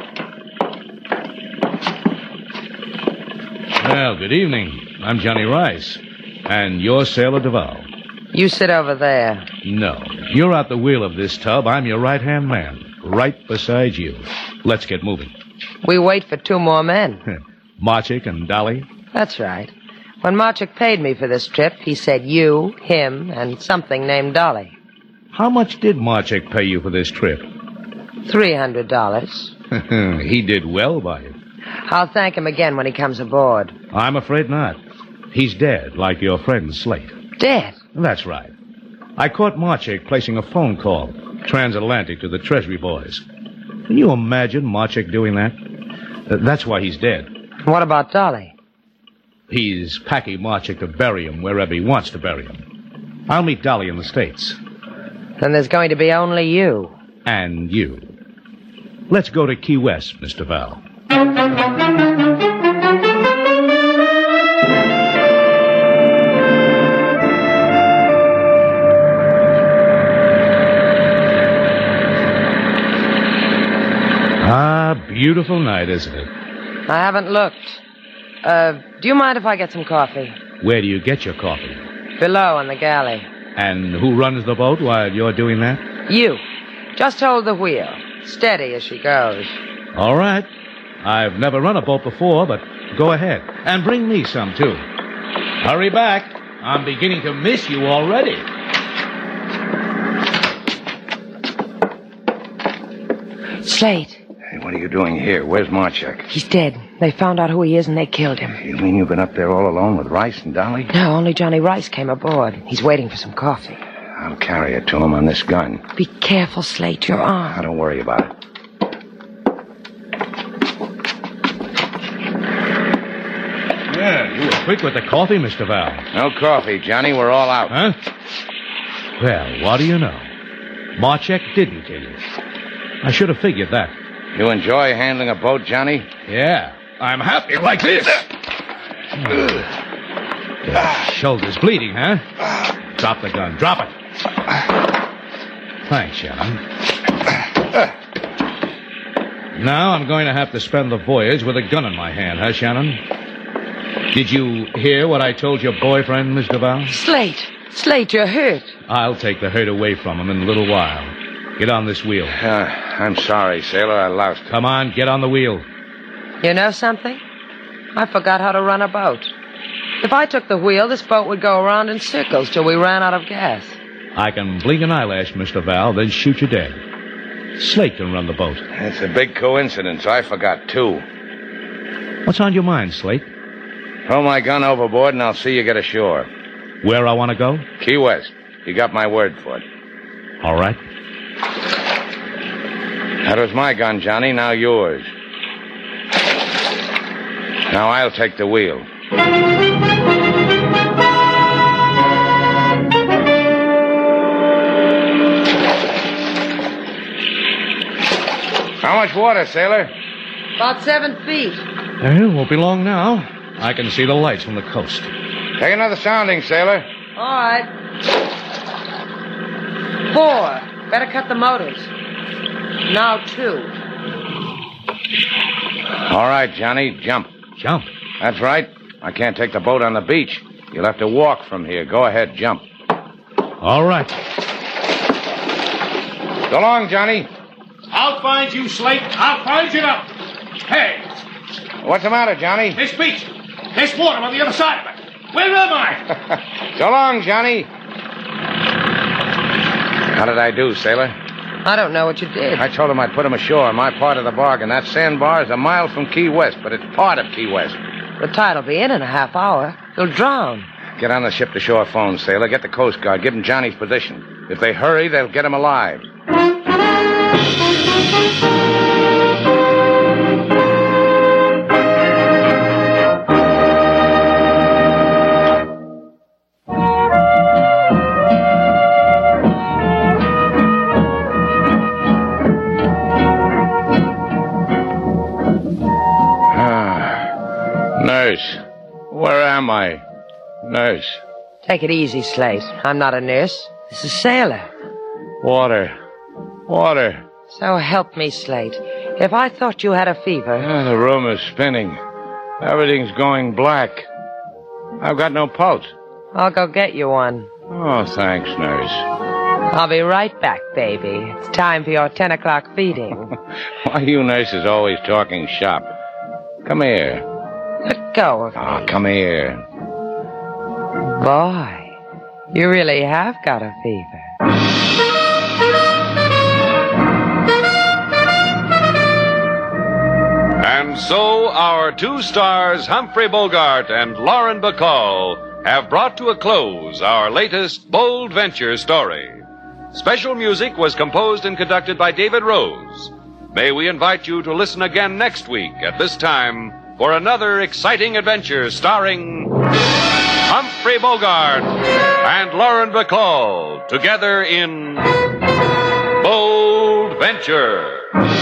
[SPEAKER 25] Well, good evening. I'm Johnny Rice. And you're Sailor Duval.
[SPEAKER 23] You sit over there.
[SPEAKER 25] No. You're at the wheel of this tub. I'm your right-hand man. Right beside you. Let's get moving.
[SPEAKER 23] We wait for 2 more men.
[SPEAKER 25] Marchik and Dolly?
[SPEAKER 23] That's right. When Marchik paid me for this trip, he said you, him, and something named Dolly.
[SPEAKER 25] How much did Marchik pay you for this trip?
[SPEAKER 23] $300.
[SPEAKER 25] He did well by it.
[SPEAKER 23] I'll thank him again when he comes aboard.
[SPEAKER 25] I'm afraid not. He's dead, like your friend Slate.
[SPEAKER 23] Dead?
[SPEAKER 25] That's right. I caught Marchik placing a phone call, transatlantic, to the Treasury boys. Can you imagine Marchik doing that? That's why he's dead.
[SPEAKER 23] What about Dolly?
[SPEAKER 25] He's packing Marchik to bury him wherever he wants to bury him. I'll meet Dolly in the States.
[SPEAKER 23] Then there's going to be only you.
[SPEAKER 25] And you. Let's go to Key West, Mr. Val. Beautiful night, isn't it?
[SPEAKER 23] I haven't looked. Do you mind if I get some coffee?
[SPEAKER 25] Where do you get your coffee?
[SPEAKER 23] Below on the galley.
[SPEAKER 25] And who runs the boat while you're doing that?
[SPEAKER 23] You. Just hold the wheel. Steady as she goes.
[SPEAKER 25] All right. I've never run a boat before, but go ahead. And bring me some, too. Hurry back. I'm beginning to miss you already.
[SPEAKER 23] Slate.
[SPEAKER 24] Hey, what are you doing here? Where's Marchek?
[SPEAKER 23] He's dead. They found out who he is and they killed him.
[SPEAKER 24] You mean you've been up there all alone with Rice and Dolly?
[SPEAKER 23] No, only Johnny Rice came aboard. He's waiting for some coffee.
[SPEAKER 24] I'll carry it to him on this gun.
[SPEAKER 23] Be careful, Slate. Your arm.
[SPEAKER 24] Don't worry about it.
[SPEAKER 25] Yeah, you were quick with the coffee, Mr. Val.
[SPEAKER 24] No coffee, Johnny. We're all out.
[SPEAKER 25] Huh? Well, what do you know? Marchek didn't kill you. I should have figured that.
[SPEAKER 24] You enjoy handling a boat, Johnny?
[SPEAKER 25] Yeah. I'm happy like this. Shoulder's bleeding, huh? Drop the gun. Drop it. Thanks, Shannon. Now I'm going to have to spend the voyage with a gun in my hand, huh, Shannon? Did you hear what I told your boyfriend, Miss Duval?
[SPEAKER 23] Slate, you're hurt.
[SPEAKER 25] I'll take the hurt away from him in a little while. Get on this wheel.
[SPEAKER 24] I'm sorry, sailor. I lost it.
[SPEAKER 25] Come on, get on the wheel.
[SPEAKER 23] You know something? I forgot how to run a boat. If I took the wheel, this boat would go around in circles till we ran out of gas.
[SPEAKER 25] I can blink an eyelash, Mr. Val, then shoot you dead. Slate can run the boat.
[SPEAKER 24] It's a big coincidence. I forgot, too.
[SPEAKER 25] What's on your mind, Slate?
[SPEAKER 24] Throw my gun overboard and I'll see you get ashore.
[SPEAKER 25] Where I want to go?
[SPEAKER 24] Key West. You got my word for it.
[SPEAKER 25] All right.
[SPEAKER 24] That was my gun, Johnny. Now yours. Now I'll take the wheel. How much water, sailor?
[SPEAKER 23] About 7 feet.
[SPEAKER 25] It won't be long now. I can see the lights from the coast.
[SPEAKER 24] Take another sounding, sailor.
[SPEAKER 23] All right. 4. Better cut the motors. Now 2.
[SPEAKER 24] All right, Johnny, jump.
[SPEAKER 25] Jump?
[SPEAKER 24] That's right. I can't take the boat on the beach. You'll have to walk from here. Go ahead, jump.
[SPEAKER 25] All right.
[SPEAKER 24] So long, Johnny.
[SPEAKER 11] I'll find you, Slate. I'll find you now. Hey,
[SPEAKER 24] What's the matter, Johnny?
[SPEAKER 11] Miss Beach, there's water on the other side of it. Where am I?
[SPEAKER 24] So long, Johnny. How did I do, sailor?
[SPEAKER 23] I don't know what you did.
[SPEAKER 24] I told him I'd put him ashore, my part of the bargain. That sandbar is a mile from Key West, but it's part of Key West.
[SPEAKER 23] The tide'll be in a half hour. You'll drown.
[SPEAKER 24] Get on the ship-to-shore phone, sailor. Get the Coast Guard. Give them Johnny's position. If they hurry, they'll get him alive. Nurse, where am I? Nurse.
[SPEAKER 23] Take it easy, Slate. I'm not a nurse. This is Sailor.
[SPEAKER 24] Water.
[SPEAKER 23] So help me, Slate. If I thought you had a fever...
[SPEAKER 24] The room is spinning. Everything's going black. I've got no pulse.
[SPEAKER 23] I'll go get you one.
[SPEAKER 24] Oh, thanks, nurse.
[SPEAKER 23] I'll be right back, baby. It's time for your 10 o'clock feeding.
[SPEAKER 24] Why are you nurses always talking shop? Come here.
[SPEAKER 23] Let go of me.
[SPEAKER 24] Oh, come here.
[SPEAKER 23] Boy, you really have got a fever.
[SPEAKER 8] And so our two stars, Humphrey Bogart and Lauren Bacall, have brought to a close our latest bold venture story. Special music was composed and conducted by David Rose. May we invite you to listen again next week at this time for another exciting adventure starring Humphrey Bogart and Lauren Bacall together in Bold Venture.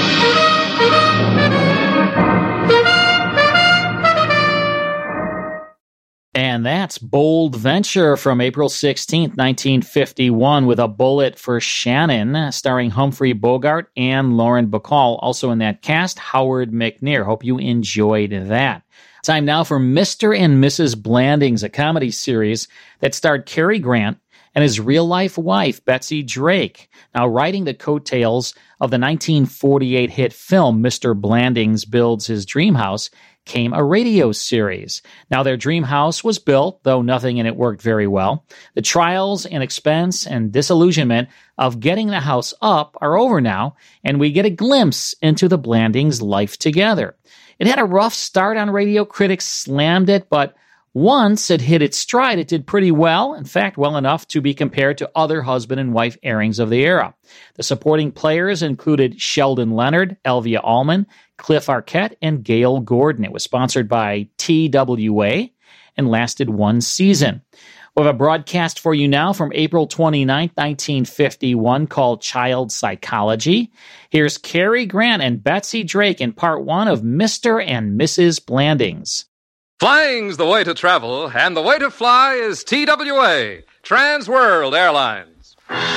[SPEAKER 1] And that's Bold Venture from April 16th, 1951, with A Bullet for Shannon, starring Humphrey Bogart and Lauren Bacall. Also in that cast, Howard McNear. Hope you enjoyed that. Time now for Mr. and Mrs. Blandings, a comedy series that starred Cary Grant and his real-life wife, Betsy Drake. Now, riding the coattails of the 1948 hit film Mr. Blandings Builds His Dream House came a radio series. Now, their dream house was built, though nothing in it worked very well. The trials and expense and disillusionment of getting the house up are over now, and we get a glimpse into the Blandings' life together. It had a rough start on radio. Critics slammed it, but once it hit its stride, it did pretty well. In fact, well enough to be compared to other husband and wife airings of the era. The supporting players included Sheldon Leonard, Elvia Allman, Cliff Arquette, and Gail Gordon. It was sponsored by TWA and lasted one season. We have a broadcast for you now from April 29, 1951, called Child Psychology. Here's Cary Grant and Betsy Drake in part one of Mr. and Mrs. Blandings.
[SPEAKER 6] Flying's the way to travel, and the way to fly is TWA, Trans World Airlines.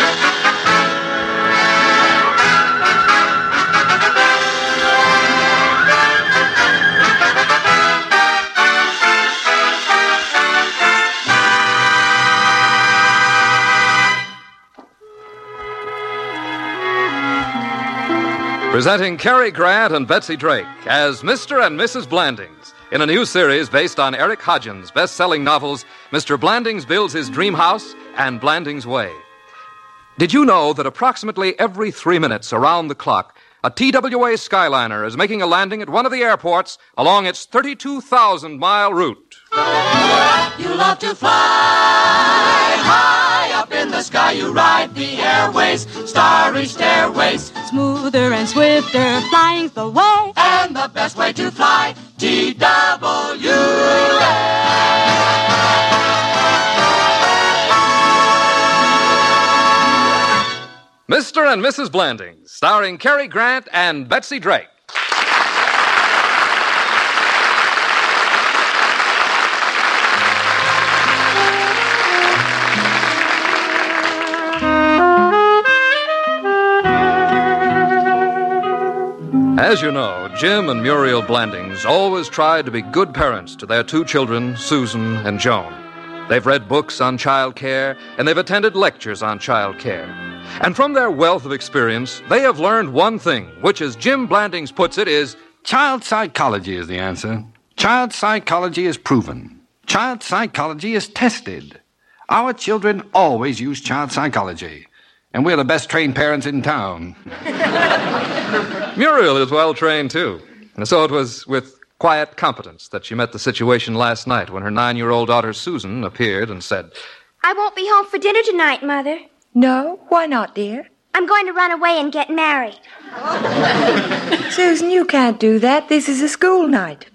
[SPEAKER 6] Presenting Cary Grant and Betsy Drake as Mr. and Mrs. Blandings in a new series based on Eric Hodgins' best-selling novels, Mr. Blandings Builds His Dream House and Blandings Way. Did you know that approximately every 3 minutes around the clock, a TWA Skyliner is making a landing at one of the airports along its 32,000-mile route?
[SPEAKER 12] You love to fly high up in the sky. You ride the airways, starry stairways.
[SPEAKER 15] Smoother and swifter, flying's the way.
[SPEAKER 12] And the best way to fly, TWA.
[SPEAKER 6] Mr. and Mrs. Blandings, starring Cary Grant and Betsy Drake. As you know, Jim and Muriel Blandings always tried to be good parents to their two children, Susan and Joan. They've read books on child care, and they've attended lectures on child care. And from their wealth of experience, they have learned one thing, which, as Jim Blandings puts it, is
[SPEAKER 5] child psychology is the answer. Child psychology is proven. Child psychology is tested. Our children always use child psychology, and we're the best trained parents in town.
[SPEAKER 6] Muriel is well trained, too. And so it was with quiet competence that she met the situation last night when her 9-year-old daughter Susan appeared and said,
[SPEAKER 14] I won't be home for dinner tonight, Mother.
[SPEAKER 23] No? Why not, dear?
[SPEAKER 14] I'm going to run away and get married.
[SPEAKER 23] Susan, you can't do that. This is a school night.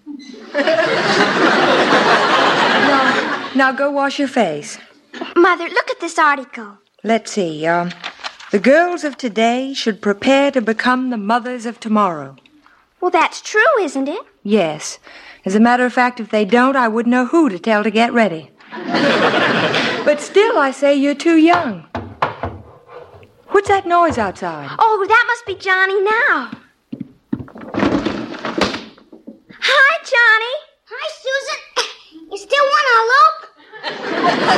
[SPEAKER 23] Now go wash your face.
[SPEAKER 14] Mother, look at this article.
[SPEAKER 23] Let's see. The girls of today should prepare to become the mothers of tomorrow.
[SPEAKER 14] Well, that's true, isn't it?
[SPEAKER 23] Yes. As a matter of fact, if they don't, I wouldn't know who to tell to get ready. But still, I say you're too young. What's that noise outside?
[SPEAKER 14] Oh, that must be Johnny now. Hi, Johnny.
[SPEAKER 16] Hi, Susan. You still want to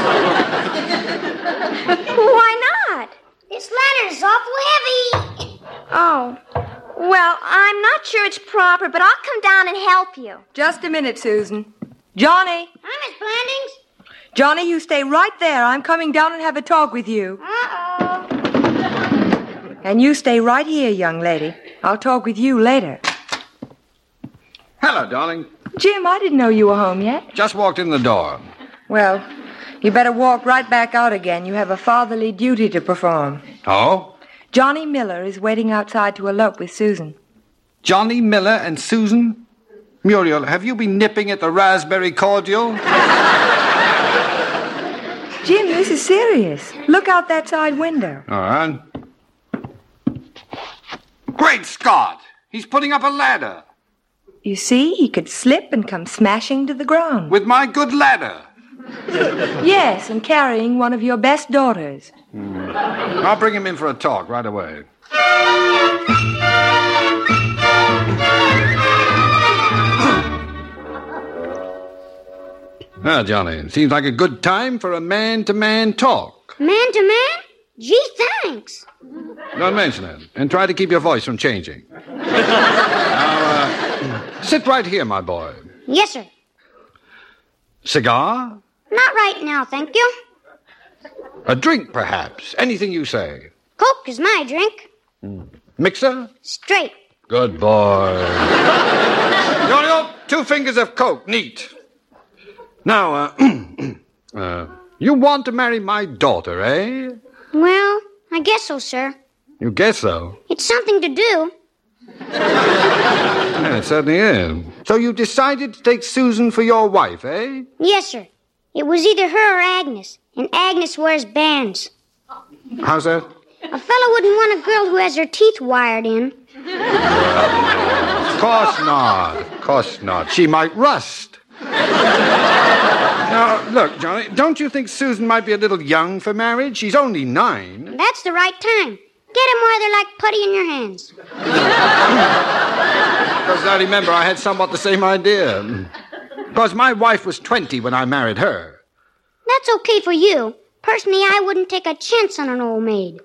[SPEAKER 16] elope?
[SPEAKER 14] Why not?
[SPEAKER 16] This ladder's awful heavy.
[SPEAKER 14] Oh. Well, I'm not sure it's proper, but I'll come down and help you.
[SPEAKER 23] Just a minute, Susan. Johnny.
[SPEAKER 16] Hi, Miss Blandings.
[SPEAKER 23] Johnny, you stay right there. I'm coming down and have a talk with you.
[SPEAKER 16] Uh-oh.
[SPEAKER 23] And you stay right here, young lady. I'll talk with you later.
[SPEAKER 5] Hello, darling.
[SPEAKER 23] Jim, I didn't know you were home yet.
[SPEAKER 5] Just walked in the door.
[SPEAKER 23] Well, you better walk right back out again. You have a fatherly duty to perform.
[SPEAKER 5] Oh?
[SPEAKER 23] Johnny Miller is waiting outside to elope with Susan.
[SPEAKER 5] Johnny Miller and Susan? Muriel, have you been nipping at the raspberry cordial?
[SPEAKER 23] Jim, this is serious. Look out that side window.
[SPEAKER 5] All right. Great Scott! He's putting up a ladder.
[SPEAKER 23] You see, he could slip and come smashing to the ground.
[SPEAKER 5] With my good ladder.
[SPEAKER 23] Yes, and carrying one of your best daughters.
[SPEAKER 5] I'll bring him in for a talk right away. Now, Johnny, it seems like a good time for a man-to-man talk.
[SPEAKER 16] Man-to-man? Gee, thanks.
[SPEAKER 5] Don't mention it, and try to keep your voice from changing. Now, sit right here, my boy.
[SPEAKER 16] Yes, sir.
[SPEAKER 5] Cigar?
[SPEAKER 16] Not right now, thank you.
[SPEAKER 5] A drink, perhaps. Anything you say.
[SPEAKER 16] Coke is my drink.
[SPEAKER 5] Mixer?
[SPEAKER 16] Straight.
[SPEAKER 5] Good boy. Yo, 2 fingers of Coke. Neat. Now, you want to marry my daughter, eh?
[SPEAKER 16] Well, I guess so, sir.
[SPEAKER 5] You guess so?
[SPEAKER 16] It's something to do.
[SPEAKER 5] Yeah, it certainly is. So you decided to take Susan for your wife, eh?
[SPEAKER 16] Yes, sir. It was either her or Agnes, and Agnes wears bands.
[SPEAKER 5] How's that?
[SPEAKER 16] A fellow wouldn't want a girl who has her teeth wired in.
[SPEAKER 5] Of course not. Of course not. She might rust. Now, look, Johnny, don't you think Susan might be a little young for marriage? She's only 9.
[SPEAKER 16] That's the right time. Get them while they're like putty in your hands.
[SPEAKER 5] Because I remember I had somewhat the same idea. Because my wife was 20 when I married her.
[SPEAKER 16] That's okay for you. Personally, I wouldn't take a chance on an old maid.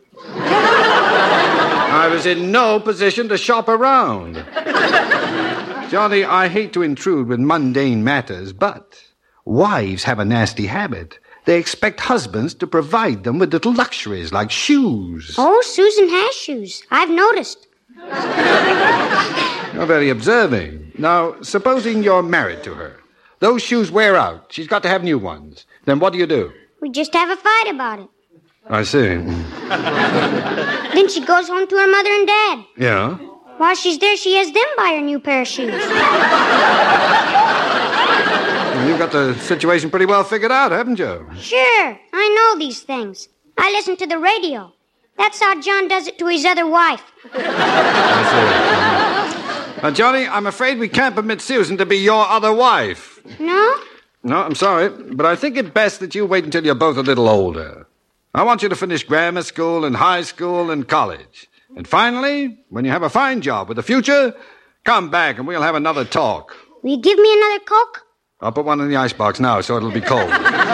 [SPEAKER 5] I was in no position to shop around. Johnny, I hate to intrude with mundane matters, but wives have a nasty habit. They expect husbands to provide them with little luxuries like shoes.
[SPEAKER 16] Oh, Susan has shoes. I've noticed.
[SPEAKER 5] You're very observing. Now, supposing you're married to her. Those shoes wear out. She's got to have new ones. Then what do?
[SPEAKER 16] We just have a fight about it.
[SPEAKER 5] I see.
[SPEAKER 16] Then she goes home to her mother and dad.
[SPEAKER 5] Yeah?
[SPEAKER 16] While she's there, she has them buy her new pair of shoes.
[SPEAKER 5] You've got the situation pretty well figured out, haven't you?
[SPEAKER 16] Sure, I know these things. I listen to the radio. That's how John does it to his other wife.
[SPEAKER 5] I see. Johnny, I'm afraid we can't permit Susan to be your other wife.
[SPEAKER 16] No?
[SPEAKER 5] No, I'm sorry, but I think it best that you wait until you're both a little older. I want you to finish grammar school and high school and college. And finally, when you have a fine job with a future, come back and we'll have another talk.
[SPEAKER 16] Will you give me another Coke?
[SPEAKER 5] I'll put one in the icebox now so it'll be cold.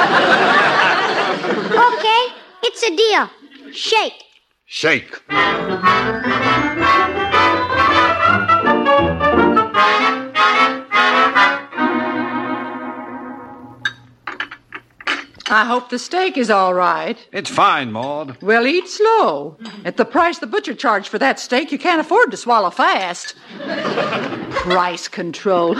[SPEAKER 16] Okay, it's a deal. Shake.
[SPEAKER 5] Shake.
[SPEAKER 3] I hope the steak is all right.
[SPEAKER 5] It's fine, Maud.
[SPEAKER 3] Well, eat slow. At the price the butcher charged for that steak, you can't afford to swallow fast. Price control.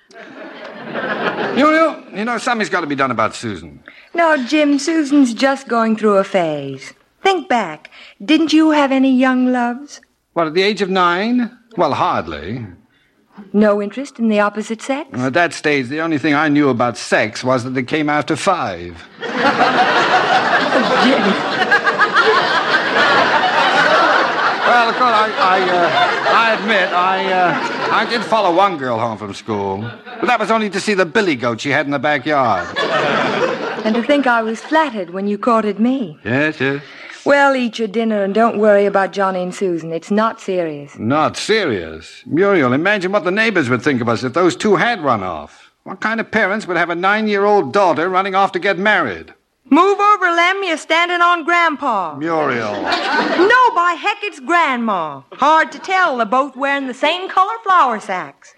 [SPEAKER 5] You know, something's got to be done about Susan.
[SPEAKER 18] No, Jim, Susan's just going through a phase. Think back. Didn't you have any young loves?
[SPEAKER 5] What, at the age of 9? Well, hardly.
[SPEAKER 18] No interest in the opposite sex?
[SPEAKER 5] At that stage, the only thing I knew about sex was that it came after 5. Well, of course, I admit, I did follow one girl home from school. But that was only to see the billy goat she had in the backyard.
[SPEAKER 18] And to think I was flattered when you courted me.
[SPEAKER 5] Yes.
[SPEAKER 18] Well, eat your dinner and don't worry about Johnny and Susan. It's not serious.
[SPEAKER 5] Not serious? Muriel, imagine what the neighbors would think of us if those two had run off. What kind of parents would have a 9-year-old daughter running off to get married?
[SPEAKER 18] Move over, Lem. You're standing on Grandpa.
[SPEAKER 5] Muriel.
[SPEAKER 18] No, by heck, it's Grandma. Hard to tell. They're both wearing the same color flour sacks.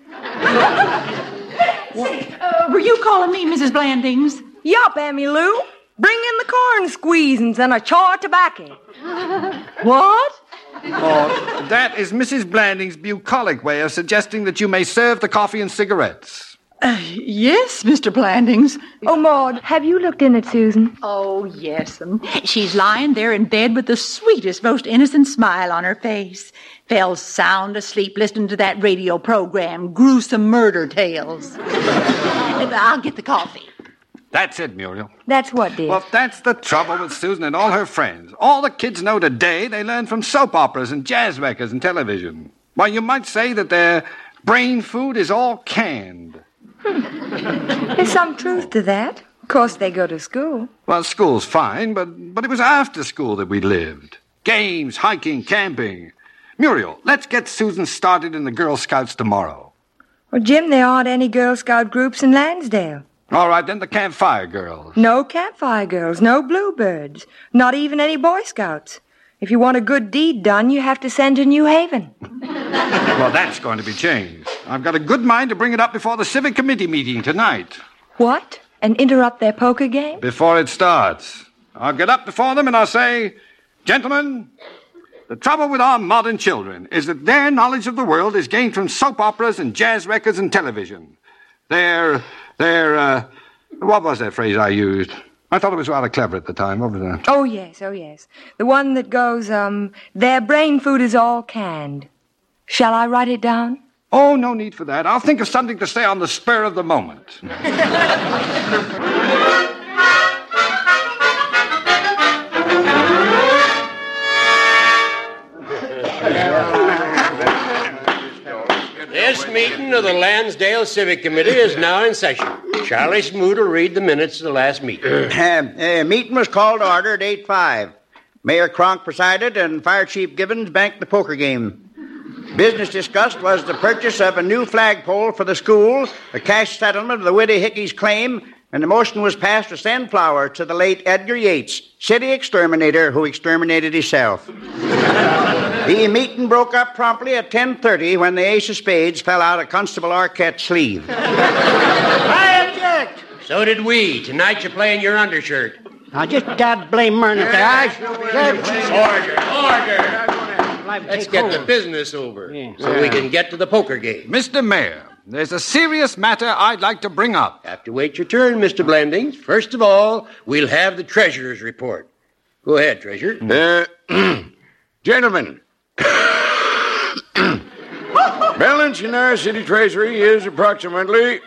[SPEAKER 3] Were you calling me Mrs. Blandings?
[SPEAKER 18] Yup, Emmy Lou. Bring in the corn squeezins and a chaw of tobacco.
[SPEAKER 3] What?
[SPEAKER 5] Oh, that is Mrs. Blanding's bucolic way of suggesting that you may serve the coffee and cigarettes.
[SPEAKER 3] Yes, Mr. Blandings.
[SPEAKER 18] Oh, Maud, have you looked in at Susan?
[SPEAKER 3] Oh, yes. She's lying there in bed with the sweetest, most innocent smile on her face. Fell sound asleep listening to that radio program, Gruesome Murder Tales. I'll get the coffee.
[SPEAKER 5] That's it, Muriel.
[SPEAKER 18] That's what, dear?
[SPEAKER 5] Well, that's the trouble with Susan and all her friends. All the kids know today they learn from soap operas and jazz records and television. Why, you might say that their brain food is all canned.
[SPEAKER 18] There's some truth to that. Of course, they go to school.
[SPEAKER 5] Well, school's fine, but it was after school that we lived. Games, hiking, camping. Muriel, let's get Susan started in the Girl Scouts tomorrow.
[SPEAKER 18] Well, Jim, there aren't any Girl Scout groups in Lansdale.
[SPEAKER 5] All right, then the Campfire Girls.
[SPEAKER 18] No Campfire Girls, no Bluebirds, not even any Boy Scouts. If you want a good deed done, you have to send to New Haven.
[SPEAKER 5] Well, that's going to be changed. I've got a good mind to bring it up before the Civic Committee meeting tonight.
[SPEAKER 18] What? And interrupt their poker game?
[SPEAKER 5] Before it starts. I'll get up before them and I'll say, Gentlemen, the trouble with our modern children is that their knowledge of the world is gained from soap operas and jazz records and television. They're, what was that phrase I used? I thought it was rather clever at the time. What was that?
[SPEAKER 18] Oh, yes. The one that goes, their brain food is all canned. Shall I write it down?
[SPEAKER 5] Oh, no need for that. I'll think of something to say on the spur of the moment.
[SPEAKER 19] This meeting of the Lansdale Civic Committee is now in session. Charlie Smoot will read the minutes of the last meeting.
[SPEAKER 21] Meeting was called to order at 8:05. Mayor Kronk presided and Fire Chief Gibbons banked the poker game. Business discussed was the purchase of a new flagpole for the school, the cash settlement of the Widdy Hickey's claim, and the motion was passed to send flour to the late Edgar Yates, city exterminator who exterminated himself. The meeting broke up promptly at 10:30 when the ace of spades fell out of Constable Arquette's sleeve.
[SPEAKER 19] I object. So did we. Tonight you're playing your undershirt.
[SPEAKER 21] Now, just God blame Myrna there.
[SPEAKER 19] Order. Let's get the business over so we can get to the poker game.
[SPEAKER 5] Mr. Mayor, there's a serious matter I'd like to bring up.
[SPEAKER 19] Have to wait your turn, Mr. Blandings. First of all, we'll have the treasurer's report. Go ahead, treasurer.
[SPEAKER 24] Gentlemen, balance in our city treasury is approximately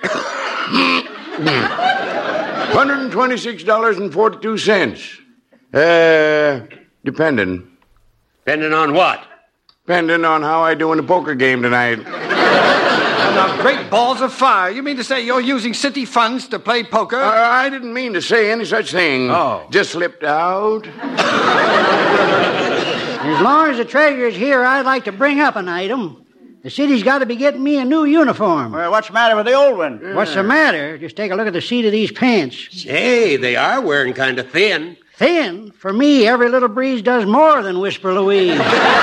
[SPEAKER 24] $126.42. Depending.
[SPEAKER 19] Depending on what?
[SPEAKER 24] Depending on how I do in the poker game tonight.
[SPEAKER 5] Now, great balls of fire. You mean to say you're using city funds to play poker?
[SPEAKER 24] I didn't mean to say any such thing.
[SPEAKER 5] Oh.
[SPEAKER 24] Just slipped out.
[SPEAKER 22] As long as the treasurer's here, I'd like to bring up an item.
[SPEAKER 2] The city's got to be getting me a new uniform.
[SPEAKER 21] Well, what's the matter with the old one?
[SPEAKER 2] What's the matter? Just take a look at the seat of these pants.
[SPEAKER 19] Say, they are wearing kind of thin.
[SPEAKER 2] Thin? For me, every little breeze does more than whisper Louise.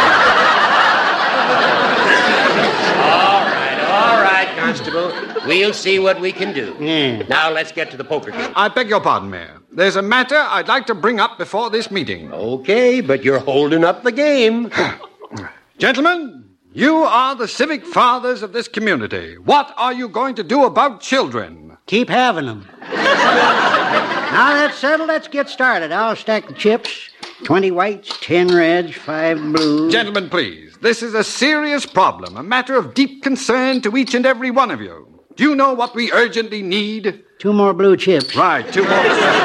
[SPEAKER 19] All right, Constable. We'll see what we can do.
[SPEAKER 2] Yeah.
[SPEAKER 19] Now let's get to the poker game.
[SPEAKER 5] I beg your pardon, Mayor. There's a matter I'd like to bring up before this meeting.
[SPEAKER 19] Okay, but you're holding up the game.
[SPEAKER 5] Gentlemen, you are the civic fathers of this community. What are you going to do about children?
[SPEAKER 2] Keep having them. Now that's settled, let's get started. I'll stack the chips. 20 whites, 10 reds, 5 blues.
[SPEAKER 5] Gentlemen, please. This is a serious problem, a matter of deep concern to each and every one of you. Do you know what we urgently need?
[SPEAKER 2] 2 more blue chips.
[SPEAKER 5] Right, 2 more.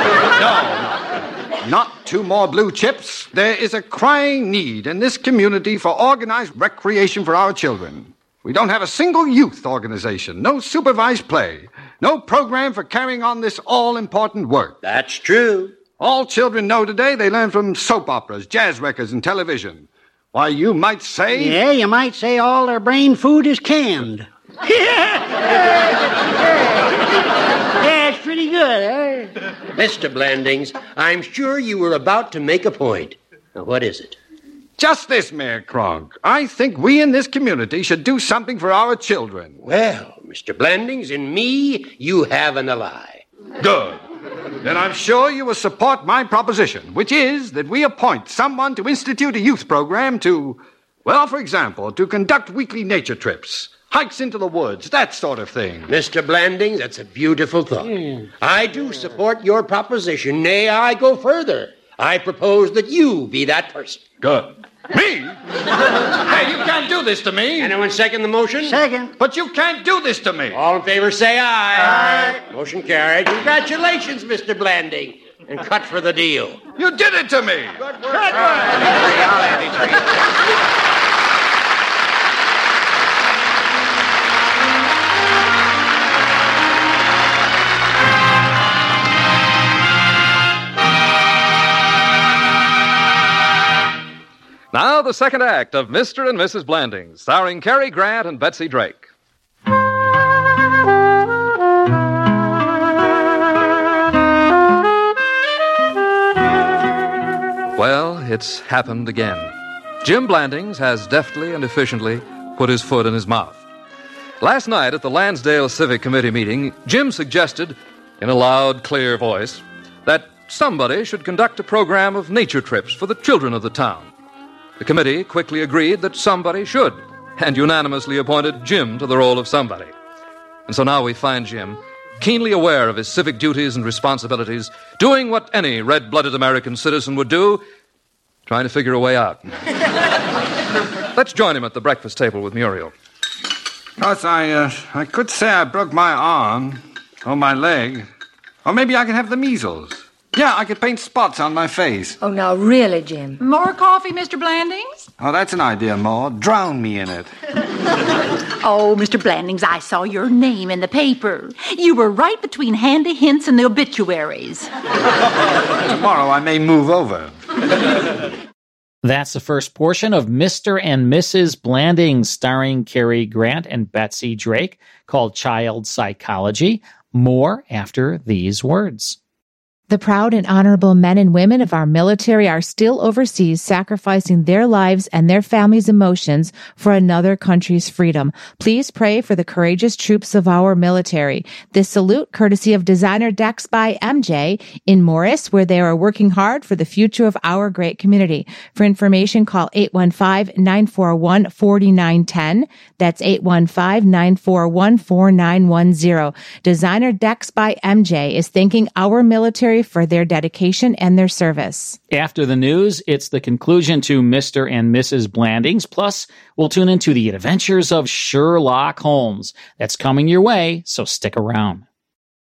[SPEAKER 5] No, not 2 more blue chips. There is a crying need in this community for organized recreation for our children. We don't have a single youth organization, no supervised play, no program for carrying on this all-important work.
[SPEAKER 19] That's true.
[SPEAKER 5] All children know today they learn from soap operas, jazz records, and television. Why, you might say...
[SPEAKER 2] Yeah, you might say all their brain food is canned. Yeah, it's pretty good, eh?
[SPEAKER 19] Mr. Blandings, I'm sure you were about to make a point. Now, what is it?
[SPEAKER 5] Just this, Mayor Kronk. I think we in this community should do something for our children.
[SPEAKER 19] Well, Mr. Blandings, in me, you have an ally.
[SPEAKER 5] Good. Then I'm sure you will support my proposition, which is that we appoint someone to institute a youth program to, well, for example, to conduct weekly nature trips, hikes into the woods, that sort of thing.
[SPEAKER 19] Mr. Blandings, that's a beautiful thought. I do support your proposition. Nay, I go further. I propose that you be that person.
[SPEAKER 5] Good. Me? Hey, you can't do this to me.
[SPEAKER 19] Anyone second the motion?
[SPEAKER 2] Second.
[SPEAKER 5] But you can't do this to me.
[SPEAKER 19] All in favor, say aye. Aye. Motion carried. Congratulations, Mr. Blanding. And cut for the deal.
[SPEAKER 5] You did it to me.
[SPEAKER 19] Good work.
[SPEAKER 6] Now, the second act of Mr. and Mrs. Blandings, starring Cary Grant and Betsy Drake. Well, it's happened again. Jim Blandings has deftly and efficiently put his foot in his mouth. Last night at the Lansdale Civic Committee meeting, Jim suggested, in a loud, clear voice, that somebody should conduct a program of nature trips for the children of the town. The committee quickly agreed that somebody should, and unanimously appointed Jim to the role of somebody. And so now we find Jim, keenly aware of his civic duties and responsibilities, doing what any red-blooded American citizen would do, trying to figure a way out. Let's join him at the breakfast table with Muriel.
[SPEAKER 5] Because I could say I broke my arm, or my leg, or maybe I could have the measles. Yeah, I could paint spots on my face.
[SPEAKER 18] Oh, now, really, Jim?
[SPEAKER 3] More coffee, Mr. Blandings?
[SPEAKER 5] Oh, that's an idea, Maud. Drown me in it.
[SPEAKER 3] Oh, Mr. Blandings, I saw your name in the paper. You were right between Handy Hints and the obituaries.
[SPEAKER 5] Tomorrow I may move over.
[SPEAKER 1] That's the first portion of Mr. and Mrs. Blandings, starring Cary Grant and Betsy Drake, called Child Psychology. More after these words.
[SPEAKER 10] The proud and honorable men and women of our military are still overseas, sacrificing their lives and their families' emotions for another country's freedom. Please pray for the courageous troops of our military. This salute, courtesy of Designer Decks by MJ in Morris, where they are working hard for the future of our great community. For information, call 815-941-4910. That's 815-941-4910. Designer Decks by MJ is thanking our military for their dedication and their service.
[SPEAKER 1] After the news, it's the conclusion to Mr. and Mrs. Blandings. Plus, we'll tune into the adventures of Sherlock Holmes. That's coming your way, so stick around.